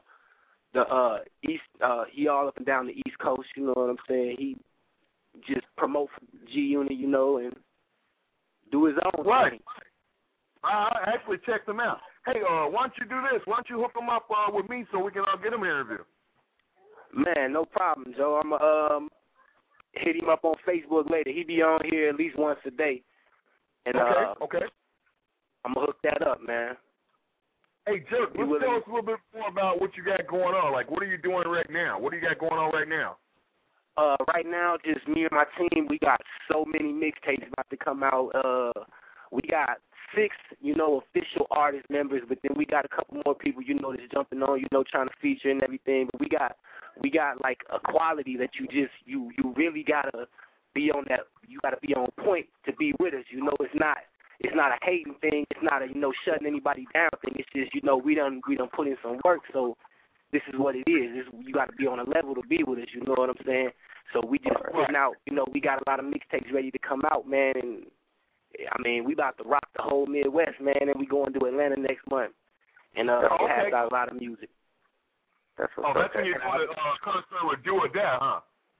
[SPEAKER 5] the east. He all up and down the East Coast. You know what I'm saying? He just promote G-Unit, and do his own thing.
[SPEAKER 3] I actually checked him out. Hey, why don't you do this? Why don't you hook him up with me so we can get him an interview?
[SPEAKER 5] Man, no problem, Joe. I'm hit him up on Facebook later. He be on here at least once a day. And
[SPEAKER 3] okay.
[SPEAKER 5] I'm going to hook that up, man.
[SPEAKER 3] Hey, Jerk, let's tell us a little bit more about what you got going on. Like, what are you doing right now? What do you got going on right now?
[SPEAKER 5] Right now, just me and my team, we got so many mixtapes about to come out. We got 6, official artist members, but then we got a couple more people, that's jumping on, trying to feature and everything. But we got like a quality that you really gotta be on that. You gotta be on point to be with us. It's not a hating thing. It's not a shutting anybody down thing. It's just we done put in some work. So this is what it is. You got to be on a level to be with us. You know what I'm saying? So we just putting out. We got a lot of mixtapes ready to come out, man. And I mean, we about to rock the whole Midwest, man. And we going to Atlanta next month. And it has got a lot of music.
[SPEAKER 3] That's when you're doing a concert with Do or Die, huh?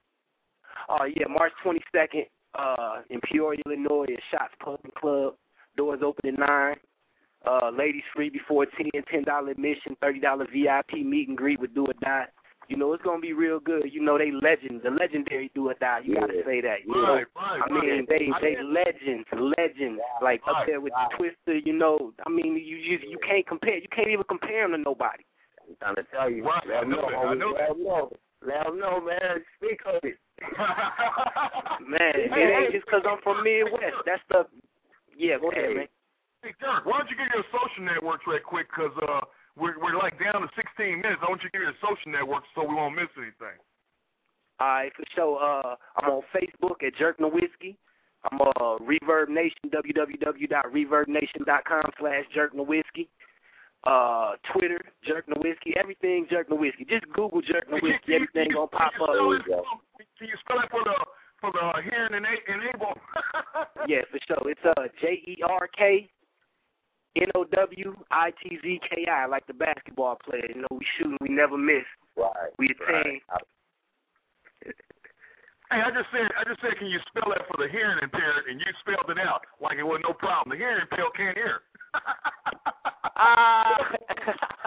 [SPEAKER 5] Yeah, March 22nd in Peoria, Illinois at Shots Pub and Club. Doors open at 9. Ladies free before 10, $10 admission, $30 VIP meet and greet with Do or Die. It's going to be real good. They legends, the legendary Do or Die. You got to say that. I mean, they legends, like up there with Twister, I mean, you can't compare. You can't even compare them to nobody.
[SPEAKER 1] I'm trying to tell you. Let them know, man. Speak of it.
[SPEAKER 5] Man, it ain't just because I'm from Midwest. That's the... Yeah, go ahead, man.
[SPEAKER 3] Hey, Dirk, why don't you give your social networks right quick, because we're like down to 16 minutes. I want you to give your social networks so we won't miss anything.
[SPEAKER 5] All right, for sure. I'm on Facebook at Jerk Nowitzki. I'm Reverb Nation, www.reverbnation.com/Jerk Nowitzki. Twitter, Jerk Nowitzki, everything Jerk Nowitzki. Just Google Jerk Nowitzki, everything gonna pop up.
[SPEAKER 3] Can you spell it for the hearing and able?
[SPEAKER 5] Yeah, for sure. It's JerkNowitzki, like the basketball player. We shooting, we never miss.
[SPEAKER 1] Right.
[SPEAKER 5] We a team.
[SPEAKER 3] Hey, I just said, can you spell that for the hearing impaired? And you spelled it out like it was no problem. The hearing impaired can't hear.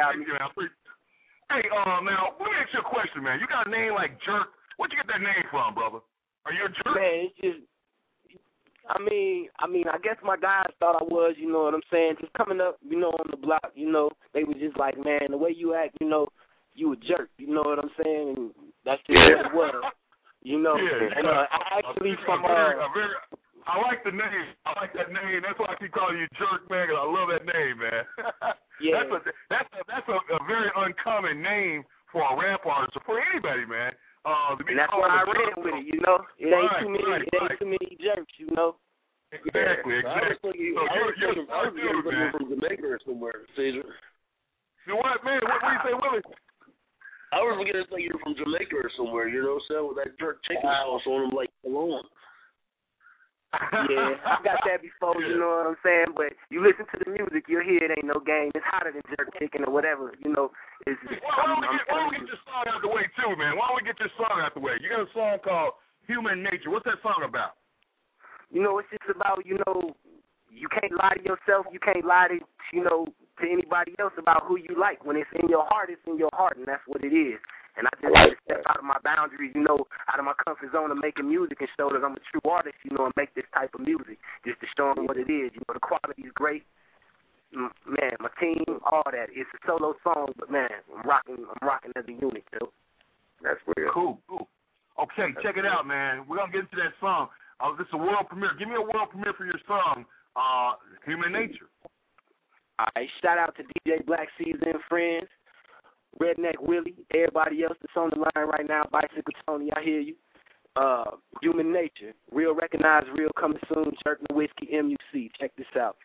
[SPEAKER 5] have me.
[SPEAKER 3] Hey, now, let me ask you a question, man. You got a name like Jerk. Where'd you get that name from, brother? Are you a jerk?
[SPEAKER 5] Man, it's just, I mean, I guess my guys thought I was, you know what I'm saying? Just coming up, you know, on the block, you know, they was just like, man, the way you act, you know, you a jerk, you know what I'm saying? And that's just what it was, you know.
[SPEAKER 3] Yeah,
[SPEAKER 5] and I actually from
[SPEAKER 3] I like the name. I like that name. That's why I keep calling you Jerk, man, because I love that name, man.
[SPEAKER 5] Yeah.
[SPEAKER 3] That's a very uncommon name for a rap artist or for anybody, man.
[SPEAKER 5] And that's why I ran with it, you know. It ain't too many jerks, you know.
[SPEAKER 3] Exactly.
[SPEAKER 7] I was thinking from Jamaica or somewhere, Caesar.
[SPEAKER 3] You what, man? What do you say, Willie?
[SPEAKER 7] I was beginning to think you were from Jamaica or somewhere, you know, so with that jerk chicken sauce on them like cologne.
[SPEAKER 5] Yeah, I got that before, you know what I'm saying? But you listen to the music, you'll hear it ain't no game. It's hotter than jerk chicken or whatever, you know.
[SPEAKER 3] Why don't we get your song out the way, too, man? Why don't we get your song out the way? You got a song called Human Nature. What's that song about?
[SPEAKER 5] You know, it's just about, you know, you can't lie to yourself. You can't lie to, you know, to anybody else about who you like. When it's in your heart, it's in your heart, and that's what it is. And I just had to step out of my boundaries, you know, out of my comfort zone of making music and show that I'm a true artist, you know, and make this type of music just to show them what it is. You know, the quality is great. Man, my team, all that. It's a solo song, but, man, I'm rocking as a unit, yo.
[SPEAKER 3] That's real. Cool. Okay, check it out, man. We're going to get into that song. This is a world premiere. Give me a world premiere for your song, Human Nature.
[SPEAKER 5] All right, shout out to DJ Black Caesar and friends. Redneck Willie, everybody else that's on the line right now, Bicycle Tony, I hear you. Human Nature, real recognized, real coming soon, Jerk and Whiskey, MUC. Check this out.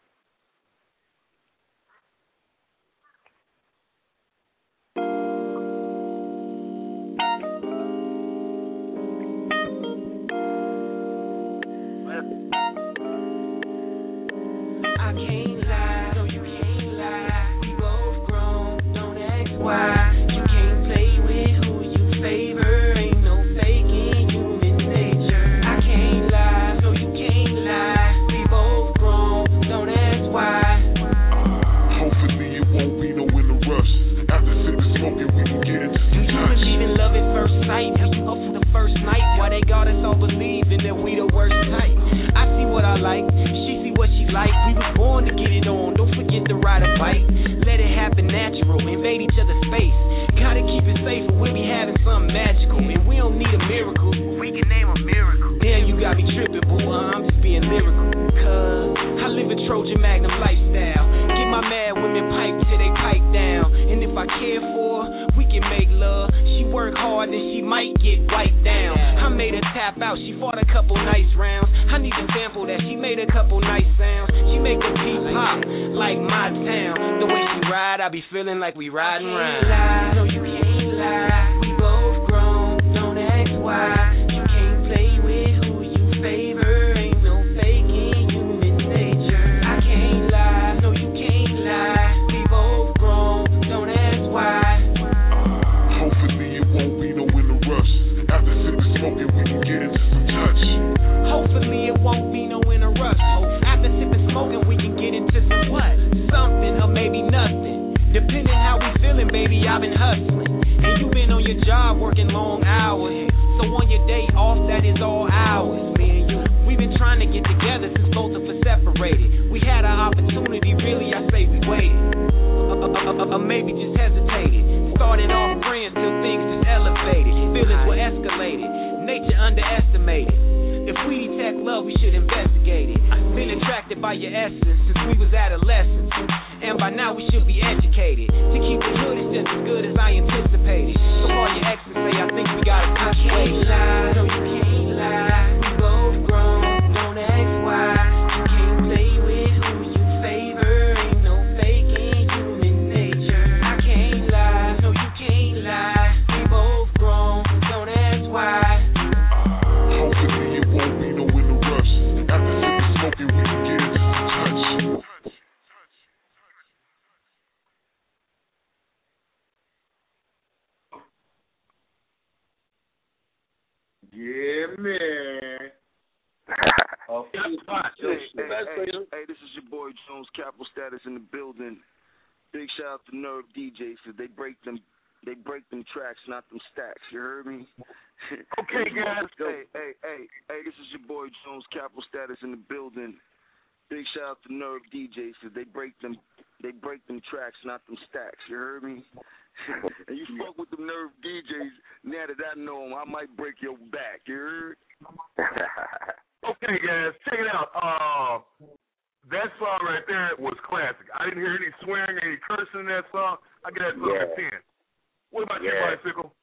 [SPEAKER 14] I can't lie, no you can't lie. We both grown, don't ask why. You can't play with who you favor. Ain't no faking human nature. I can't lie, no you can't lie. We both grown, don't ask why.
[SPEAKER 18] Hopefully it won't be no in the rush. After sipping smoking, we can get into some touch.
[SPEAKER 14] You believe in love at first sight. How you up for the first night? Why they got us all believing that we the worst type? I see what I like. She see what she like. We was born to get it on. Don't forget to ride a bike. Let it happen natural. Invade each other's space. Gotta keep it safe or we'll be having something magical. And we don't need a miracle. We can name a miracle. Damn, you got me tripping, boo. I'm just being lyrical. Cause I live a Trojan Magnum lifestyle. Get my mad women pipe till they pipe down. And if I care for her, we can make love. She work hard and she might get wiped down. I made her tap out. She fought a couple nice rounds. I need to sample that. She made a couple nice sounds. She make a beat pop like my town. The way she ride, I be feeling like we riding round. No, you can't lie. We both grown. Don't ask why. You can't play with who you favor. Ain't no faking human nature. I can't lie. No, you can't lie. We both grown. Don't ask why.
[SPEAKER 18] Hopefully it won't be no in the rush. After sipping smoking, we can get into some touch.
[SPEAKER 14] Hopefully it won't be no in a rush. After sipping smoking, we can get into some what? Something or maybe nothing. Depending how we feeling, baby, I've been hustling. And you been on your job working long hours. So on your day off, that is all hours. Me and you, we've been trying to get together since both of us separated. We had an opportunity, really, I say we waited. Maybe just hesitated. Started off friends till things just elevated. Feelings were escalated. Nature underestimated. If we detect love, we should investigate it. Been attracted by your essence since we was adolescents. And by now we should be educated. To keep it good is just as good as I anticipated. So call your ex and say I think we got a situation. I can't lie, no you can't lie. We both grown, don't ask why. You can't play with who you favor. Ain't no faking human nature. I can't lie, no you can't lie. We both grown, don't ask why.
[SPEAKER 18] Hopefully it won't be no in the rush. After sipping smoking, we can get into some touch.
[SPEAKER 6] Yeah, man.
[SPEAKER 19] Hey, this is your boy Jones, Capital Status in the building.
[SPEAKER 20] Big shout out to Nerve DJs because they break them tracks, not them stacks. You heard me?
[SPEAKER 3] Okay, guys.
[SPEAKER 20] Hey, this is your boy Jones, Capital Status in the building. Big shout out to Nerve DJs because they break them tracks, not them stacks. You heard me? And you fuck with them Nerve DJs, now that I know them, I might break your back. You heard?
[SPEAKER 3] Okay, guys, check it out. That song right there was classic. I didn't hear any swearing, any cursing in that song. I get that song at 10. What about you, Bicycle?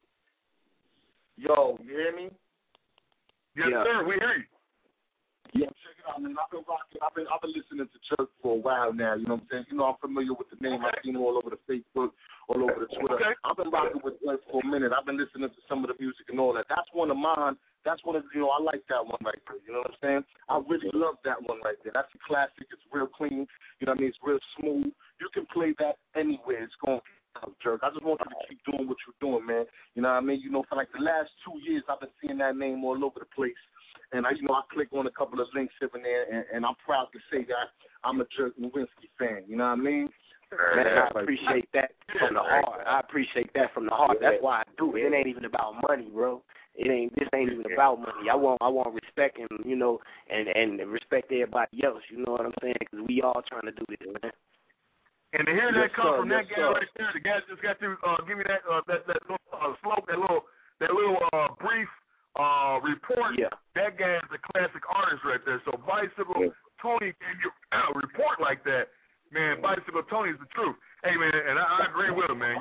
[SPEAKER 6] Yo, you hear me?
[SPEAKER 3] Yes, sir. We hear you.
[SPEAKER 6] Yeah, check it out, man. I've been rocking. I've been listening to Jerk for a while now. You know what I'm saying? You know, I'm familiar with the name. I've seen it all over the Facebook, all over the Twitter. Okay. I've been rocking with Jerk for a minute. I've been listening to some of the music and all that. That's one of mine. That's one of, you know, I like that one right there. You know what I'm saying? I really love that one right there. That's a classic. It's real clean. You know what I mean? It's real smooth. You can play that anywhere. It's going to Jerk. I just want you to keep doing what you're doing, man. You know what I mean? You know, for like the last 2 years, I've been seeing that name all over the place. And I click on a couple of links here and there, and I'm proud to say that I'm a Jerk Nowinski fan. You know what I mean?
[SPEAKER 5] Man, I appreciate that from the heart. I appreciate that from the heart. That's why I do it. It ain't even about money, bro. This ain't even about money. I want respect and, you know, and respect everybody else. You know what I'm saying? Because we all trying to do this, man.
[SPEAKER 3] And to hear that come from that guy right there, the guy just got to give me that little slope, that little brief report. Yeah. That guy is a classic artist right there. So Bicycle Tony gave you a report like that. Man, Bicycle Tony is the truth. Hey, man, and I agree with him, man.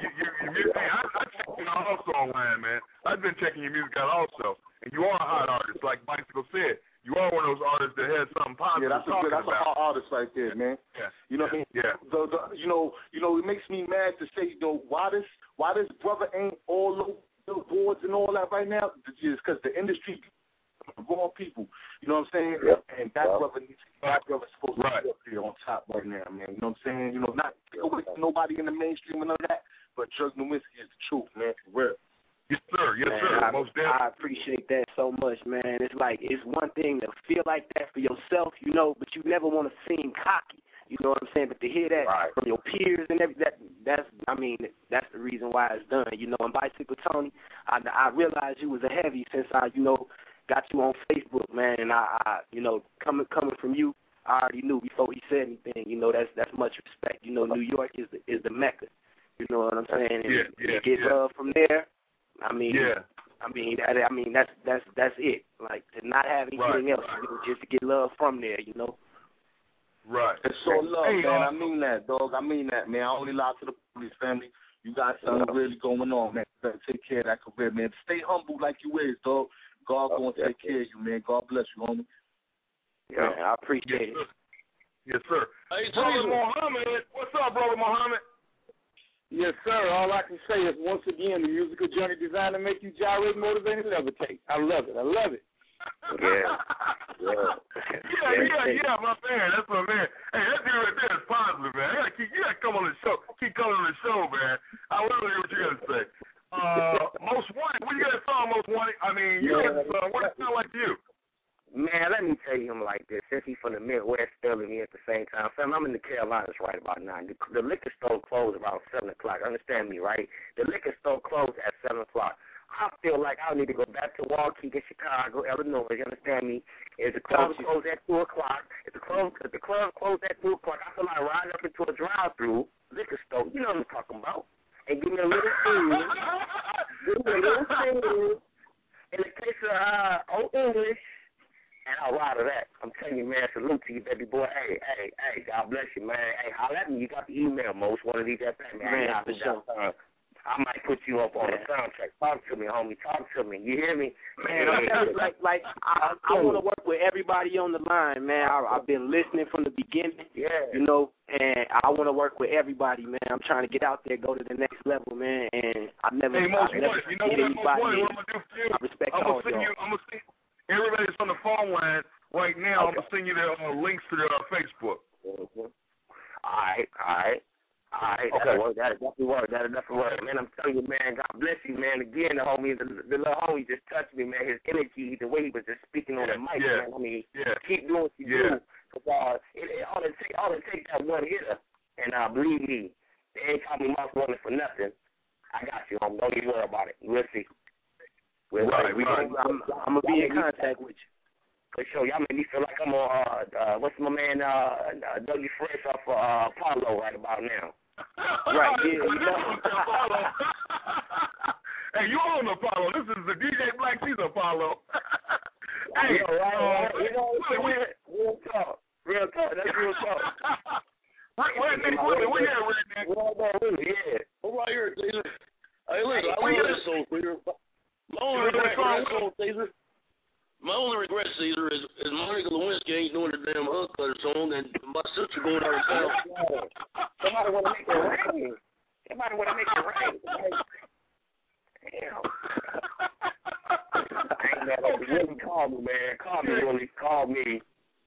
[SPEAKER 3] I check you out also online, man. I've been checking your music out also. And you are a hot artist, like Bicycle said. You are one of those artists that has something positive
[SPEAKER 6] that's a hot artist right there, man.
[SPEAKER 3] Yeah.
[SPEAKER 6] You know what I mean? Yeah. You know, it makes me mad to say, though, why this brother ain't all over billboards and all that right now? It's because the industry wrong people. You know what I'm saying? Yep. And that brother's supposed to be up there on top right now, man. You know what I'm saying? You know, not nobody in the mainstream and none of that, but Jerk Nowinski is the truth, man, for real.
[SPEAKER 3] Yes, sir. Yes, man, sir. Most definitely.
[SPEAKER 5] I appreciate that so much, man. It's like, it's one thing to feel like that for yourself, you know, but you never want to seem cocky. You know what I'm saying? But to hear that from your peers and that's the reason why it's done. You know, and Bicycle Tony, I realized you was a heavy since I, you know, got you on Facebook, man, and I you know, coming from you, I already knew before he said anything. You know, that's much respect. You know, New York is the Mecca. You know what I'm saying? And to get love from there. That's it. Like, to not have anything else, just to get love from there. You know.
[SPEAKER 3] Right.
[SPEAKER 6] It's so love, man. I mean that, dog. I mean that, man. I only lie to the police family. You got something really going on, man. You better take care of that career, man. Stay humble like you is, dog. God gonna take care of you, man. God bless you, homie.
[SPEAKER 5] Yeah, I appreciate it.
[SPEAKER 3] Yes, sir. Hey, Brother Muhammad. What's up, Brother Muhammad?
[SPEAKER 9] Yes, sir. All I can say is, once again, the musical journey designed to make you gyrate, motivate, and levitate. I love it.
[SPEAKER 3] Yeah, my man. That's my man. Hey, that dude right there is positive, man. You gotta come on the show. Keep coming on the show, man. I love to hear what you gotta say. Most Wanted. What you got a song, Most Wanted? I mean, you got a song. What does it sound like to you?
[SPEAKER 1] Man, let me tell you him like this. Since he's from the Midwest, still me at the same time. Fam, I'm in the Carolinas right about now. The liquor store closed around 7 o'clock. Understand me, right? The liquor store closed at 7 o'clock. I feel like I need to go back to Waukegan, Chicago, Illinois. You understand me? If the club closed at 2 o'clock, if the club closed at 2 o'clock, I feel like riding up into a drive-through liquor store. You know what I'm talking about? And give me a little food. In the case of Old English, and I'll ride to that. I'm telling you, man, salute to you, baby boy. Hey, God bless you, man. Hey, holler at me. You got the email, Most Wanted to that, man. For sure. I might put you up on the soundtrack. Talk to me, homie. Talk to me. You hear me?
[SPEAKER 5] Man, I want to work with everybody on the line, man. I've been listening from the beginning, you know, and I want to work with everybody, man. I'm trying to get out there, go to the next level, man, and I never
[SPEAKER 3] you know what, Most Wanted, what I'm going to do for you?
[SPEAKER 5] I respect all y'all.
[SPEAKER 3] I'm going to send everybody that's on the phone line right now, I'm going to send you their links to their Facebook.
[SPEAKER 1] Mm-hmm. All right. That'll definitely work. Man, I'm telling you, man, God bless you, man. Again, the little homie just touched me, man. His energy, the way he was just speaking on the mic, man. I mean, keep doing what you do. Because it only take that one hitter. And believe me, They ain't call me Most Wanted for nothing. I got you, homie. Don't even worry about it. We'll see.
[SPEAKER 5] I'm gonna be in contact with you.
[SPEAKER 1] For sure. Y'all make me feel like I'm on what's my man Dougie Fresh off Apollo right about now.
[SPEAKER 5] Right, yeah, you know.
[SPEAKER 3] Hey, you on Apollo. This is the DJ Black Caesar Apollo. Hey,
[SPEAKER 1] real talk. Real talk. That's real talk.
[SPEAKER 3] Redneck Willie, where you at, Redneck?
[SPEAKER 1] Yeah.
[SPEAKER 7] I'm right here, Caesar. Hey, listen, I love this song, Caesar. My only regret, Caesar, is Monica Lewinsky ain't doing the damn Hood Cutter song, and my sister going out of town.
[SPEAKER 1] Somebody want to make it rain. Somebody want to make it rain. Damn. I ain't mad at you. Willie, call me, man. Call me, Willie. Call me.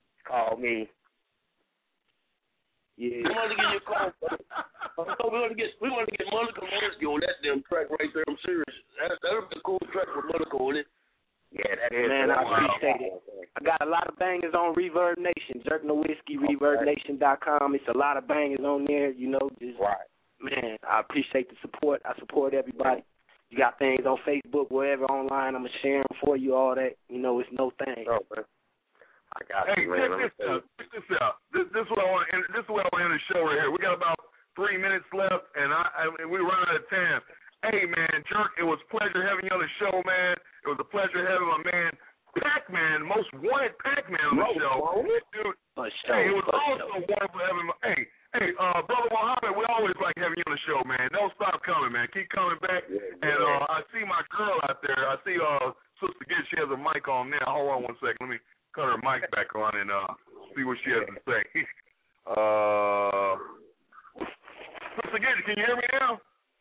[SPEAKER 7] Yeah. We wanted to give you a call. We wanted to get Monica Lewinsky on that damn track right there. I'm serious. That would be a cool track with Monica on it.
[SPEAKER 1] Yeah, that is.
[SPEAKER 5] Man, I appreciate it. I got a lot of bangers on Reverb Nation. Jerk Nowitzki, ReverbNation.com. It's a lot of bangers on there, you know. Just
[SPEAKER 1] right.
[SPEAKER 5] Man, I appreciate the support. I support everybody. You got things on Facebook, wherever online. I'm going to share them for you, all that. You know, it's no thing.
[SPEAKER 1] Oh, man. I got
[SPEAKER 3] you, man. Check this out. This is what I want to end the show right here. We got about 3 minutes left, and we run out of time. Hey, man, Jerk, it was a pleasure having you on the show, man. It was a pleasure having my man, Pac-Man, Most Wanted Pac-Man on the show. Dude, hey, it was also wonderful having my, hey, Brother Muhammad, we always like having you on the show, man. Don't stop coming, man. Keep coming back. And I see my girl out there. I see Sister Gibbs. She has a mic on now. Hold on one second. Let me cut her mic back on and see what she has to say. Sister Gibbs, can you hear me now?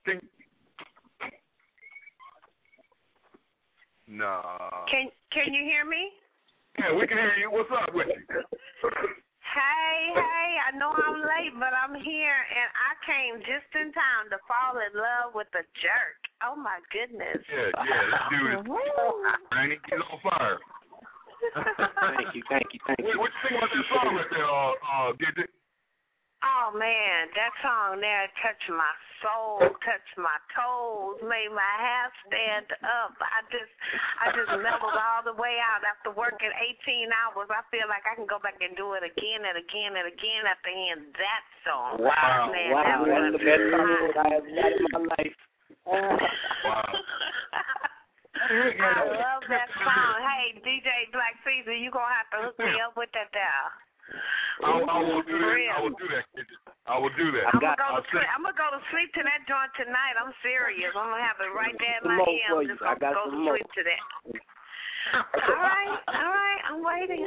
[SPEAKER 3] No.
[SPEAKER 2] Can you hear me?
[SPEAKER 3] Yeah, we can hear you. What's up with you?
[SPEAKER 2] Hey, I know I'm late, but I'm here, and I came just in time to fall in love with the Jerk. Oh, my goodness.
[SPEAKER 3] Yeah, this dude is Randy, he's on fire.
[SPEAKER 5] Thank you.
[SPEAKER 3] What you think about this song right there, Gidget?
[SPEAKER 2] Oh, man, that song there touched my soul, touched my toes, made my hair stand up. I just mellowed all the way out after working 18 hours. I feel like I can go back and do it again and again and again after hearing that song.
[SPEAKER 5] Wow,
[SPEAKER 2] man,
[SPEAKER 5] wow, that's the best song I have had in my life.
[SPEAKER 3] Wow.
[SPEAKER 2] I love that song. Hey, DJ Black Caesar, you going to have to hook me up with that there.
[SPEAKER 3] I will do that. I will do that.
[SPEAKER 2] I'm gonna go to sleep to that joint tonight. I'm serious. I'm gonna have it right there in my ear. I'm just gonna go to sleep to that. All right. I'm waiting.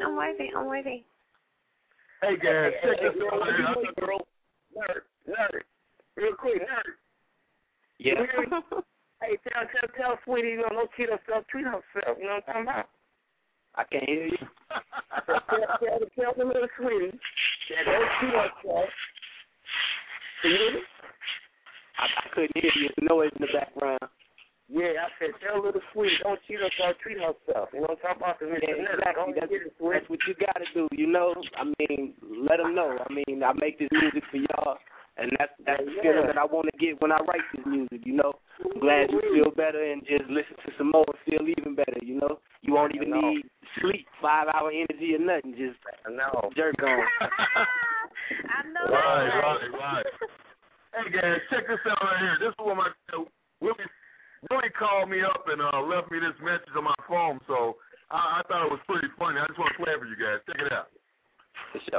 [SPEAKER 3] Hey guys, check this out,
[SPEAKER 1] girl. Nerd. Real quick, nerd.
[SPEAKER 5] Yeah.
[SPEAKER 1] Hey, tell Sweetie, don't cheat herself, treat herself. You know what I'm talking about?
[SPEAKER 5] I can't hear you.
[SPEAKER 1] Tell the little Sweetie that don't cheat herself. Can you hear me?
[SPEAKER 5] I couldn't hear you. There's noise in the background.
[SPEAKER 1] Yeah, I said tell little Sweetie don't cheat herself, treat herself. You know what I'm talking about?
[SPEAKER 5] Exactly. That's what you got to do, you know? I mean, let them know. I mean, I make this music for y'all. And that's the feeling that I want to get when I write this music, you know. I'm glad you feel better and just listen to some more and feel even better, you know. You won't even need sleep, 5-hour energy or nothing. Just jerk on.
[SPEAKER 2] I know.
[SPEAKER 3] Right. Hey, guys, check this out right here. This is what my Willie called me up and left me this message on my phone, so I thought it was pretty funny. I just want to play it for you guys. Check it out.
[SPEAKER 5] For sure.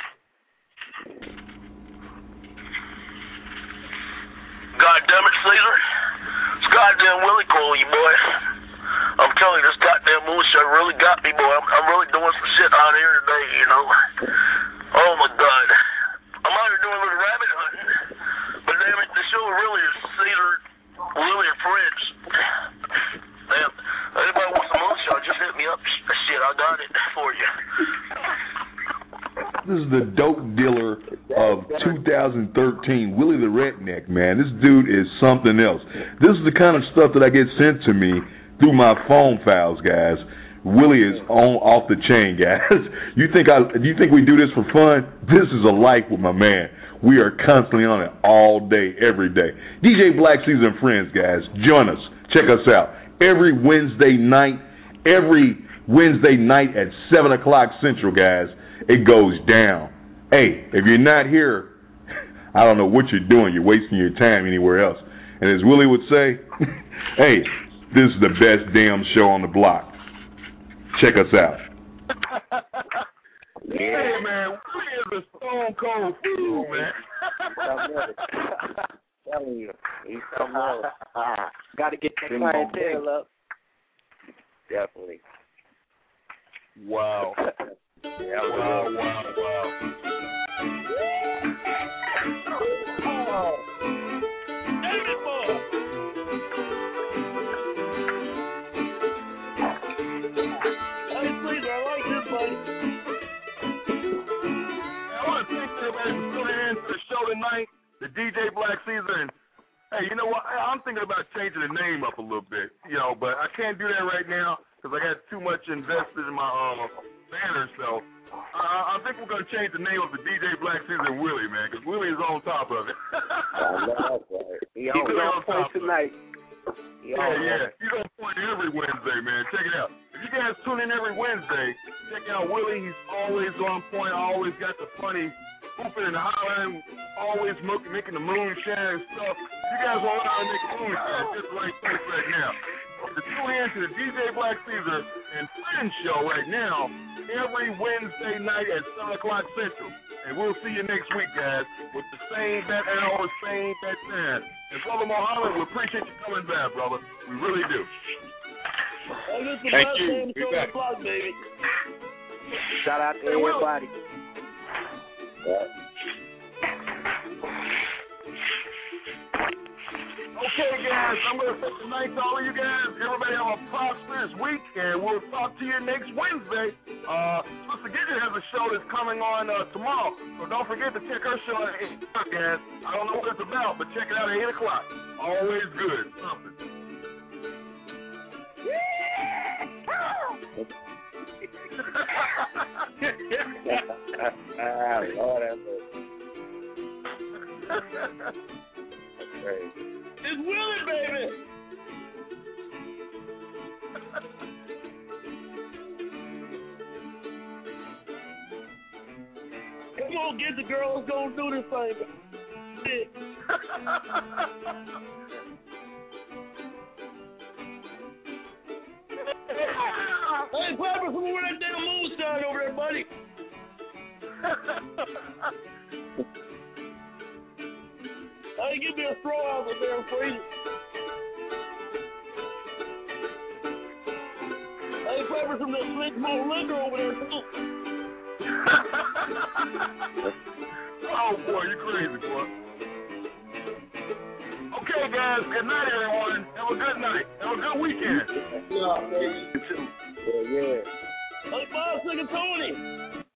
[SPEAKER 7] God damn it, Caesar. It's goddamn Willie calling you, boy. I'm telling you, this goddamn moonshot really got me, boy. I'm really doing some shit out here today, you know. Oh, my God. I'm out here doing a little rabbit hunting. But damn it, the show really is Caesar, Willie, and friends. Damn. Anybody wants some moonshot, just hit me up. Shit, I got it for you.
[SPEAKER 21] This is the dope dealer of 2013, Willie the Redneck, man. This dude is something else. This is the kind of stuff that I get sent to me through my phone files, guys. Willie is off the chain, guys. You think we do this for fun? This is a life with my man. We are constantly on it all day, every day. DJ Black Caesar and friends, guys. Join us. Check us out. Every Wednesday night at 7 o'clock Central, guys. It goes down. Hey, if you're not here, I don't know what you're doing. You're wasting your time anywhere else. And as Willie would say, hey, this is the best damn show on the block. Check us out.
[SPEAKER 3] Hey, man, Willie is a stone cold fool, man.
[SPEAKER 1] Telling you, he's something else.
[SPEAKER 5] Got to get that clientele up.
[SPEAKER 1] Definitely.
[SPEAKER 3] Wow.
[SPEAKER 1] Yeah,
[SPEAKER 3] wow. Oh. David boy. Hey, please, I like this, buddy. I want to thank everybody for tuning in to the show tonight, the DJ Black Caesar. And hey, you know what? I'm thinking about changing the name up a little bit, but I can't do that right now because I got too much invested in my banner. So I think we're going to change the name of the DJ Black Caesar and Willie, man, because Willie is on top of it.
[SPEAKER 5] He's on point tonight.
[SPEAKER 3] Yeah. He's on point every Wednesday, man. Check it out. If you guys tune in every Wednesday, check out Willie. He's always on point. Always got the funny hooping and hollering, always making the moonshine and stuff. You guys want to make moonshine just like this right now. To tune in to the DJ Black Caesar and Friends show right now every Wednesday night at 7 o'clock Central. And we'll see you next week, guys, with the same bat hour, same bat time. And Brother Muhammad, we appreciate you coming back, brother. We really do.
[SPEAKER 7] Hey, this is the
[SPEAKER 3] Thank
[SPEAKER 7] best
[SPEAKER 3] you.
[SPEAKER 7] damn show on the block, baby.
[SPEAKER 5] Shout out to everybody.
[SPEAKER 3] Okay, guys, I'm going to say good night to all of you guys. Everybody have a prosperous week, and we'll talk to you next Wednesday. Sister Gidget has a show that's coming on tomorrow, so don't forget to check her show at 8 o'clock, guys. I don't know what it's about, but check it out at 8 o'clock. Always good. Something.
[SPEAKER 1] Lord have mercy. Crazy.
[SPEAKER 7] It's Willie, baby. Come on, get the girls gonna do this thing. Hey, Papa, come over that damn moonshine over there, buddy. Hey, give me a throw out of there, please. Hey, Pepper, some of that slick malt liquor over there, too.
[SPEAKER 3] Oh, boy, you crazy, boy. Okay, guys, good night, everyone. Have a good night. Have a good weekend.
[SPEAKER 7] Yeah, baby.
[SPEAKER 1] Yeah.
[SPEAKER 7] Hey, Bob, Tony.